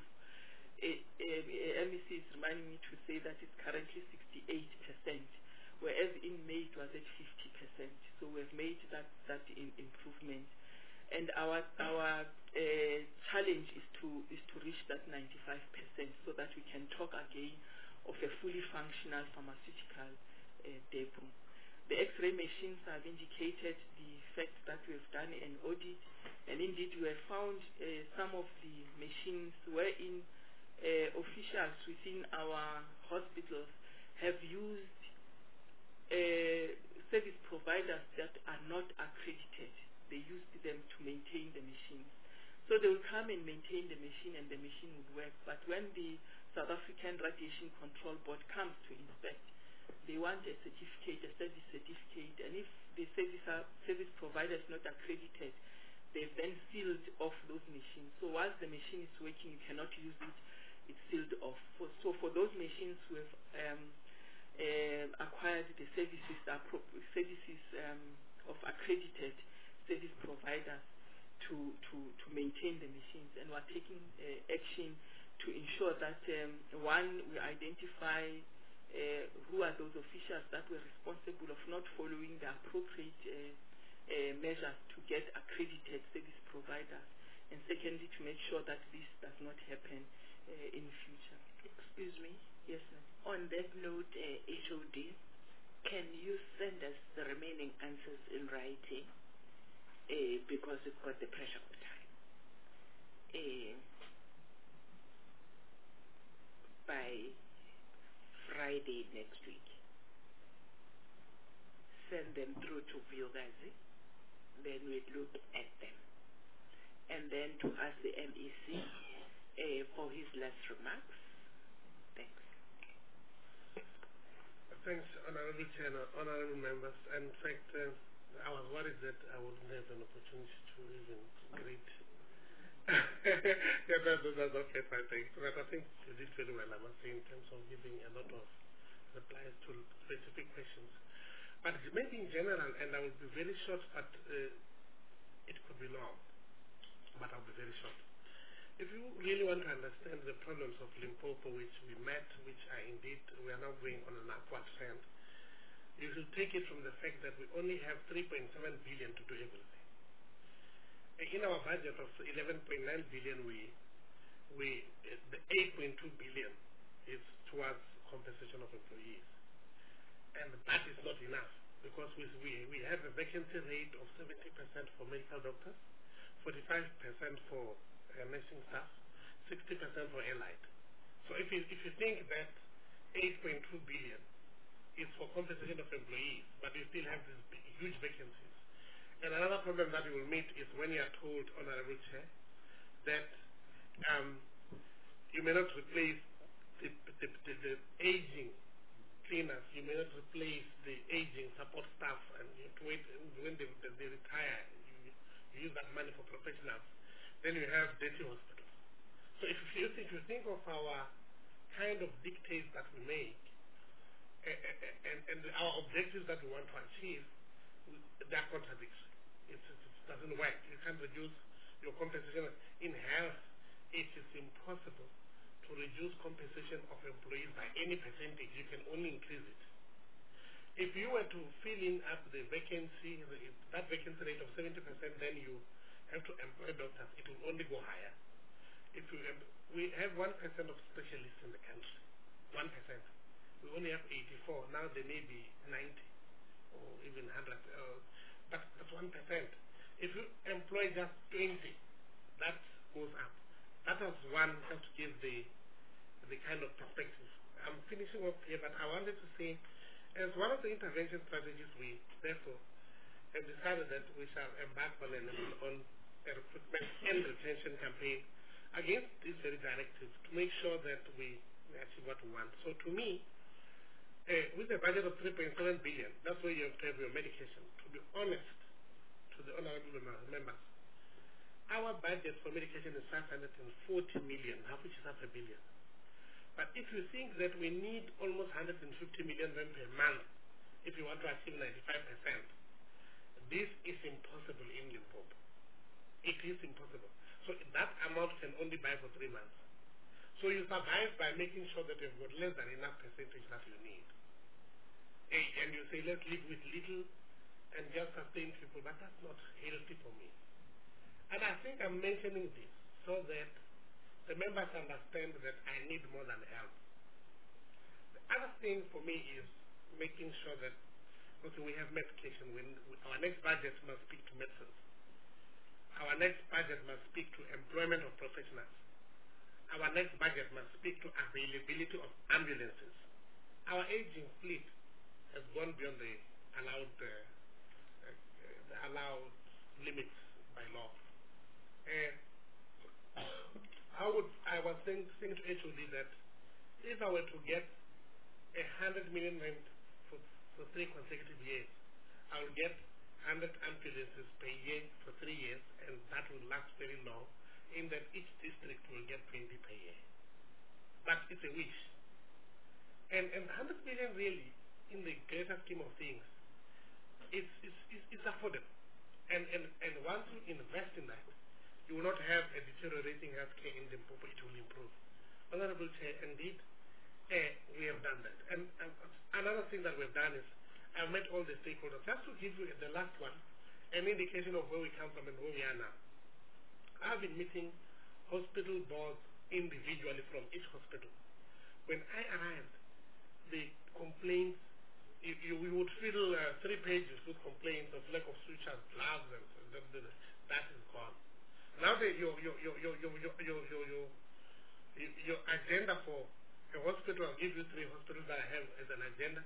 MEC is reminding me to say that it's currently 68%, whereas in May it was at 50%. So we've made that improvement, and our challenge is to reach that 95% so that we can talk again of a fully functional pharmaceutical depot. The X-ray machines have indicated the fact that we have done an audit, and indeed we have found some of the machines wherein officials within our hospitals have used service providers that are not accredited. They used them to maintain the machines. So they will come and maintain the machine, and the machine would work. But when the South African Radiation Control Board comes to inspect, they want a certificate, a service certificate, and if the service provider is not accredited, they've then sealed off those machines. So whilst the machine is working, you cannot use it, it's sealed off. So for those machines, we've acquired the services of accredited service providers to maintain the machines, and we're taking action to ensure that one, we identify who are those officials that were responsible of not following the appropriate measures to get accredited service providers, and secondly, to make sure that this does not happen in future. Excuse me. Yes, ma'am. On that note, HOD, can you send us the remaining answers in writing? Because we've got the pressure of time. By Friday next week. Send them through to Vyogazi. Then we'd look at them. And then to ask the MEC for his last remarks. Thanks. Thanks, Honorable Chair, Honorable Members. In fact, I was worried that I wouldn't have an opportunity to even greet. Yeah, that's okay, I think. But I think you did very well, I must say, in terms of giving a lot of replies to specific questions. But maybe in general, and I will be very short, but it could be long, but I'll be very short. If you really want to understand the problems of Limpopo, which we met, which are indeed, we are now going on an upward trend, you should take it from the fact that we only have 3.7 billion to do everything. In our budget of 11.9 billion, the 8.2 billion is towards compensation of employees. And that is not enough, because we have a vacancy rate of 70% for medical doctors, 45% for nursing staff, 60% for allied. So if you think that 8.2 billion is for compensation of employees, but you still have these huge vacancies. And another problem that you will meet is when you are told, Honorable Chair, that you may not replace the aging cleaners, you may not replace the aging support staff, and you have to wait when they retire, you use that money for professionals. Then you have dirty hospitals. So if you think of our kind of dictates that we make, and our objectives that we want to achieve, they are contradictory. It doesn't work. You can't reduce your compensation. In health, it is impossible to reduce compensation of employees by any percentage. You can only increase it. If you were to fill in up the vacancy, that vacancy rate of 70%, then you have to employ doctors. It will only go higher. We have 1% of specialists in the country. 1%. We only have 84. Now there may be 90 or even 100. But that's 1%. If you employ just 20, that goes up. That was one, just to give the kind of perspective. I'm finishing up here, but I wanted to say, as one of the intervention strategies, we therefore have decided that we shall embark on a recruitment and retention campaign against these very directives to make sure that we achieve what we want. So to me, with a budget of 3.7 billion, that's where you have to have your medication. To be honest to the honorable members, our budget for medication is 540 million, half which is half a billion. But if you think that we need almost 150 million rand per month if you want to achieve 95%, this is impossible in Limpopo. It is impossible. So that amount can only buy for 3 months. So you survive by making sure that you've got less than enough percentage that you need. And you say, let's live with little and just sustain people, but that's not healthy for me. And I think I'm mentioning this so that the members understand that I need more than help. The other thing for me is making sure that, okay, we have medication. Our next budget must speak to medicine. Our next budget must speak to employment of professionals. Our next budget must speak to availability of ambulances. Our aging fleet has gone beyond the allowed limits by law. I was saying to HOD that if I were to get 100 million rand for 3 consecutive years, I will get 100 ambulances per year for 3 years, and that will last very long, in that each district will get 20 per year. But it's a wish. And 100 million really, in the greater scheme of things, it's affordable. And once you invest in that, you will not have a deteriorating healthcare in Limpopo. It will improve. Honorable Chair, indeed, we have done that. And another thing that we've done is I've met all the stakeholders. Just to give you the last one, an indication of where we come from and where we are now. I've been meeting hospital boards individually from each hospital. When I arrived, the complaints, we would fill 3 pages with complaints of lack of sutures, gloves, and that is gone. Now your agenda for a hospital, I'll give you 3 hospitals that I have as an agenda.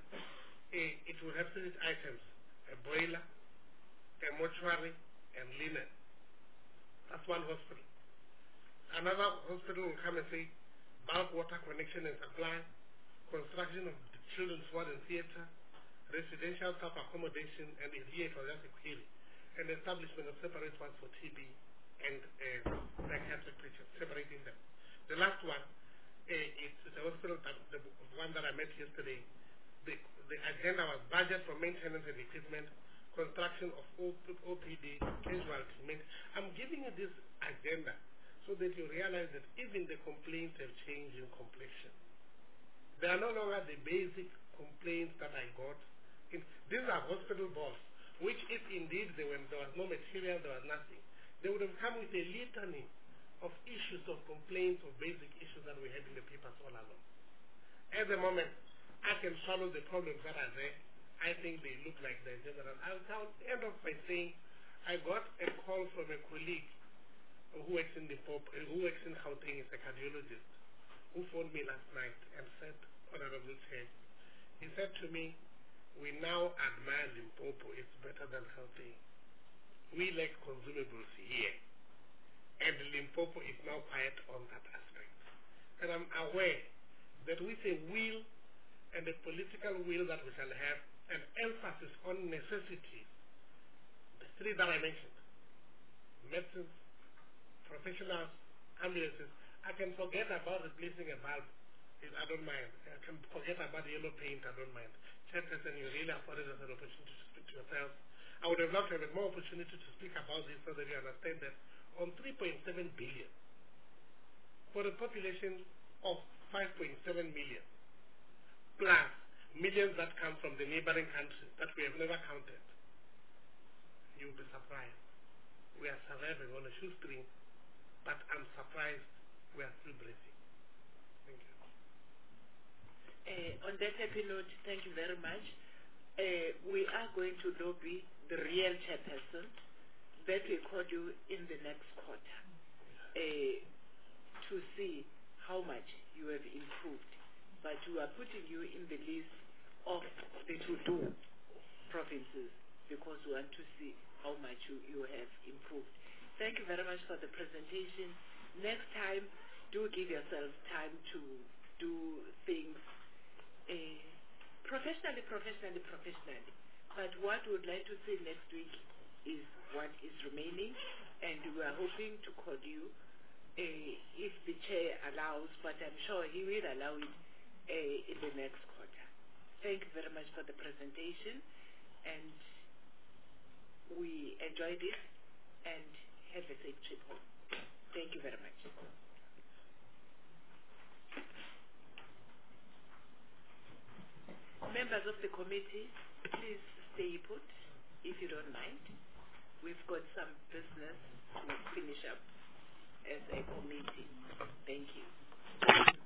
It will have 3 items: a boiler, a mortuary, and linen. That's one hospital. Another hospital will come and say bulk water connection and supply, construction of the children's ward and theatre, residential staff accommodation, and here it was just a query, and establishment of separate ones for TB and psychiatric patients, separating them. The last one, it's the hospital, the one that I met yesterday. The agenda was budget for maintenance and equipment, construction of OPD, casualty. I'm giving you this agenda so that you realize that even the complaints have changed in complexion. They are no longer the basic complaints that I got. These are hospital boards, which if indeed there was no material, there was nothing, they would have come with a litany of issues of complaints of basic issues that we had in the papers all along. At the moment, I can swallow the problems that are there. I think they look like they're general. I'll end off by saying I got a call from a colleague who works in Gauteng, is a cardiologist, who phoned me last night and said, Honorable Chair, he said to me, we now admire Limpopo, it's better than Gauteng. We lack consumables here, and Limpopo is now quiet on that aspect. And I'm aware that with a will and a political will that we shall have, an emphasis on necessities, the 3 that I mentioned, medicines, professionals, ambulances, I can forget about replacing a valve. I don't mind. I can forget about yellow paint. I don't mind. Chairperson, you really afforded us an opportunity to speak to yourself. I would have loved to have more opportunity to speak about this so that you understand that on 3.7 billion, for a population of 5.7 million, plus millions that come from the neighboring countries that we have never counted, you'll be surprised. We are surviving on a shoestring, but I'm surprised we are still breathing. Thank you. On that happy note, thank you very much. We are going to lobby the real chairperson that we call you in the next quarter to see how much you have improved. But we are putting you in the list of the to-do provinces because we want to see how much you have improved. Thank you very much for the presentation. Next time, do give yourself time to do things professionally. But what we would like to see next week is what is remaining, and we are hoping to call you if the chair allows, but I'm sure he will allow it in the next quarter. Thank you very much for the presentation, and we enjoyed it, and have a safe trip home. Thank you very much. Members of the committee, please stay put if you don't mind. We've got some business to finish up as a committee. Thank you.